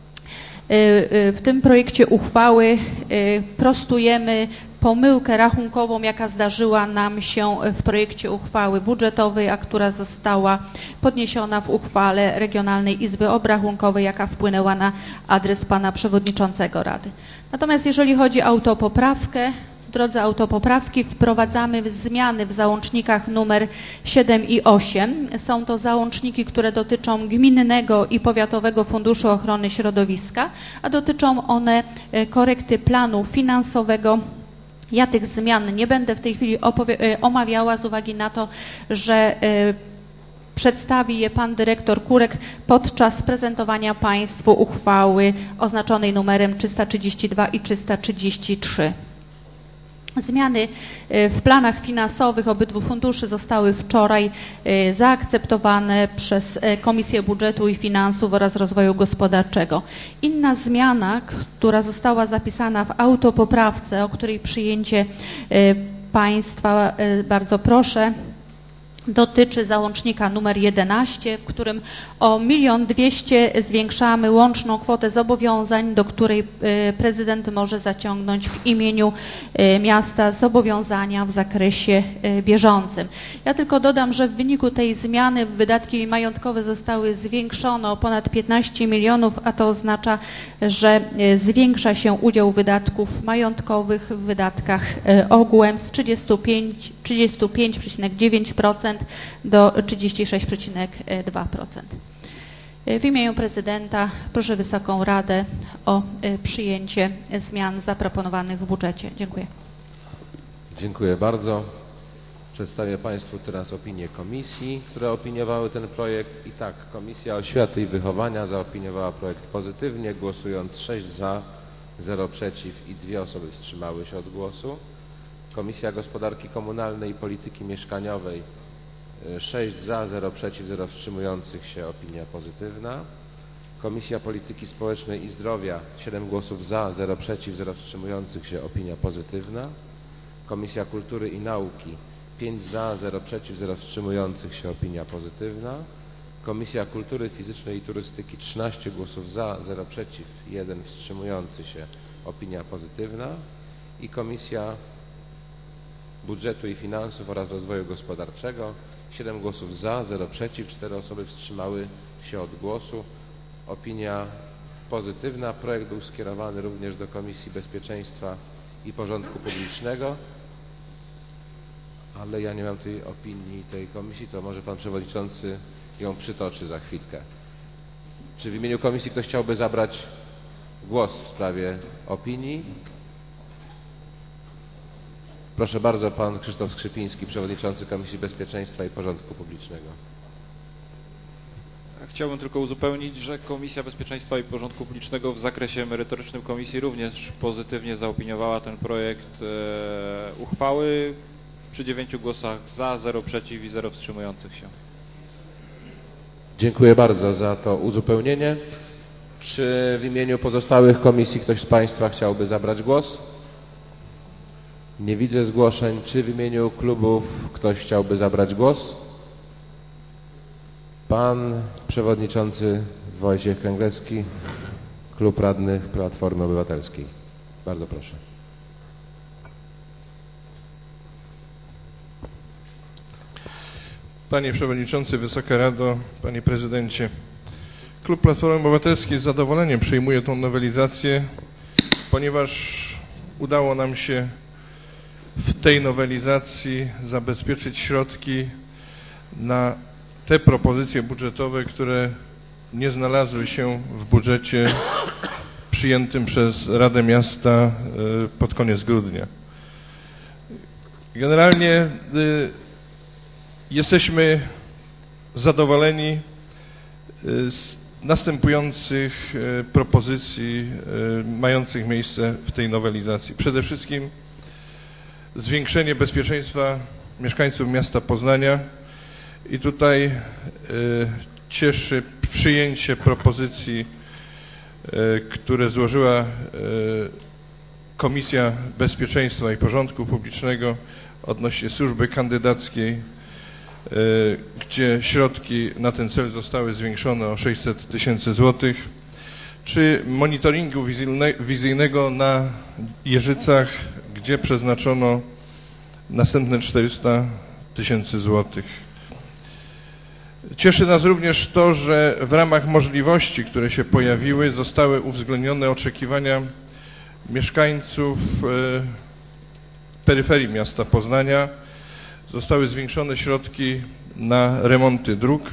w tym projekcie uchwały prostujemy pomyłkę rachunkową, jaka zdarzyła nam się w projekcie uchwały budżetowej, a która została podniesiona w uchwale Regionalnej Izby Obrachunkowej, jaka wpłynęła na adres pana przewodniczącego Rady. Natomiast jeżeli chodzi o autopoprawkę, w drodze autopoprawki wprowadzamy zmiany w załącznikach numer siedem i osiem. Są to załączniki, które dotyczą Gminnego i Powiatowego Funduszu Ochrony Środowiska, a dotyczą one korekty planu finansowego. Ja tych zmian nie będę w tej chwili omawiała z uwagi na to, że przedstawi je pan dyrektor Kurek podczas prezentowania Państwu uchwały oznaczonej numerem trzysta trzydzieści dwa i trzysta trzydzieści trzy. Zmiany w planach finansowych obydwu funduszy zostały wczoraj zaakceptowane przez Komisję Budżetu i Finansów oraz Rozwoju Gospodarczego. Inna zmiana, która została zapisana w autopoprawce, o której przyjęcie Państwa bardzo proszę, dotyczy załącznika numer jedenaście, w którym o milion dwieście zwiększamy łączną kwotę zobowiązań, do której prezydent może zaciągnąć w imieniu miasta zobowiązania w zakresie bieżącym. Ja tylko dodam, że w wyniku tej zmiany wydatki majątkowe zostały zwiększone o ponad piętnaście milionów, a to oznacza, że zwiększa się udział wydatków majątkowych w wydatkach ogółem z trzydziestu pięć przecinek dziewięć procent do trzydziestu sześciu przecinek dwa procent. W imieniu prezydenta proszę Wysoką Radę o przyjęcie zmian zaproponowanych w budżecie. Dziękuję. Dziękuję bardzo. Przedstawię Państwu teraz opinię komisji, które opiniowały ten projekt. I tak, Komisja Oświaty i Wychowania zaopiniowała projekt pozytywnie, głosując sześć za, zero przeciw i dwie osoby wstrzymały się od głosu. Komisja Gospodarki Komunalnej i Polityki Mieszkaniowej sześć za, zero przeciw, zero wstrzymujących się, opinia pozytywna. Komisja Polityki Społecznej i Zdrowia siedem głosów za, zero przeciw, zero wstrzymujących się, opinia pozytywna. Komisja Kultury i Nauki pięć za, zero przeciw, zero wstrzymujących się, opinia pozytywna. Komisja Kultury Fizycznej i Turystyki trzynaście głosów za, zero przeciw, jeden wstrzymujący się, opinia pozytywna. I Komisja Budżetu i Finansów oraz Rozwoju Gospodarczego siedem głosów za, zero przeciw, cztery osoby wstrzymały się od głosu. Opinia pozytywna. Projekt był skierowany również do Komisji Bezpieczeństwa i Porządku Publicznego, ale ja nie mam tej opinii tej komisji, to może Pan Przewodniczący ją przytoczy za chwilkę. Czy w imieniu komisji ktoś chciałby zabrać głos w sprawie opinii? Proszę bardzo, pan Krzysztof Skrzypiński, przewodniczący Komisji Bezpieczeństwa i Porządku Publicznego. Chciałbym tylko uzupełnić, że Komisja Bezpieczeństwa i Porządku Publicznego w zakresie merytorycznym Komisji również pozytywnie zaopiniowała ten projekt e, uchwały przy dziewięciu głosach za, zero przeciw i zero wstrzymujących się. Dziękuję bardzo za to uzupełnienie. Czy w imieniu pozostałych komisji ktoś z Państwa chciałby zabrać głos? Nie widzę zgłoszeń. Czy w imieniu klubów ktoś chciałby zabrać głos? Pan przewodniczący Wojciech Kręglewski, Klub Radnych Platformy Obywatelskiej. Bardzo proszę. Panie Przewodniczący, Wysoka Rado, Panie Prezydencie. Klub Platformy Obywatelskiej z zadowoleniem przyjmuje tą nowelizację, ponieważ udało nam się w tej nowelizacji zabezpieczyć środki na te propozycje budżetowe, które nie znalazły się w budżecie przyjętym przez Radę Miasta pod koniec grudnia. Generalnie jesteśmy zadowoleni z następujących propozycji mających miejsce w tej nowelizacji. Przede wszystkim zwiększenie bezpieczeństwa mieszkańców miasta Poznania i tutaj cieszy przyjęcie propozycji, które złożyła Komisja Bezpieczeństwa i Porządku Publicznego odnośnie służby kandydackiej, gdzie środki na ten cel zostały zwiększone o sześćset tysięcy złotych, czy monitoringu wizyjnego na Jeżycach, gdzie przeznaczono następne czterysta tysięcy złotych. Cieszy nas również to, że w ramach możliwości, które się pojawiły, zostały uwzględnione oczekiwania mieszkańców peryferii miasta Poznania. Zostały zwiększone środki na remonty dróg.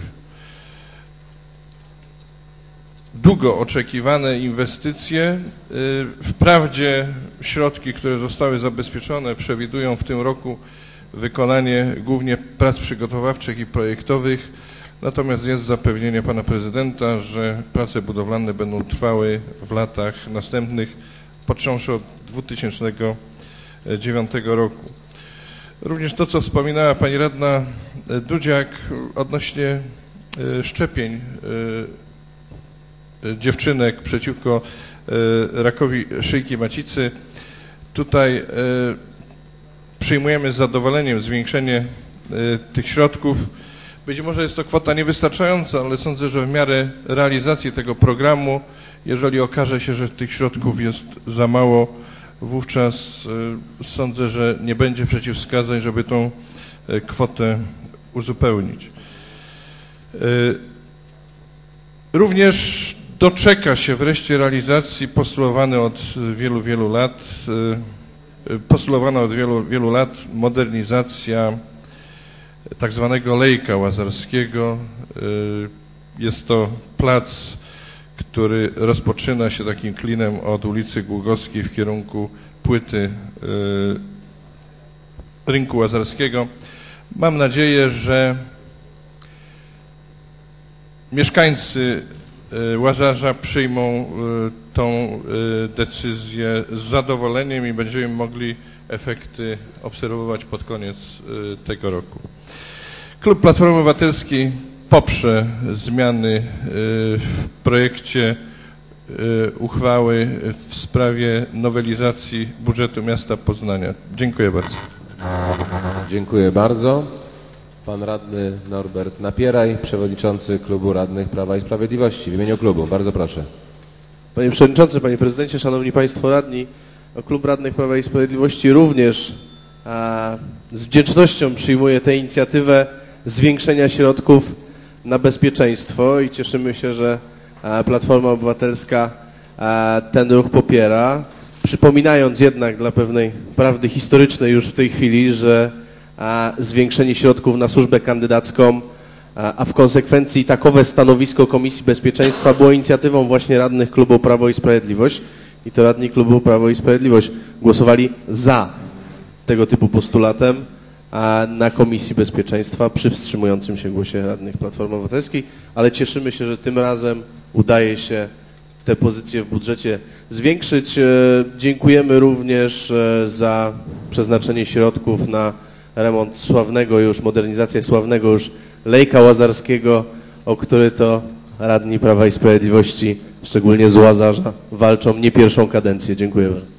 Długo oczekiwane inwestycje. Wprawdzie środki, które zostały zabezpieczone, przewidują w tym roku wykonanie głównie prac przygotowawczych i projektowych, natomiast jest zapewnienie pana prezydenta, że prace budowlane będą trwały w latach następnych, począwszy od dwa tysiące dziewiątego roku. Również to, co wspominała pani radna Dudziak odnośnie szczepień dziewczynek przeciwko rakowi szyjki macicy. Tutaj przyjmujemy z zadowoleniem zwiększenie tych środków. Być może jest to kwota niewystarczająca, ale sądzę, że w miarę realizacji tego programu, jeżeli okaże się, że tych środków jest za mało, wówczas sądzę, że nie będzie przeciwwskazań, żeby tą kwotę uzupełnić. Również doczeka się wreszcie realizacji postulowany od wielu, wielu lat, postulowana od wielu, wielu lat modernizacja tak zwanego Lejka Łazarskiego. Jest to plac, który rozpoczyna się takim klinem od ulicy Głogowskiej w kierunku płyty Rynku Łazarskiego. Mam nadzieję, że mieszkańcy Łazarza przyjmą tą decyzję z zadowoleniem i będziemy mogli efekty obserwować pod koniec tego roku. Klub Platformy Obywatelskiej poprze zmiany w projekcie uchwały w sprawie nowelizacji budżetu miasta Poznania. Dziękuję bardzo. Dziękuję bardzo. Pan radny Norbert Napieraj, przewodniczący Klubu Radnych Prawa i Sprawiedliwości. W imieniu klubu, bardzo proszę. Panie Przewodniczący, Panie Prezydencie, Szanowni Państwo Radni, Klub Radnych Prawa i Sprawiedliwości również a, z wdzięcznością przyjmuje tę inicjatywę zwiększenia środków na bezpieczeństwo i cieszymy się, że a, Platforma Obywatelska a, ten ruch popiera. Przypominając jednak dla pewnej prawdy historycznej już w tej chwili, że a, zwiększenie środków na służbę kandydacką, a, a w konsekwencji takowe stanowisko Komisji Bezpieczeństwa było inicjatywą właśnie radnych klubu Prawo i Sprawiedliwość i to radni klubu Prawo i Sprawiedliwość głosowali za tego typu postulatem a na Komisji Bezpieczeństwa przy wstrzymującym się głosie radnych Platformy Obywatelskiej, ale cieszymy się, że tym razem udaje się te pozycje w budżecie zwiększyć. Dziękujemy również za przeznaczenie środków na remont sławnego już, modernizację sławnego już Lejka Łazarskiego, o który to radni Prawa i Sprawiedliwości, szczególnie z Łazarza, walczą nie pierwszą kadencję. Dziękuję bardzo.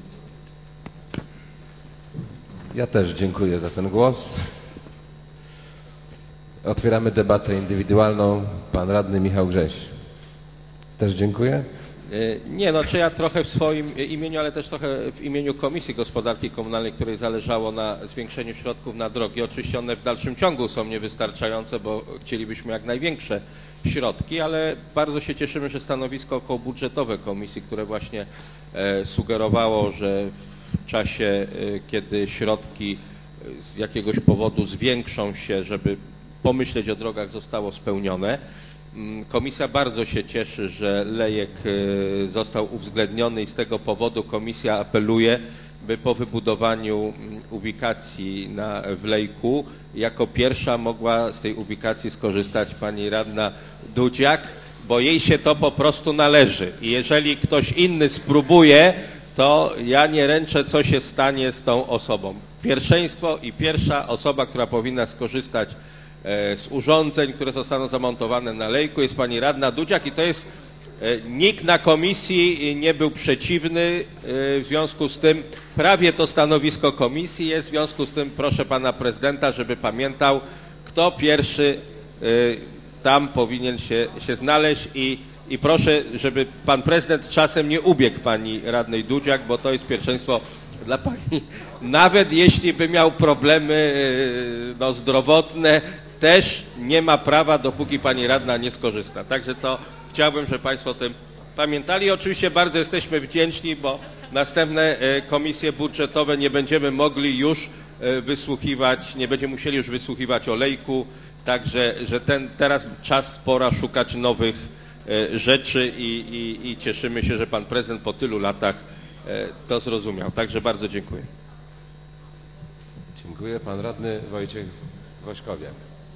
Ja też dziękuję za ten głos. Otwieramy debatę indywidualną. Pan radny Michał Grześ. Też dziękuję. Nie, no czy ja trochę w swoim imieniu, ale też trochę w imieniu Komisji Gospodarki Komunalnej, której zależało na zwiększeniu środków na drogi. Oczywiście one w dalszym ciągu są niewystarczające, bo chcielibyśmy jak największe środki, ale bardzo się cieszymy, że stanowisko okołobudżetowe Komisji, które właśnie e, sugerowało, że w czasie, e, kiedy środki z jakiegoś powodu zwiększą się, żeby pomyśleć o drogach, zostało spełnione. Komisja bardzo się cieszy, że Lejek został uwzględniony i z tego powodu komisja apeluje, by po wybudowaniu ubikacji na, w Lejku jako pierwsza mogła z tej ubikacji skorzystać pani radna Dudziak, bo jej się to po prostu należy. I jeżeli ktoś inny spróbuje, to ja nie ręczę, co się stanie z tą osobą. Pierwszeństwo i pierwsza osoba, która powinna skorzystać z urządzeń, które zostaną zamontowane na Lejku, jest pani radna Dudziak i to jest, nikt na komisji nie był przeciwny, w związku z tym prawie to stanowisko komisji jest, w związku z tym proszę pana prezydenta, żeby pamiętał, kto pierwszy tam powinien się, się znaleźć i, i proszę, żeby pan prezydent czasem nie ubiegł pani radnej Dudziak, bo to jest pierwszeństwo dla pani, nawet jeśli by miał problemy no, zdrowotne, też nie ma prawa, dopóki pani radna nie skorzysta. Także to chciałbym, żeby państwo o tym pamiętali. I oczywiście bardzo jesteśmy wdzięczni, bo następne komisje budżetowe nie będziemy mogli już wysłuchiwać, nie będziemy musieli już wysłuchiwać o Lejku, także że ten, teraz czas, pora szukać nowych rzeczy i, i, i cieszymy się, że pan prezydent po tylu latach to zrozumiał. Także bardzo dziękuję. Dziękuję. Pan radny Wojciech Wośkowiak.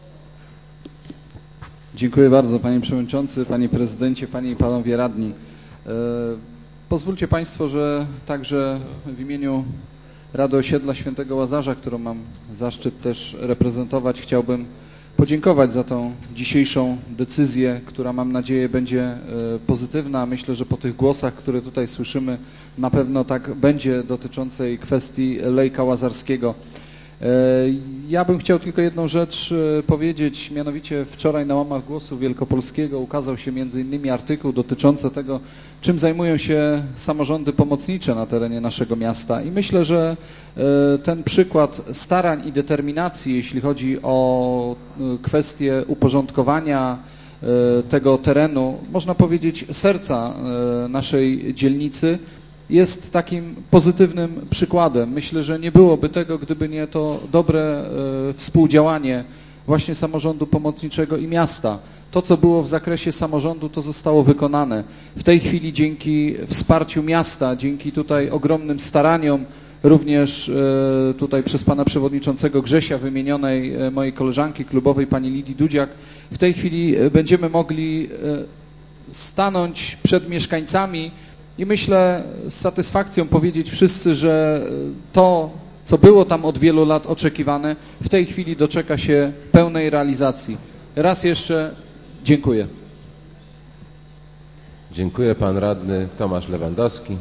Dziękuję bardzo panie przewodniczący, panie prezydencie, panie i panowie radni. E, pozwólcie państwo, że także w imieniu Rady Osiedla Świętego Łazarza, którą mam zaszczyt też reprezentować, chciałbym podziękować za tą dzisiejszą decyzję, która mam nadzieję będzie e, pozytywna. Myślę, że po tych głosach, które tutaj słyszymy, na pewno tak będzie, dotyczącej kwestii Lejka Łazarskiego. Ja bym chciał tylko jedną rzecz powiedzieć, mianowicie wczoraj na łamach Głosu Wielkopolskiego ukazał się między innymi artykuł dotyczący tego, czym zajmują się samorządy pomocnicze na terenie naszego miasta i myślę, że ten przykład starań i determinacji, jeśli chodzi o kwestię uporządkowania tego terenu, można powiedzieć serca naszej dzielnicy, jest takim pozytywnym przykładem. Myślę, że nie byłoby tego, gdyby nie to dobre e, współdziałanie właśnie samorządu pomocniczego i miasta. To, co było w zakresie samorządu, to zostało wykonane. W tej chwili dzięki wsparciu miasta, dzięki tutaj ogromnym staraniom, również e, tutaj przez pana przewodniczącego Grzesia, wymienionej e, mojej koleżanki klubowej, pani Lidii Dudziak, w tej chwili e, będziemy mogli e, stanąć przed mieszkańcami i myślę z satysfakcją powiedzieć wszyscy, że to, co było tam od wielu lat oczekiwane, w tej chwili doczeka się pełnej realizacji. Raz jeszcze dziękuję. Dziękuję. Pan radny Tomasz Lewandowski.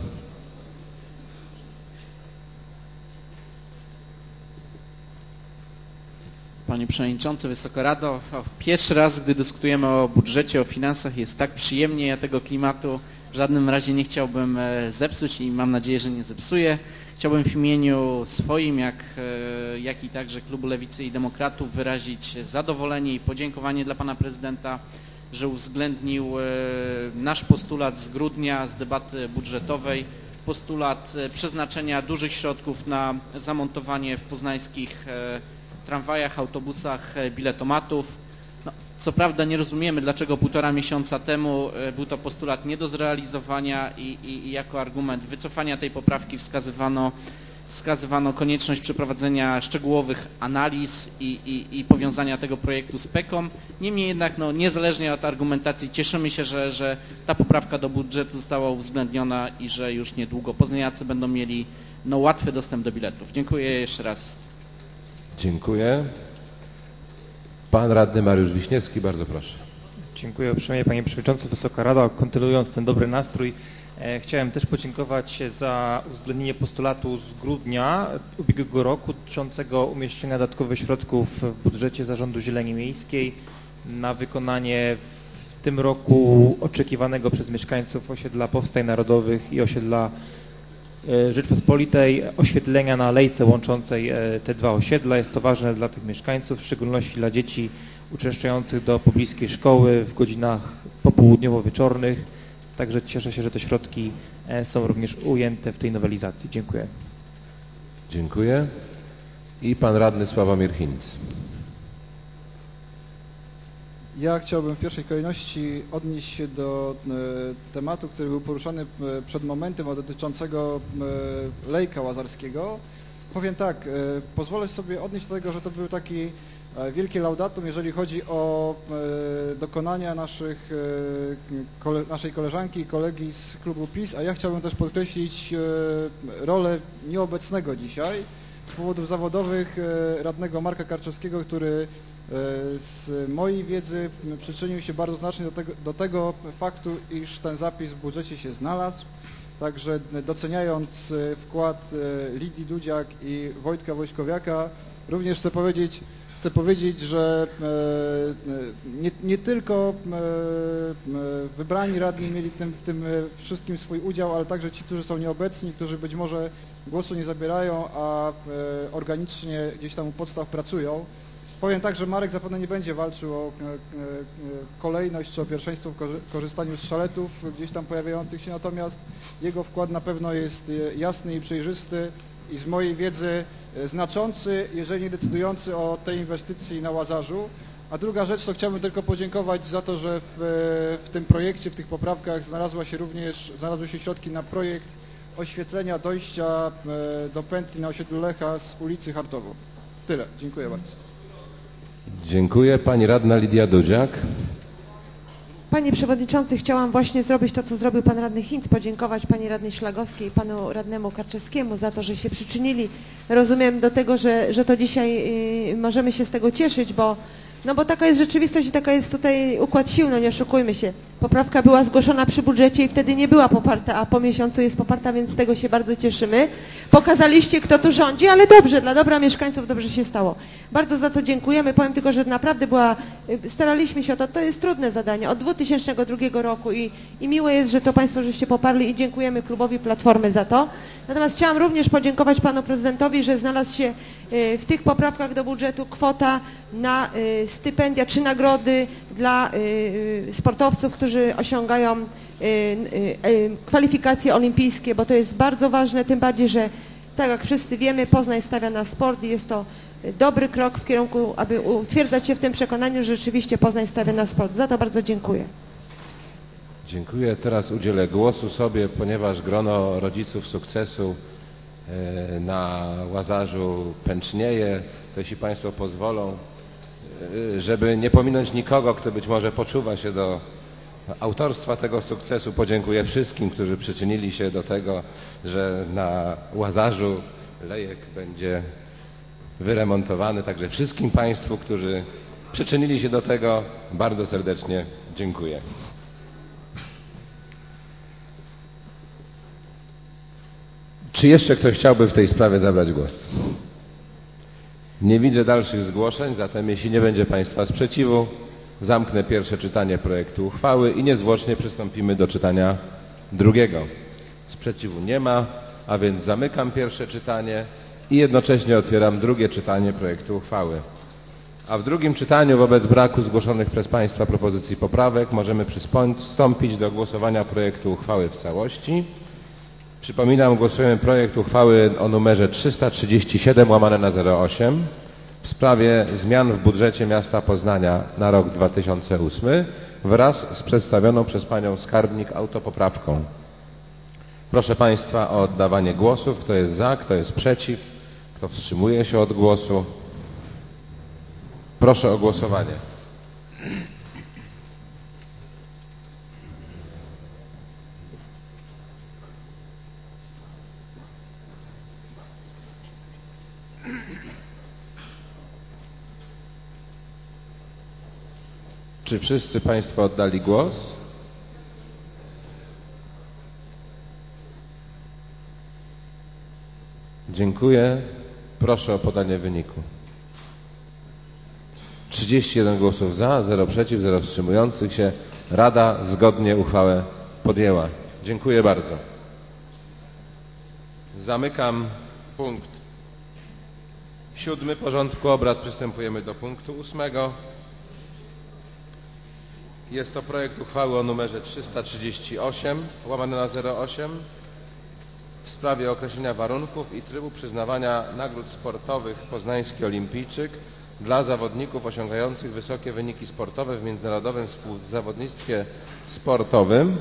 Panie Przewodniczący, Wysoka Rado, pierwszy raz, gdy dyskutujemy o budżecie, o finansach, jest tak przyjemnie, ja tego klimatu w żadnym razie nie chciałbym zepsuć i mam nadzieję, że nie zepsuję. Chciałbym w imieniu swoim, jak, jak i także Klubu Lewicy i Demokratów wyrazić zadowolenie i podziękowanie dla pana prezydenta, że uwzględnił nasz postulat z grudnia, z debaty budżetowej, postulat przeznaczenia dużych środków na zamontowanie w poznańskich tramwajach, autobusach biletomatów. No, co prawda nie rozumiemy, dlaczego półtora miesiąca temu był to postulat nie do zrealizowania i, i, i jako argument wycofania tej poprawki wskazywano wskazywano konieczność przeprowadzenia szczegółowych analiz i, i, i powiązania tego projektu z peką. Niemniej jednak, no, niezależnie od argumentacji, cieszymy się, że, że ta poprawka do budżetu została uwzględniona i że już niedługo poznaniacy będą mieli no, łatwy dostęp do biletów. Dziękuję jeszcze raz. Dziękuję. Pan radny Mariusz Wiśniewski, bardzo proszę. Dziękuję uprzejmie Panie Przewodniczący, Wysoka Rado. Kontynuując ten dobry nastrój, e, chciałem też podziękować za uwzględnienie postulatu z grudnia ubiegłego roku dotyczącego umieszczenia dodatkowych środków w budżecie Zarządu Zieleni Miejskiej na wykonanie w tym roku oczekiwanego przez mieszkańców osiedla Powstań Narodowych i osiedla e, Rzeczpospolitej oświetlenia na alejce łączącej e, te dwa osiedla. Jest to ważne dla tych mieszkańców, w szczególności dla dzieci uczęszczających do pobliskiej szkoły w godzinach popołudniowo-wieczornych. Także cieszę się, że te środki są również ujęte w tej nowelizacji. Dziękuję. Dziękuję. I pan radny Sławomir Hinc. Ja chciałbym w pierwszej kolejności odnieść się do e, tematu, który był poruszany e, przed momentem, a dotyczącego e, Lejka Łazarskiego. Powiem tak, e, pozwolę sobie odnieść do tego, że to był taki wielkie laudatum, jeżeli chodzi o e, dokonania naszych, e, kole, naszej koleżanki i kolegi z klubu PiS, a ja chciałbym też podkreślić e, rolę nieobecnego dzisiaj z powodów zawodowych e, radnego Marka Karczewskiego, który e, z mojej wiedzy przyczynił się bardzo znacznie do tego, do tego faktu, iż ten zapis w budżecie się znalazł. Także doceniając wkład Lidii Dudziak i Wojtka Wojskowiaka, również chcę powiedzieć, Chcę powiedzieć, że nie, nie tylko wybrani radni mieli tym, w tym wszystkim swój udział, ale także ci, którzy są nieobecni, którzy być może głosu nie zabierają, a organicznie gdzieś tam u podstaw pracują. Powiem tak, że Marek zapewne nie będzie walczył o kolejność czy o pierwszeństwo w korzystaniu z szaletów gdzieś tam pojawiających się, natomiast jego wkład na pewno jest jasny i przejrzysty i z mojej wiedzy znaczący, jeżeli nie decydujący o tej inwestycji na Łazarzu. A druga rzecz, to chciałbym tylko podziękować za to, że w, w tym projekcie, w tych poprawkach znalazła się również, znalazły się środki na projekt oświetlenia dojścia do pętli na osiedlu Lecha z ulicy Hartowo. Tyle. Dziękuję bardzo. Dziękuję. Pani radna Lidia Dudziak. Panie Przewodniczący, chciałam właśnie zrobić to, co zrobił Pan Radny Hinc, podziękować Pani Radnej Szlagowskiej i Panu Radnemu Karczewskiemu za to, że się przyczynili. Rozumiem do tego, że, że to dzisiaj y, możemy się z tego cieszyć, bo, no bo taka jest rzeczywistość i taka jest tutaj układ sił, no nie oszukujmy się. Poprawka była zgłoszona przy budżecie i wtedy nie była poparta, a po miesiącu jest poparta, więc z tego się bardzo cieszymy. Pokazaliście, kto tu rządzi, ale dobrze, dla dobra mieszkańców dobrze się stało. Bardzo za to dziękujemy. Powiem tylko, że naprawdę była, staraliśmy się o to, to jest trudne zadanie od dwa tysiące drugiego roku i, i miłe jest, że to Państwo żeście poparli i dziękujemy klubowi Platformy za to. Natomiast chciałam również podziękować Panu Prezydentowi, że znalazł się w tych poprawkach do budżetu kwota na stypendia czy nagrody dla sportowców, którzy osiągają kwalifikacje olimpijskie, bo to jest bardzo ważne, tym bardziej, że tak jak wszyscy wiemy, Poznań stawia na sport i jest to dobry krok w kierunku, aby utwierdzać się w tym przekonaniu, że rzeczywiście Poznań stawia na sport. Za to bardzo dziękuję. Dziękuję. Teraz udzielę głosu sobie, ponieważ grono rodziców sukcesu na Łazarzu pęcznieje, to jeśli Państwo pozwolą, żeby nie pominąć nikogo, kto być może poczuwa się do autorstwa tego sukcesu, podziękuję wszystkim, którzy przyczynili się do tego, że na Łazarzu lejek będzie wyremontowany. Także wszystkim Państwu, którzy przyczynili się do tego, bardzo serdecznie dziękuję. Czy jeszcze ktoś chciałby w tej sprawie zabrać głos? Nie widzę dalszych zgłoszeń, zatem jeśli nie będzie Państwa sprzeciwu, zamknę pierwsze czytanie projektu uchwały i niezwłocznie przystąpimy do czytania drugiego. Sprzeciwu nie ma, a więc zamykam pierwsze czytanie i jednocześnie otwieram drugie czytanie projektu uchwały. A w drugim czytaniu wobec braku zgłoszonych przez Państwa propozycji poprawek możemy przystąpić do głosowania projektu uchwały w całości. Przypominam, głosujemy projekt uchwały o numerze trzysta trzydzieści siedem łamane na zero osiem w sprawie zmian w budżecie miasta Poznania na rok dwa tysiące ósmy wraz z przedstawioną przez Panią Skarbnik autopoprawką. Proszę Państwa o oddawanie głosów. Kto jest za, kto jest przeciw, kto wstrzymuje się od głosu. Proszę o głosowanie. Czy wszyscy Państwo oddali głos? Dziękuję. Proszę o podanie wyniku. trzydzieści jeden głosów za, zero przeciw, zero wstrzymujących się. Rada zgodnie uchwałę podjęła. Dziękuję bardzo. Zamykam punkt siódmy porządku obrad. Przystępujemy do punktu ósmego. Jest to projekt uchwały o numerze trzysta trzydzieści osiem łamane na zero osiem w sprawie określenia warunków i trybu przyznawania nagród sportowych Poznański Olimpijczyk dla zawodników osiągających wysokie wyniki sportowe w międzynarodowym współzawodnictwie sportowym.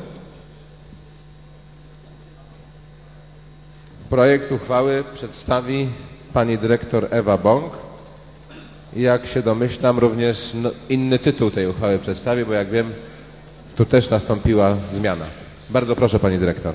Projekt uchwały przedstawi pani dyrektor Ewa Bąk. Jak się domyślam, również inny tytuł tej uchwały przedstawi, bo jak wiem, tu też nastąpiła zmiana. Bardzo proszę, pani dyrektor.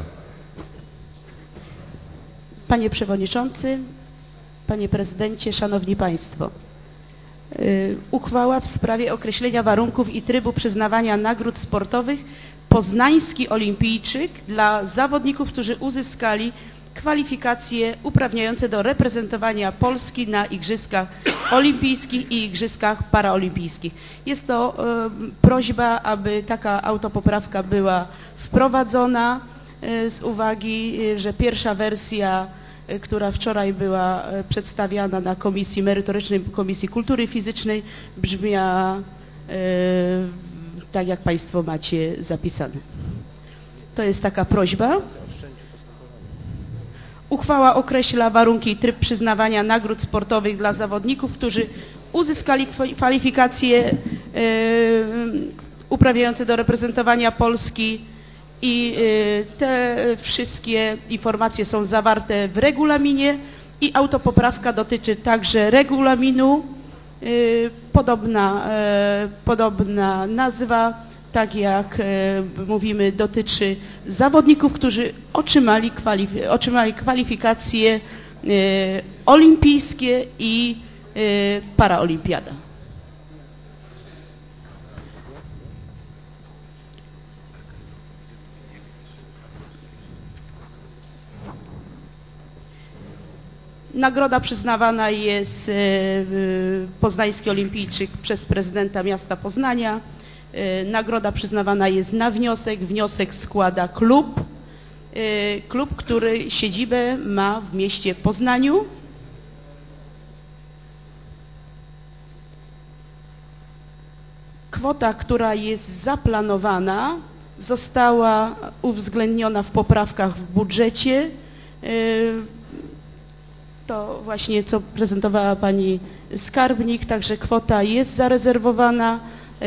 Panie Przewodniczący, Panie Prezydencie, Szanowni Państwo. Uchwała w sprawie określenia warunków i trybu przyznawania nagród sportowych Poznański Olimpijczyk dla zawodników, którzy uzyskali kwalifikacje uprawniające do reprezentowania Polski na Igrzyskach Olimpijskich i Igrzyskach Paraolimpijskich. Jest to e, prośba, aby taka autopoprawka była wprowadzona e, z uwagi, e, że pierwsza wersja, e, która wczoraj była e, przedstawiana na Komisji Merytorycznej Komisji Kultury Fizycznej, brzmiała e, tak, jak Państwo macie zapisane. To jest taka prośba. Uchwała określa warunki i tryb przyznawania nagród sportowych dla zawodników, którzy uzyskali kwalifikacje yy, uprawniające do reprezentowania Polski i yy, te wszystkie informacje są zawarte w regulaminie i autopoprawka dotyczy także regulaminu. Yy, podobna, yy, podobna nazwa, tak jak e, mówimy, dotyczy zawodników, którzy otrzymali, kwalif otrzymali kwalifikacje e, olimpijskie i e, paraolimpiada. Nagroda przyznawana jest e, Poznański Olimpijczyk przez prezydenta miasta Poznania. Nagroda przyznawana jest na wniosek. Wniosek składa klub. Klub, który siedzibę ma w mieście Poznaniu. Kwota, która jest zaplanowana, została uwzględniona w poprawkach w budżecie. To właśnie, co prezentowała pani skarbnik, także kwota jest zarezerwowana.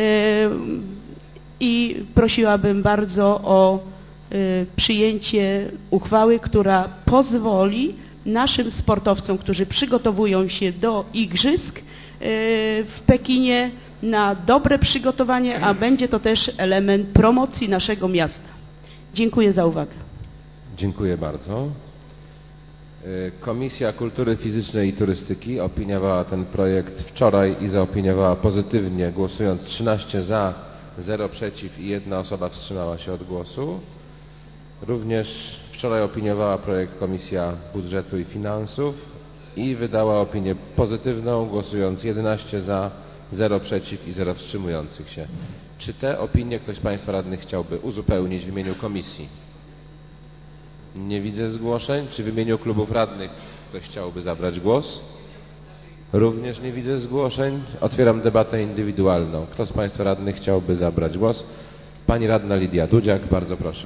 I prosiłabym bardzo o przyjęcie uchwały, która pozwoli naszym sportowcom, którzy przygotowują się do igrzysk w Pekinie, na dobre przygotowanie, a będzie to też element promocji naszego miasta. Dziękuję za uwagę. Dziękuję bardzo. Komisja Kultury Fizycznej i Turystyki opiniowała ten projekt wczoraj i zaopiniowała pozytywnie, głosując trzynaście za, zero przeciw i jedna osoba wstrzymała się od głosu. Również wczoraj opiniowała projekt Komisja Budżetu i Finansów i wydała opinię pozytywną, głosując jedenaście za, zero przeciw i zero wstrzymujących się. Czy te opinie ktoś z Państwa radnych chciałby uzupełnić w imieniu komisji? Nie widzę zgłoszeń. Czy w imieniu klubów radnych ktoś chciałby zabrać głos? Również nie widzę zgłoszeń. Otwieram debatę indywidualną. Kto z Państwa radnych chciałby zabrać głos? Pani radna Lidia Dudziak, bardzo proszę.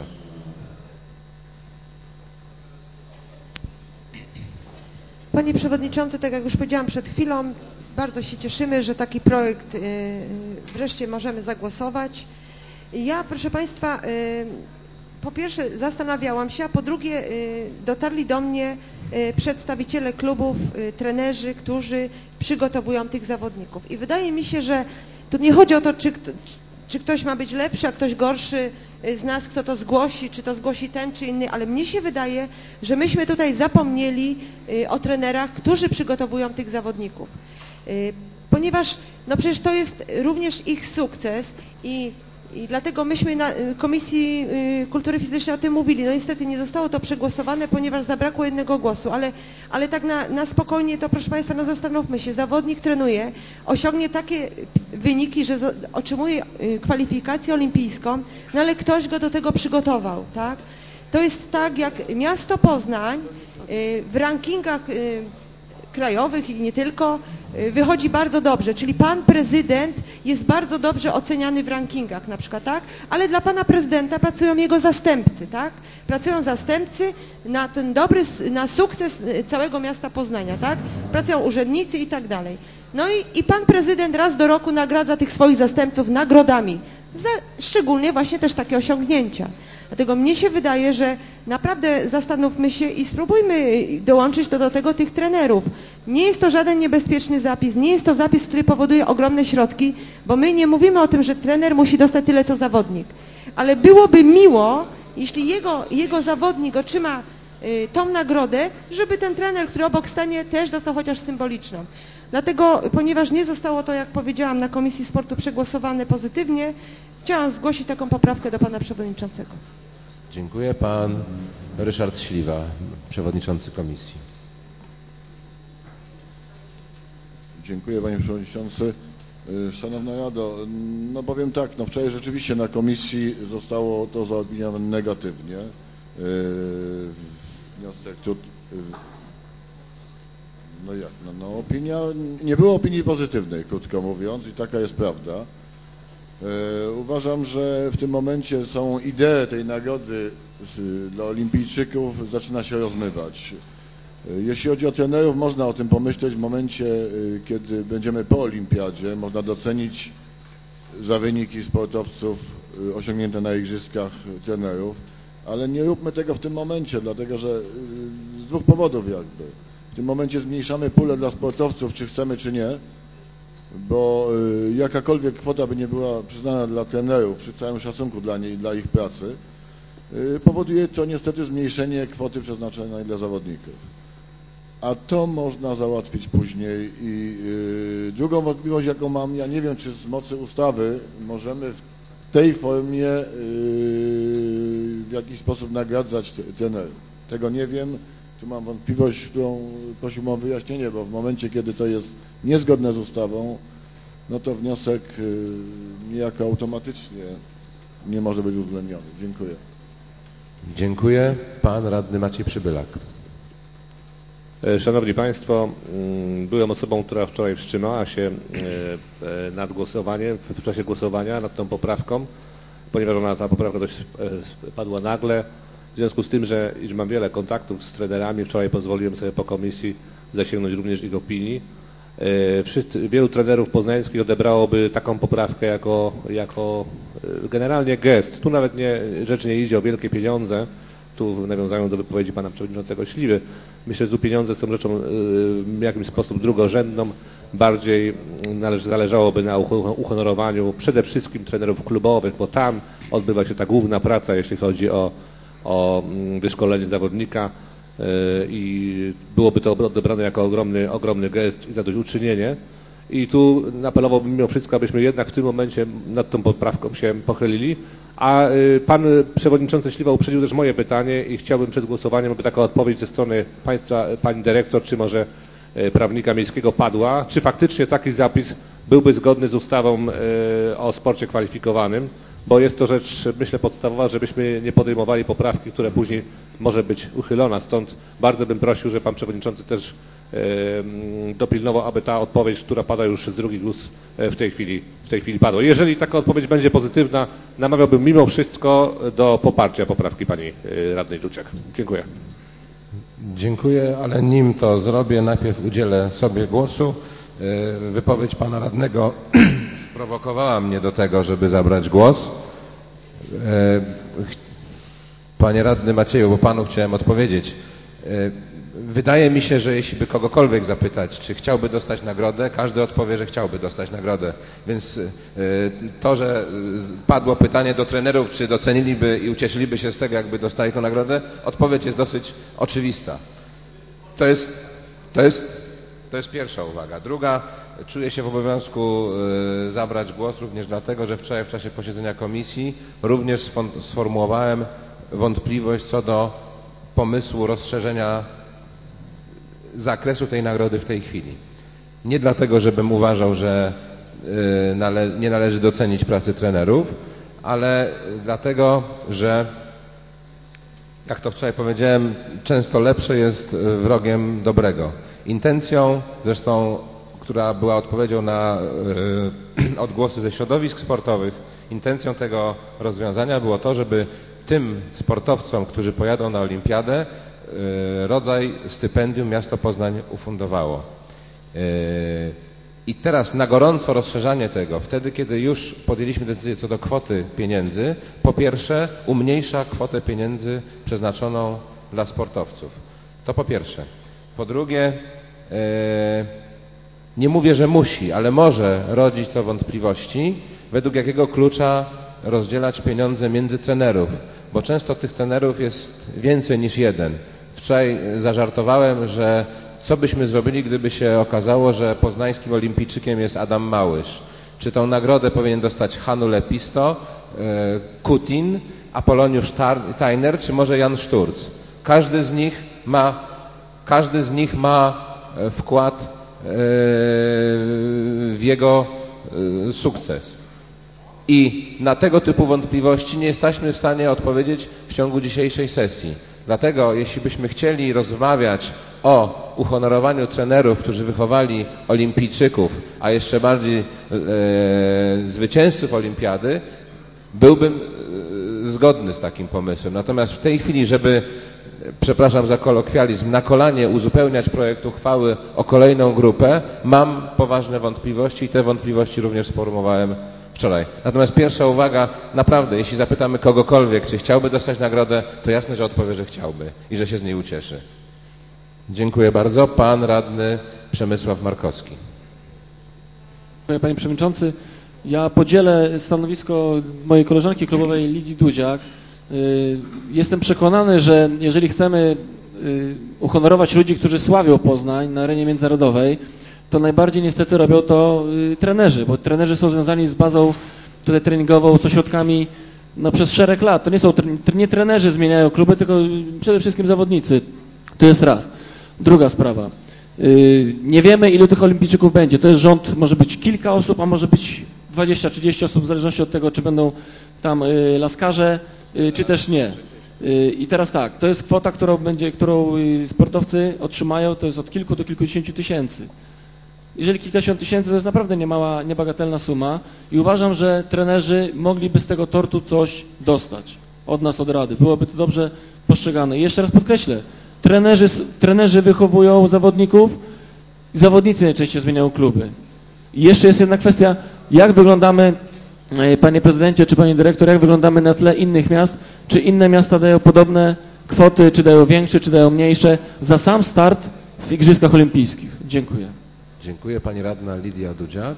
Panie Przewodniczący, tak jak już powiedziałam przed chwilą, bardzo się cieszymy, że taki projekt wreszcie możemy zagłosować. Ja, proszę Państwa, po pierwsze zastanawiałam się, a po drugie dotarli do mnie przedstawiciele klubów, trenerzy, którzy przygotowują tych zawodników. I wydaje mi się, że tu nie chodzi o to, czy, czy ktoś ma być lepszy, a ktoś gorszy z nas, kto to zgłosi, czy to zgłosi ten, czy inny, ale mnie się wydaje, że myśmy tutaj zapomnieli o trenerach, którzy przygotowują tych zawodników. Ponieważ no przecież to jest również ich sukces i I dlatego myśmy na Komisji Kultury Fizycznej o tym mówili. No niestety nie zostało to przegłosowane, ponieważ zabrakło jednego głosu, ale, ale tak na, na spokojnie to, proszę Państwa, no zastanówmy się. Zawodnik trenuje, osiągnie takie wyniki, że otrzymuje kwalifikację olimpijską, no ale ktoś go do tego przygotował, tak? To jest tak, jak miasto Poznań w rankingach krajowych i nie tylko, wychodzi bardzo dobrze, czyli pan prezydent jest bardzo dobrze oceniany w rankingach na przykład, tak? Ale dla pana prezydenta pracują jego zastępcy, tak? Pracują zastępcy na ten dobry, na sukces całego miasta Poznania, tak? Pracują urzędnicy i tak dalej. No i, i pan prezydent raz do roku nagradza tych swoich zastępców nagrodami, za szczególnie właśnie też takie osiągnięcia. Dlatego mnie się wydaje, że naprawdę zastanówmy się i spróbujmy dołączyć to do tego tych trenerów. Nie jest to żaden niebezpieczny zapis, nie jest to zapis, który powoduje ogromne środki, bo my nie mówimy o tym, że trener musi dostać tyle, co zawodnik. Ale byłoby miło, jeśli jego, jego zawodnik otrzyma y, tą nagrodę, żeby ten trener, który obok stanie, też dostał chociaż symboliczną. Dlatego, ponieważ nie zostało to, jak powiedziałam, na Komisji Sportu przegłosowane pozytywnie, chciałam zgłosić taką poprawkę do pana przewodniczącego. Dziękuję. Pan Ryszard Śliwa, przewodniczący komisji. Dziękuję, panie przewodniczący. Szanowna Rado, no powiem tak, no wczoraj rzeczywiście na komisji zostało to zaopiniowane negatywnie. Wniosek tu, no jak, no, no opinia, nie było opinii pozytywnej, krótko mówiąc, i taka jest prawda. Uważam, że w tym momencie są idee tej nagrody dla olimpijczyków zaczyna się rozmywać. Jeśli chodzi o trenerów, można o tym pomyśleć w momencie, kiedy będziemy po olimpiadzie, można docenić za wyniki sportowców osiągnięte na igrzyskach trenerów, ale nie róbmy tego w tym momencie, dlatego że z dwóch powodów jakby. W tym momencie zmniejszamy pulę dla sportowców, czy chcemy, czy nie, bo jakakolwiek kwota by nie była przyznana dla trenerów, przy całym szacunku dla niej i dla ich pracy, powoduje to niestety zmniejszenie kwoty przeznaczonej dla zawodników. A to można załatwić później. I yy, drugą wątpliwość, jaką mam, ja nie wiem, czy z mocy ustawy możemy w tej formie yy, w jakiś sposób nagradzać trenerów. Tego nie wiem. Tu mam wątpliwość, którą prosiłbym o wyjaśnienie, bo w momencie, kiedy to jest niezgodne z ustawą, no to wniosek yy, niejako automatycznie nie może być uwzględniony. Dziękuję. Dziękuję. Pan radny Maciej Przybylak. Szanowni Państwo, byłem osobą, która wczoraj wstrzymała się nad głosowaniem, w czasie głosowania nad tą poprawką, ponieważ ona, ta poprawka dość padła nagle. W związku z tym, że iż mam wiele kontaktów z trenerami, wczoraj pozwoliłem sobie po komisji zasięgnąć również ich opinii. Wszyscy, wielu trenerów poznańskich odebrałoby taką poprawkę jako, jako generalnie gest. Tu nawet nie, rzecz nie idzie o wielkie pieniądze. Tu nawiązają do wypowiedzi pana przewodniczącego Śliwy. Myślę, że tu pieniądze są rzeczą w jakimś sposób drugorzędną. Bardziej należy, zależałoby na uhonorowaniu przede wszystkim trenerów klubowych, bo tam odbywa się ta główna praca, jeśli chodzi o, o wyszkolenie zawodnika i byłoby to odebrane jako ogromny, ogromny gest i zadośćuczynienie. I tu apelowałbym mimo wszystko, abyśmy jednak w tym momencie nad tą poprawką się pochylili. A pan przewodniczący Śliwa uprzedził też moje pytanie i chciałbym przed głosowaniem, aby taka odpowiedź ze strony państwa, pani dyrektor, czy może prawnika miejskiego padła, czy faktycznie taki zapis byłby zgodny z ustawą o sporcie kwalifikowanym, bo jest to rzecz, myślę, podstawowa, żebyśmy nie podejmowali poprawki, która później może być uchylona. Stąd bardzo bym prosił, że pan przewodniczący też dopilnował, aby ta odpowiedź, która pada już z drugi głos w tej chwili, w tej chwili padła. Jeżeli taka odpowiedź będzie pozytywna, namawiałbym mimo wszystko do poparcia poprawki pani radnej Duciak. Dziękuję. Dziękuję, ale nim to zrobię, najpierw udzielę sobie głosu. Wypowiedź pana radnego sprowokowała mnie do tego, żeby zabrać głos. Panie radny Macieju, bo panu chciałem odpowiedzieć. Wydaje mi się, że jeśli by kogokolwiek zapytać, czy chciałby dostać nagrodę, każdy odpowie, że chciałby dostać nagrodę. Więc to, że padło pytanie do trenerów, czy doceniliby i ucieszyliby się z tego, jakby dostali tę nagrodę, odpowiedź jest dosyć oczywista. To jest, to jest, to jest pierwsza uwaga. Druga, czuję się w obowiązku zabrać głos również dlatego, że wczoraj w czasie posiedzenia komisji również sformułowałem wątpliwość co do pomysłu rozszerzenia zakresu tej nagrody w tej chwili. Nie dlatego, żebym uważał, że nale- nie należy docenić pracy trenerów, ale dlatego, że jak to wczoraj powiedziałem, często lepsze jest wrogiem dobrego. Intencją, zresztą, która była odpowiedzią na y, odgłosy ze środowisk sportowych, intencją tego rozwiązania było to, żeby tym sportowcom, którzy pojadą na olimpiadę, y, rodzaj stypendium miasto Poznań ufundowało. Y, I teraz na gorąco rozszerzanie tego, wtedy kiedy już podjęliśmy decyzję co do kwoty pieniędzy, po pierwsze umniejsza kwotę pieniędzy przeznaczoną dla sportowców. To po pierwsze. Po drugie, e, nie mówię, że musi, ale może rodzić to wątpliwości, według jakiego klucza rozdzielać pieniądze między trenerów, bo często tych trenerów jest więcej niż jeden. Wczoraj zażartowałem, że co byśmy zrobili, gdyby się okazało, że poznańskim olimpijczykiem jest Adam Małysz. Czy tą nagrodę powinien dostać Hanu Lepisto, e, Kutin, Apoloniusz Tajner, czy może Jan Szturc? Każdy z nich ma, każdy z nich ma wkład e, w jego e, sukces. I na tego typu wątpliwości nie jesteśmy w stanie odpowiedzieć w ciągu dzisiejszej sesji. Dlatego jeśli byśmy chcieli rozmawiać o uhonorowaniu trenerów, którzy wychowali olimpijczyków, a jeszcze bardziej e, zwycięzców olimpiady, byłbym e, zgodny z takim pomysłem. Natomiast w tej chwili, żeby, przepraszam za kolokwializm, na kolanie uzupełniać projekt uchwały o kolejną grupę, mam poważne wątpliwości i te wątpliwości również sformułowałem wczoraj. Natomiast pierwsza uwaga, naprawdę, jeśli zapytamy kogokolwiek, czy chciałby dostać nagrodę, to jasne, że odpowie, że chciałby i że się z niej ucieszy. Dziękuję bardzo. Pan radny Przemysław Markowski. Panie Przewodniczący, ja podzielę stanowisko mojej koleżanki klubowej Lidii Dudziak. Jestem przekonany, że jeżeli chcemy uhonorować ludzi, którzy sławią Poznań na arenie międzynarodowej, to najbardziej niestety robią to trenerzy, bo trenerzy są związani z bazą tutaj treningową, z ośrodkami no, przez szereg lat. To nie są nie trenerzy zmieniają kluby, tylko przede wszystkim zawodnicy. To jest raz. Druga sprawa. Nie wiemy, ilu tych olimpijczyków będzie. To jest rząd, może być kilka osób, a może być dwadzieścia trzydzieści osób, w zależności od tego, czy będą tam laskarze, czy też nie. I teraz tak, to jest kwota, którą, będzie, którą sportowcy otrzymają, to jest od kilku do kilkudziesięciu tysięcy. Jeżeli kilkadziesiąt tysięcy, to jest naprawdę niemała, niebagatelna suma i uważam, że trenerzy mogliby z tego tortu coś dostać od nas, od Rady. Byłoby to dobrze postrzegane. I jeszcze raz podkreślę, trenerzy, trenerzy wychowują zawodników i zawodnicy najczęściej zmieniają kluby. I jeszcze jest jedna kwestia, jak wyglądamy, panie prezydencie, czy panie dyrektor, jak wyglądamy na tle innych miast, czy inne miasta dają podobne kwoty, czy dają większe, czy dają mniejsze za sam start w Igrzyskach Olimpijskich. Dziękuję. Dziękuję. Pani radna Lidia Dudziak.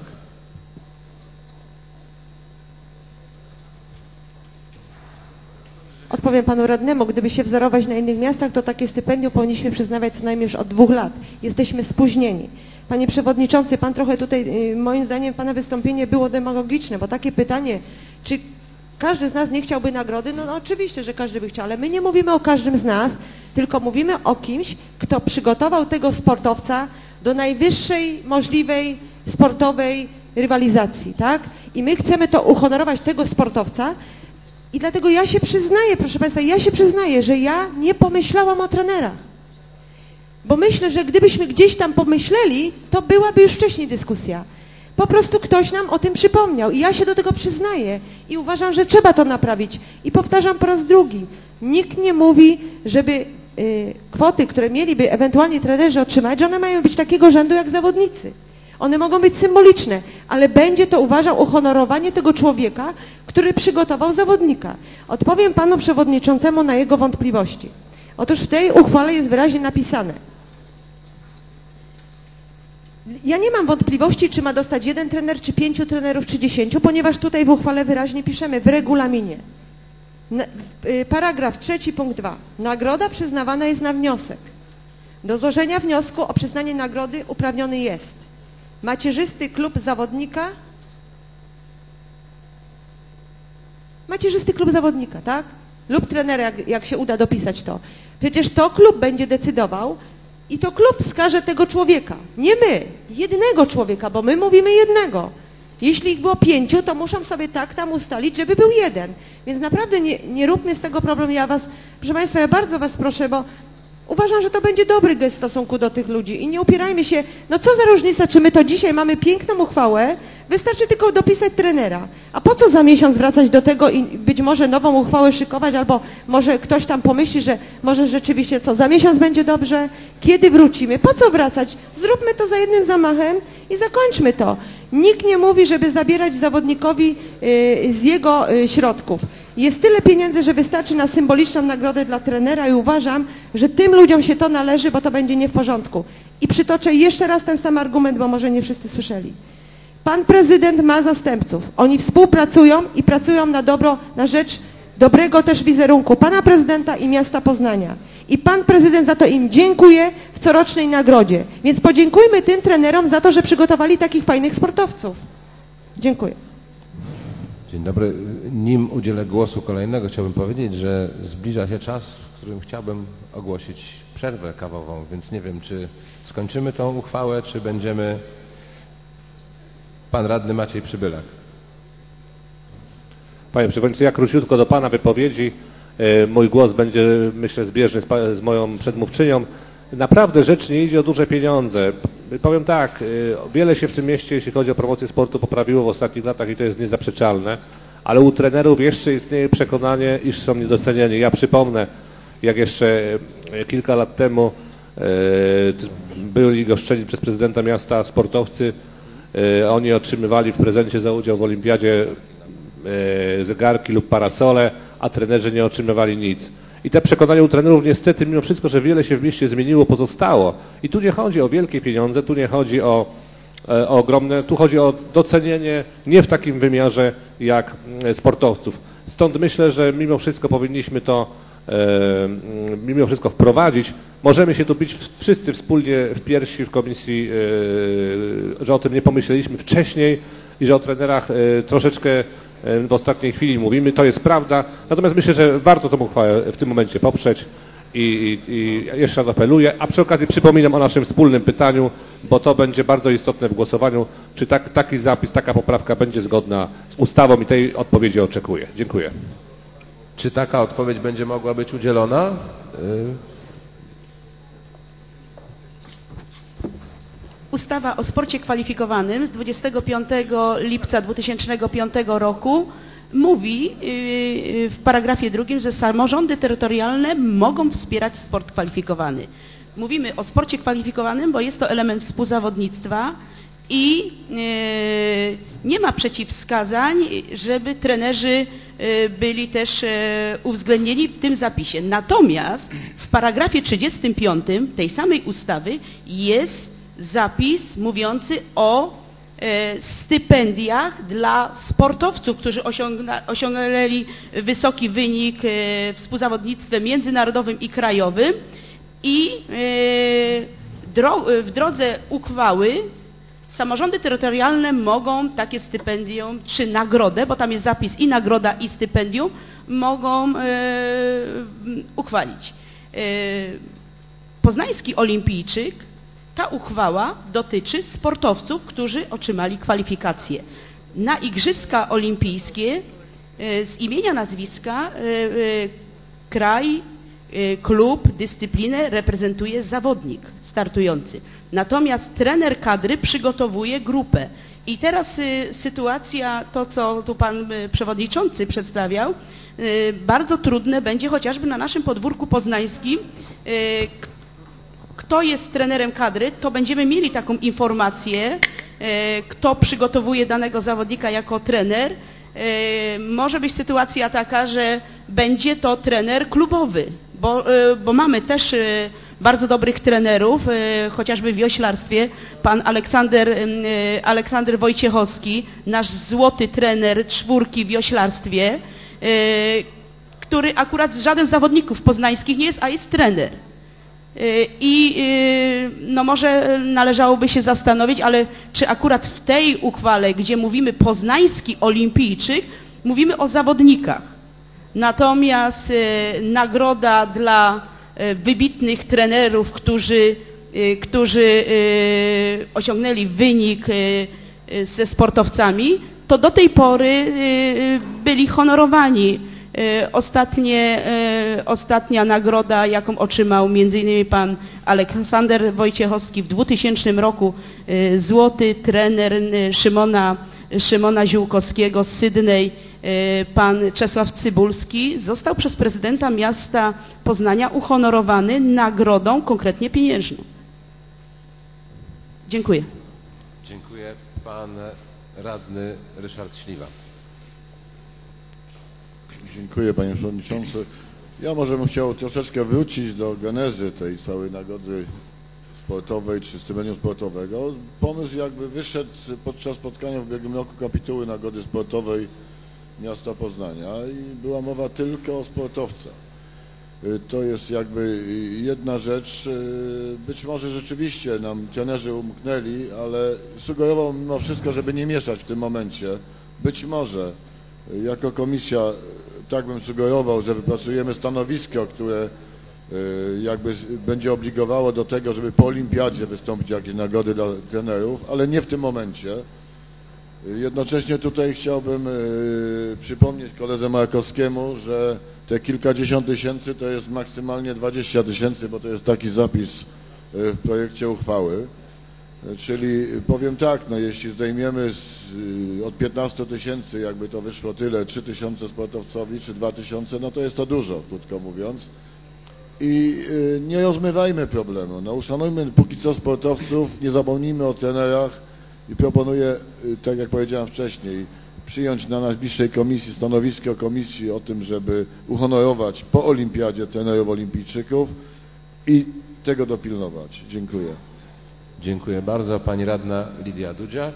Odpowiem panu radnemu, gdyby się wzorować na innych miastach, to takie stypendium powinniśmy przyznawać co najmniej już od dwóch lat. Jesteśmy spóźnieni. Panie przewodniczący, pan trochę tutaj, moim zdaniem, pana wystąpienie było demagogiczne, bo takie pytanie, czy każdy z nas nie chciałby nagrody? No, no oczywiście, że każdy by chciał, ale my nie mówimy o każdym z nas, tylko mówimy o kimś, kto przygotował tego sportowca do najwyższej możliwej sportowej rywalizacji, tak? I my chcemy to uhonorować tego sportowca i dlatego ja się przyznaję, proszę państwa, ja się przyznaję, że ja nie pomyślałam o trenerach. Bo myślę, że gdybyśmy gdzieś tam pomyśleli, to byłaby już wcześniej dyskusja. Po prostu ktoś nam o tym przypomniał i ja się do tego przyznaję i uważam, że trzeba to naprawić. I powtarzam po raz drugi, nikt nie mówi, żeby y, kwoty, które mieliby ewentualnie trenerzy otrzymać, że one mają być takiego rzędu jak zawodnicy. One mogą być symboliczne, ale będzie to, uważam, uhonorowanie tego człowieka, który który przygotował zawodnika. Odpowiem panu przewodniczącemu na jego wątpliwości. Otóż w tej uchwale jest wyraźnie napisane. Ja nie mam wątpliwości, czy ma dostać jeden trener, czy pięciu trenerów, czy dziesięciu, ponieważ tutaj w uchwale wyraźnie piszemy w regulaminie. Paragraf trzeci, punkt dwa. Nagroda przyznawana jest na wniosek. Do złożenia wniosku o przyznanie nagrody uprawniony jest macierzysty klub zawodnika, macierzysty klub zawodnika, tak? Lub trenera, jak, jak się uda dopisać to. Przecież to klub będzie decydował i to klub wskaże tego człowieka. Nie my, jednego człowieka, bo my mówimy jednego. Jeśli ich było pięciu, to muszą sobie tak tam ustalić, żeby był jeden. Więc naprawdę nie, nie róbmy z tego problemu. Ja was, proszę państwa, ja bardzo was proszę, bo uważam, że to będzie dobry gest w stosunku do tych ludzi i nie upierajmy się, no co za różnica, czy my to dzisiaj mamy piękną uchwałę, wystarczy tylko dopisać trenera. A po co za miesiąc wracać do tego i być może nową uchwałę szykować, albo może ktoś tam pomyśli, że może rzeczywiście co, za miesiąc będzie dobrze, kiedy wrócimy, po co wracać? Zróbmy to za jednym zamachem i zakończmy to. Nikt nie mówi, żeby zabierać zawodnikowi y, z jego y, środków. Jest tyle pieniędzy, że wystarczy na symboliczną nagrodę dla trenera i uważam, że tym ludziom się to należy, bo to będzie nie w porządku. I przytoczę jeszcze raz ten sam argument, bo może nie wszyscy słyszeli. Pan prezydent ma zastępców. Oni współpracują i pracują na dobro, na rzecz dobrego też wizerunku pana prezydenta i miasta Poznania. I pan prezydent za to im dziękuje w corocznej nagrodzie. Więc podziękujmy tym trenerom za to, że przygotowali takich fajnych sportowców. Dziękuję. Dzień dobry. Nim udzielę głosu kolejnego, chciałbym powiedzieć, że zbliża się czas, w którym chciałbym ogłosić przerwę kawową, więc nie wiem, czy skończymy tą uchwałę, czy będziemy... Pan radny Maciej Przybylak. Panie Przewodniczący, ja króciutko do Pana wypowiedzi. Mój głos będzie, myślę, zbieżny z, z moją przedmówczynią. Naprawdę rzecz nie idzie o duże pieniądze. Powiem tak, wiele się w tym mieście, jeśli chodzi o promocję sportu, poprawiło w ostatnich latach i to jest niezaprzeczalne, ale u trenerów jeszcze istnieje przekonanie, iż są niedoceniani. Ja przypomnę, jak jeszcze kilka lat temu byli goszczeni przez prezydenta miasta sportowcy. Oni otrzymywali w prezencie za udział w olimpiadzie zegarki lub parasole, a trenerzy nie otrzymywali nic. I te przekonania u trenerów niestety, mimo wszystko, że wiele się w mieście zmieniło, pozostało. I tu nie chodzi o wielkie pieniądze, tu nie chodzi o, o ogromne, tu chodzi o docenienie nie w takim wymiarze jak sportowców. Stąd myślę, że mimo wszystko powinniśmy to e, mimo wszystko wprowadzić. Możemy się tu bić wszyscy wspólnie w piersi w komisji, e, że o tym nie pomyśleliśmy wcześniej i że o trenerach e, troszeczkę w ostatniej chwili mówimy, to jest prawda. Natomiast myślę, że warto tę uchwałę w tym momencie poprzeć i, i, i jeszcze raz apeluję, a przy okazji przypominam o naszym wspólnym pytaniu, bo to będzie bardzo istotne w głosowaniu, czy tak, taki zapis, taka poprawka będzie zgodna z ustawą i tej odpowiedzi oczekuję. Dziękuję. Czy taka odpowiedź będzie mogła być udzielona? Ustawa o sporcie kwalifikowanym z dwudziestego piątego lipca dwa tysiące piątego roku mówi w paragrafie drugim, że samorządy terytorialne mogą wspierać sport kwalifikowany. Mówimy o sporcie kwalifikowanym, bo jest to element współzawodnictwa i nie ma przeciwwskazań, żeby trenerzy byli też uwzględnieni w tym zapisie. Natomiast w paragrafie trzydziestym piątym tej samej ustawy jest zapis mówiący o e, stypendiach dla sportowców, którzy osiągna, osiągnęli wysoki wynik e, w współzawodnictwie międzynarodowym i krajowym i e, dro, w drodze uchwały samorządy terytorialne mogą takie stypendium czy nagrodę, bo tam jest zapis i nagroda i stypendium, mogą e, uchwalić. E, Poznański Olimpijczyk, ta uchwała dotyczy sportowców, którzy otrzymali kwalifikacje. Na Igrzyska Olimpijskie z imienia, nazwiska kraj, klub, dyscyplinę reprezentuje zawodnik startujący. Natomiast trener kadry przygotowuje grupę. I teraz sytuacja, to co tu pan przewodniczący przedstawiał, bardzo trudne będzie chociażby na naszym podwórku poznańskim. Kto jest trenerem kadry, to będziemy mieli taką informację, kto przygotowuje danego zawodnika jako trener może być sytuacja taka, że będzie to trener klubowy, bo, bo mamy też bardzo dobrych trenerów, chociażby w wioślarstwie. Pan Aleksander, Aleksander Wojciechowski, nasz złoty trener czwórki w wioślarstwie, który akurat żaden z zawodników poznańskich nie jest, a jest trener. I no może należałoby się zastanowić, ale czy akurat w tej uchwale, gdzie mówimy poznański olimpijczyk, mówimy o zawodnikach. Natomiast nagroda dla wybitnych trenerów, którzy, którzy osiągnęli wynik ze sportowcami, to do tej pory byli honorowani. Ostatnie, ostatnia nagroda, jaką otrzymał między innymi pan Aleksander Wojciechowski w dwutysięcznym roku, złoty trener Szymona, Szymona Ziółkowskiego z Sydney, pan Czesław Cybulski, został przez prezydenta miasta Poznania uhonorowany nagrodą konkretnie pieniężną. Dziękuję. Dziękuję. Pan radny Ryszard Śliwa. Dziękuję, panie przewodniczący. Ja może bym chciał troszeczkę wrócić do genezy tej całej nagrody sportowej czy stypendium sportowego. Pomysł jakby wyszedł podczas spotkania w ubiegłym roku kapituły nagrody sportowej miasta Poznania i była mowa tylko o sportowcach. To jest jakby jedna rzecz. Być może rzeczywiście nam trenerzy umknęli, ale sugerował mimo wszystko, żeby nie mieszać w tym momencie. Być może jako komisja tak bym sugerował, że wypracujemy stanowisko, które jakby będzie obligowało do tego, żeby po olimpiadzie wystąpić jakieś nagrody dla trenerów, ale nie w tym momencie. Jednocześnie tutaj chciałbym przypomnieć koledze Markowskiemu, że te kilkadziesiąt tysięcy to jest maksymalnie dwadzieścia tysięcy, bo to jest taki zapis w projekcie uchwały. Czyli powiem tak, no jeśli zdejmiemy z, od piętnastu tysięcy, jakby to wyszło tyle, trzy tysiące sportowcowi, czy dwa tysiące, no to jest to dużo, krótko mówiąc. I y, nie rozmywajmy problemu, no uszanujmy póki co sportowców, nie zapomnijmy o trenerach i proponuję, y, tak jak powiedziałem wcześniej, przyjąć na najbliższej komisji stanowisko komisji o tym, żeby uhonorować po olimpiadzie trenerów olimpijczyków i tego dopilnować. Dziękuję. Dziękuję bardzo. Pani radna Lidia Dudziak.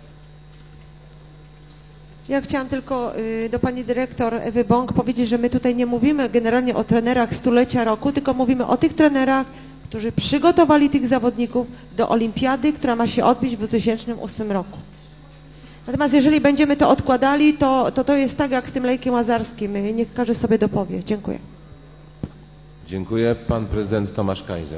Ja chciałam tylko y, do pani dyrektor Ewy Bąk powiedzieć, że my tutaj nie mówimy generalnie o trenerach stulecia roku, tylko mówimy o tych trenerach, którzy przygotowali tych zawodników do olimpiady, która ma się odbyć w dwa tysiące ósmym roku. Natomiast jeżeli będziemy to odkładali, to to, to jest tak jak z tym lejkiem łazarskim. Niech każdy sobie dopowie. Dziękuję. Dziękuję. Pan prezydent Tomasz Kaiser.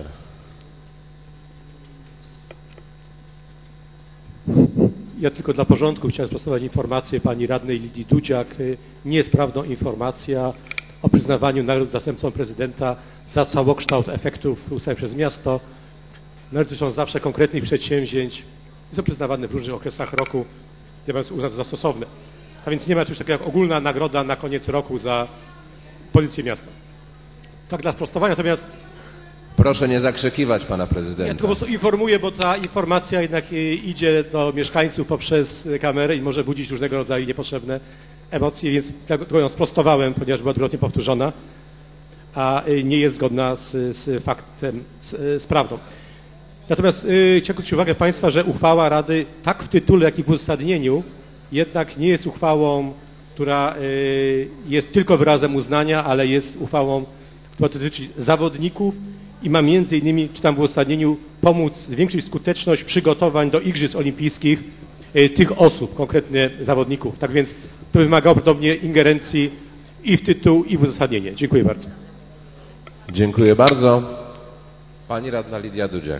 Ja tylko dla porządku chciałem sprostować informację pani radnej Lidii Dudziak. Nie jest prawdą informacja o przyznawaniu nagród zastępcom prezydenta za całokształt efektów ustalonych przez miasto. Nagrody dotyczą zawsze konkretnych przedsięwzięć i są przyznawane w różnych okresach roku, nie będąc uznane za stosowne. A więc nie ma czegoś takiego jak ogólna nagroda na koniec roku za pozycję miasta. Tak dla sprostowania, natomiast proszę nie zakrzykiwać pana prezydenta. Ja tylko po prostu informuję, bo ta informacja jednak idzie do mieszkańców poprzez kamerę i może budzić różnego rodzaju niepotrzebne emocje, więc tylko ją sprostowałem, ponieważ była dwukrotnie powtórzona, a nie jest zgodna z, z faktem, z, z prawdą. Natomiast yy, chciałbym zwrócić uwagę państwa, że uchwała Rady tak w tytule, jak i w uzasadnieniu jednak nie jest uchwałą, która yy, jest tylko wyrazem uznania, ale jest uchwałą, która dotyczy zawodników i ma między innymi, czytam w uzasadnieniu, pomóc zwiększyć skuteczność przygotowań do Igrzysk Olimpijskich y, tych osób, konkretnie zawodników. Tak więc to wymagało podobnie ingerencji i w tytuł, i w uzasadnienie. Dziękuję bardzo. Dziękuję bardzo. Pani radna Lidia Dudziak.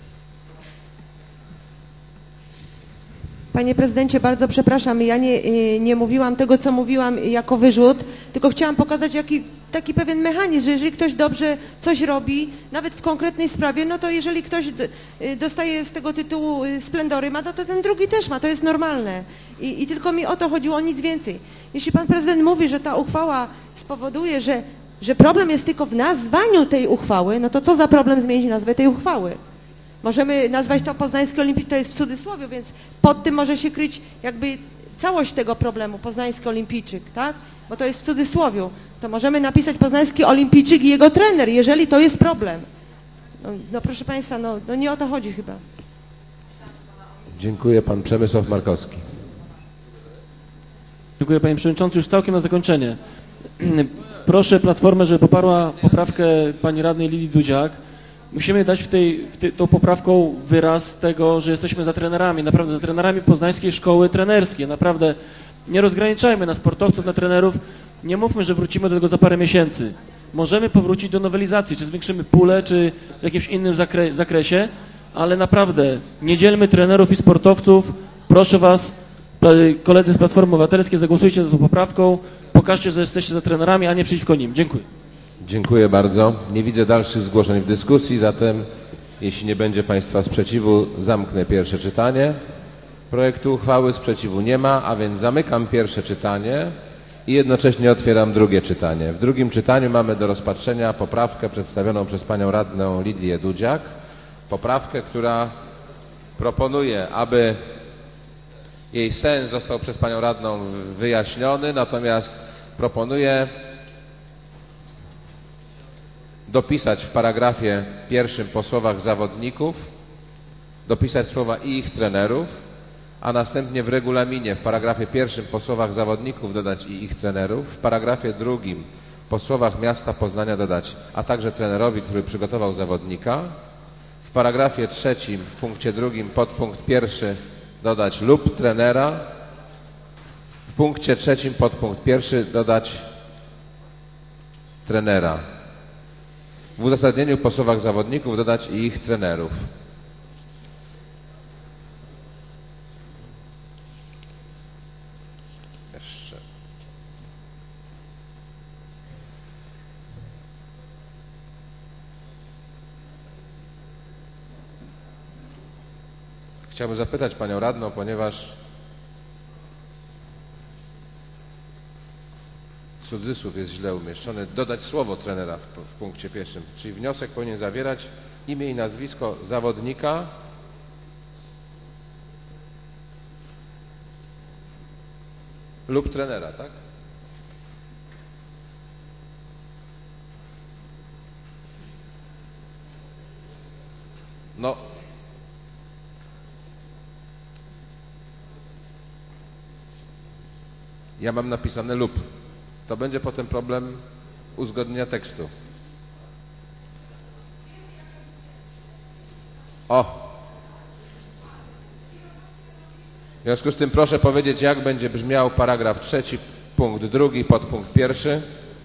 Panie prezydencie, bardzo przepraszam, ja nie, nie, nie mówiłam tego, co mówiłam jako wyrzut, tylko chciałam pokazać jaki, taki pewien mechanizm, że jeżeli ktoś dobrze coś robi, nawet w konkretnej sprawie, no to jeżeli ktoś dostaje z tego tytułu splendory ma, no to ten drugi też ma, to jest normalne. I, i tylko mi o to chodziło, nic więcej. Jeśli pan prezydent mówi, że ta uchwała spowoduje, że, że problem jest tylko w nazwaniu tej uchwały, no to co za problem zmienić nazwę tej uchwały? Możemy nazwać to Poznański Olimpijczyk, to jest w cudzysłowie, więc pod tym może się kryć jakby całość tego problemu, Poznański Olimpijczyk, tak? Bo to jest w cudzysłowiu. To możemy napisać Poznański Olimpijczyk i jego trener, jeżeli to jest problem. No, no proszę Państwa, no, no nie o to chodzi chyba. Dziękuję. Pan Przemysław Markowski. Dziękuję Panie Przewodniczący. Już całkiem na zakończenie. Proszę Platformę, żeby poparła poprawkę Pani Radnej Lidii Dudziak. Musimy dać w tej, w tej, tą poprawką wyraz tego, że jesteśmy za trenerami, naprawdę za trenerami Poznańskiej Szkoły Trenerskiej. Naprawdę nie rozgraniczajmy na sportowców, na trenerów. Nie mówmy, że wrócimy do tego za parę miesięcy. Możemy powrócić do nowelizacji, czy zwiększymy pulę, czy w jakimś innym zakre zakresie, ale naprawdę nie dzielmy trenerów i sportowców. Proszę Was, koledzy z Platformy Obywatelskiej, zagłosujcie za tą poprawką, pokażcie, że jesteście za trenerami, a nie przeciwko nim. Dziękuję. Dziękuję bardzo. Nie widzę dalszych zgłoszeń w dyskusji, zatem jeśli nie będzie Państwa sprzeciwu, zamknę pierwsze czytanie projektu uchwały. Sprzeciwu nie ma, a więc zamykam pierwsze czytanie i jednocześnie otwieram drugie czytanie. W drugim czytaniu mamy do rozpatrzenia poprawkę przedstawioną przez Panią Radną Lidię Dudziak. Poprawkę, która proponuje, aby jej sens został przez Panią Radną wyjaśniony, natomiast proponuje dopisać w paragrafie pierwszym po słowach zawodników, dopisać słowa i ich trenerów, a następnie w regulaminie w paragrafie pierwszym po słowach zawodników dodać i ich trenerów, w paragrafie drugim po słowach miasta Poznania dodać, a także trenerowi, który przygotował zawodnika, w paragrafie trzecim w punkcie drugim podpunkt pierwszy dodać lub trenera, w punkcie trzecim podpunkt pierwszy dodać trenera. W uzasadnieniu po słowach zawodników dodać i ich trenerów. Jeszcze. Chciałbym zapytać Panią Radną, ponieważ cudzysłów jest źle umieszczony, dodać słowo trenera w, w punkcie pierwszym, czyli wniosek powinien zawierać imię i nazwisko zawodnika lub trenera, tak? No. Ja mam napisane lub. To będzie potem problem uzgodnienia tekstu. O! W związku z tym proszę powiedzieć, jak będzie brzmiał paragraf trzeci, punkt drugi, podpunkt pierwszy.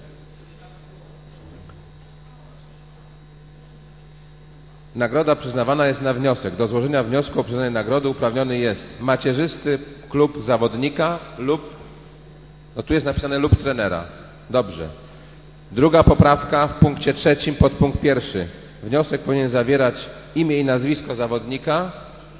Nagroda przyznawana jest na wniosek. Do złożenia wniosku o przyznanie nagrody uprawniony jest macierzysty klub zawodnika lub, no tu jest napisane lub trenera. Dobrze. Druga poprawka w punkcie trzecim, podpunkt pierwszy. Wniosek powinien zawierać imię i nazwisko zawodnika.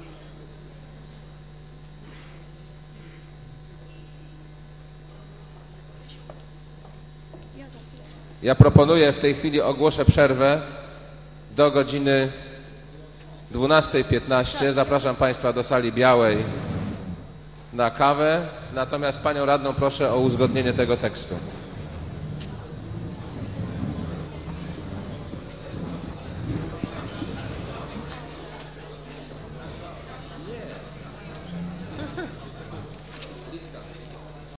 Ja proponuję w tej chwili, ogłoszę przerwę do godziny dwunastej piętnaście. Zapraszam Państwa do sali białej na kawę. Natomiast Panią Radną proszę o uzgodnienie tego tekstu.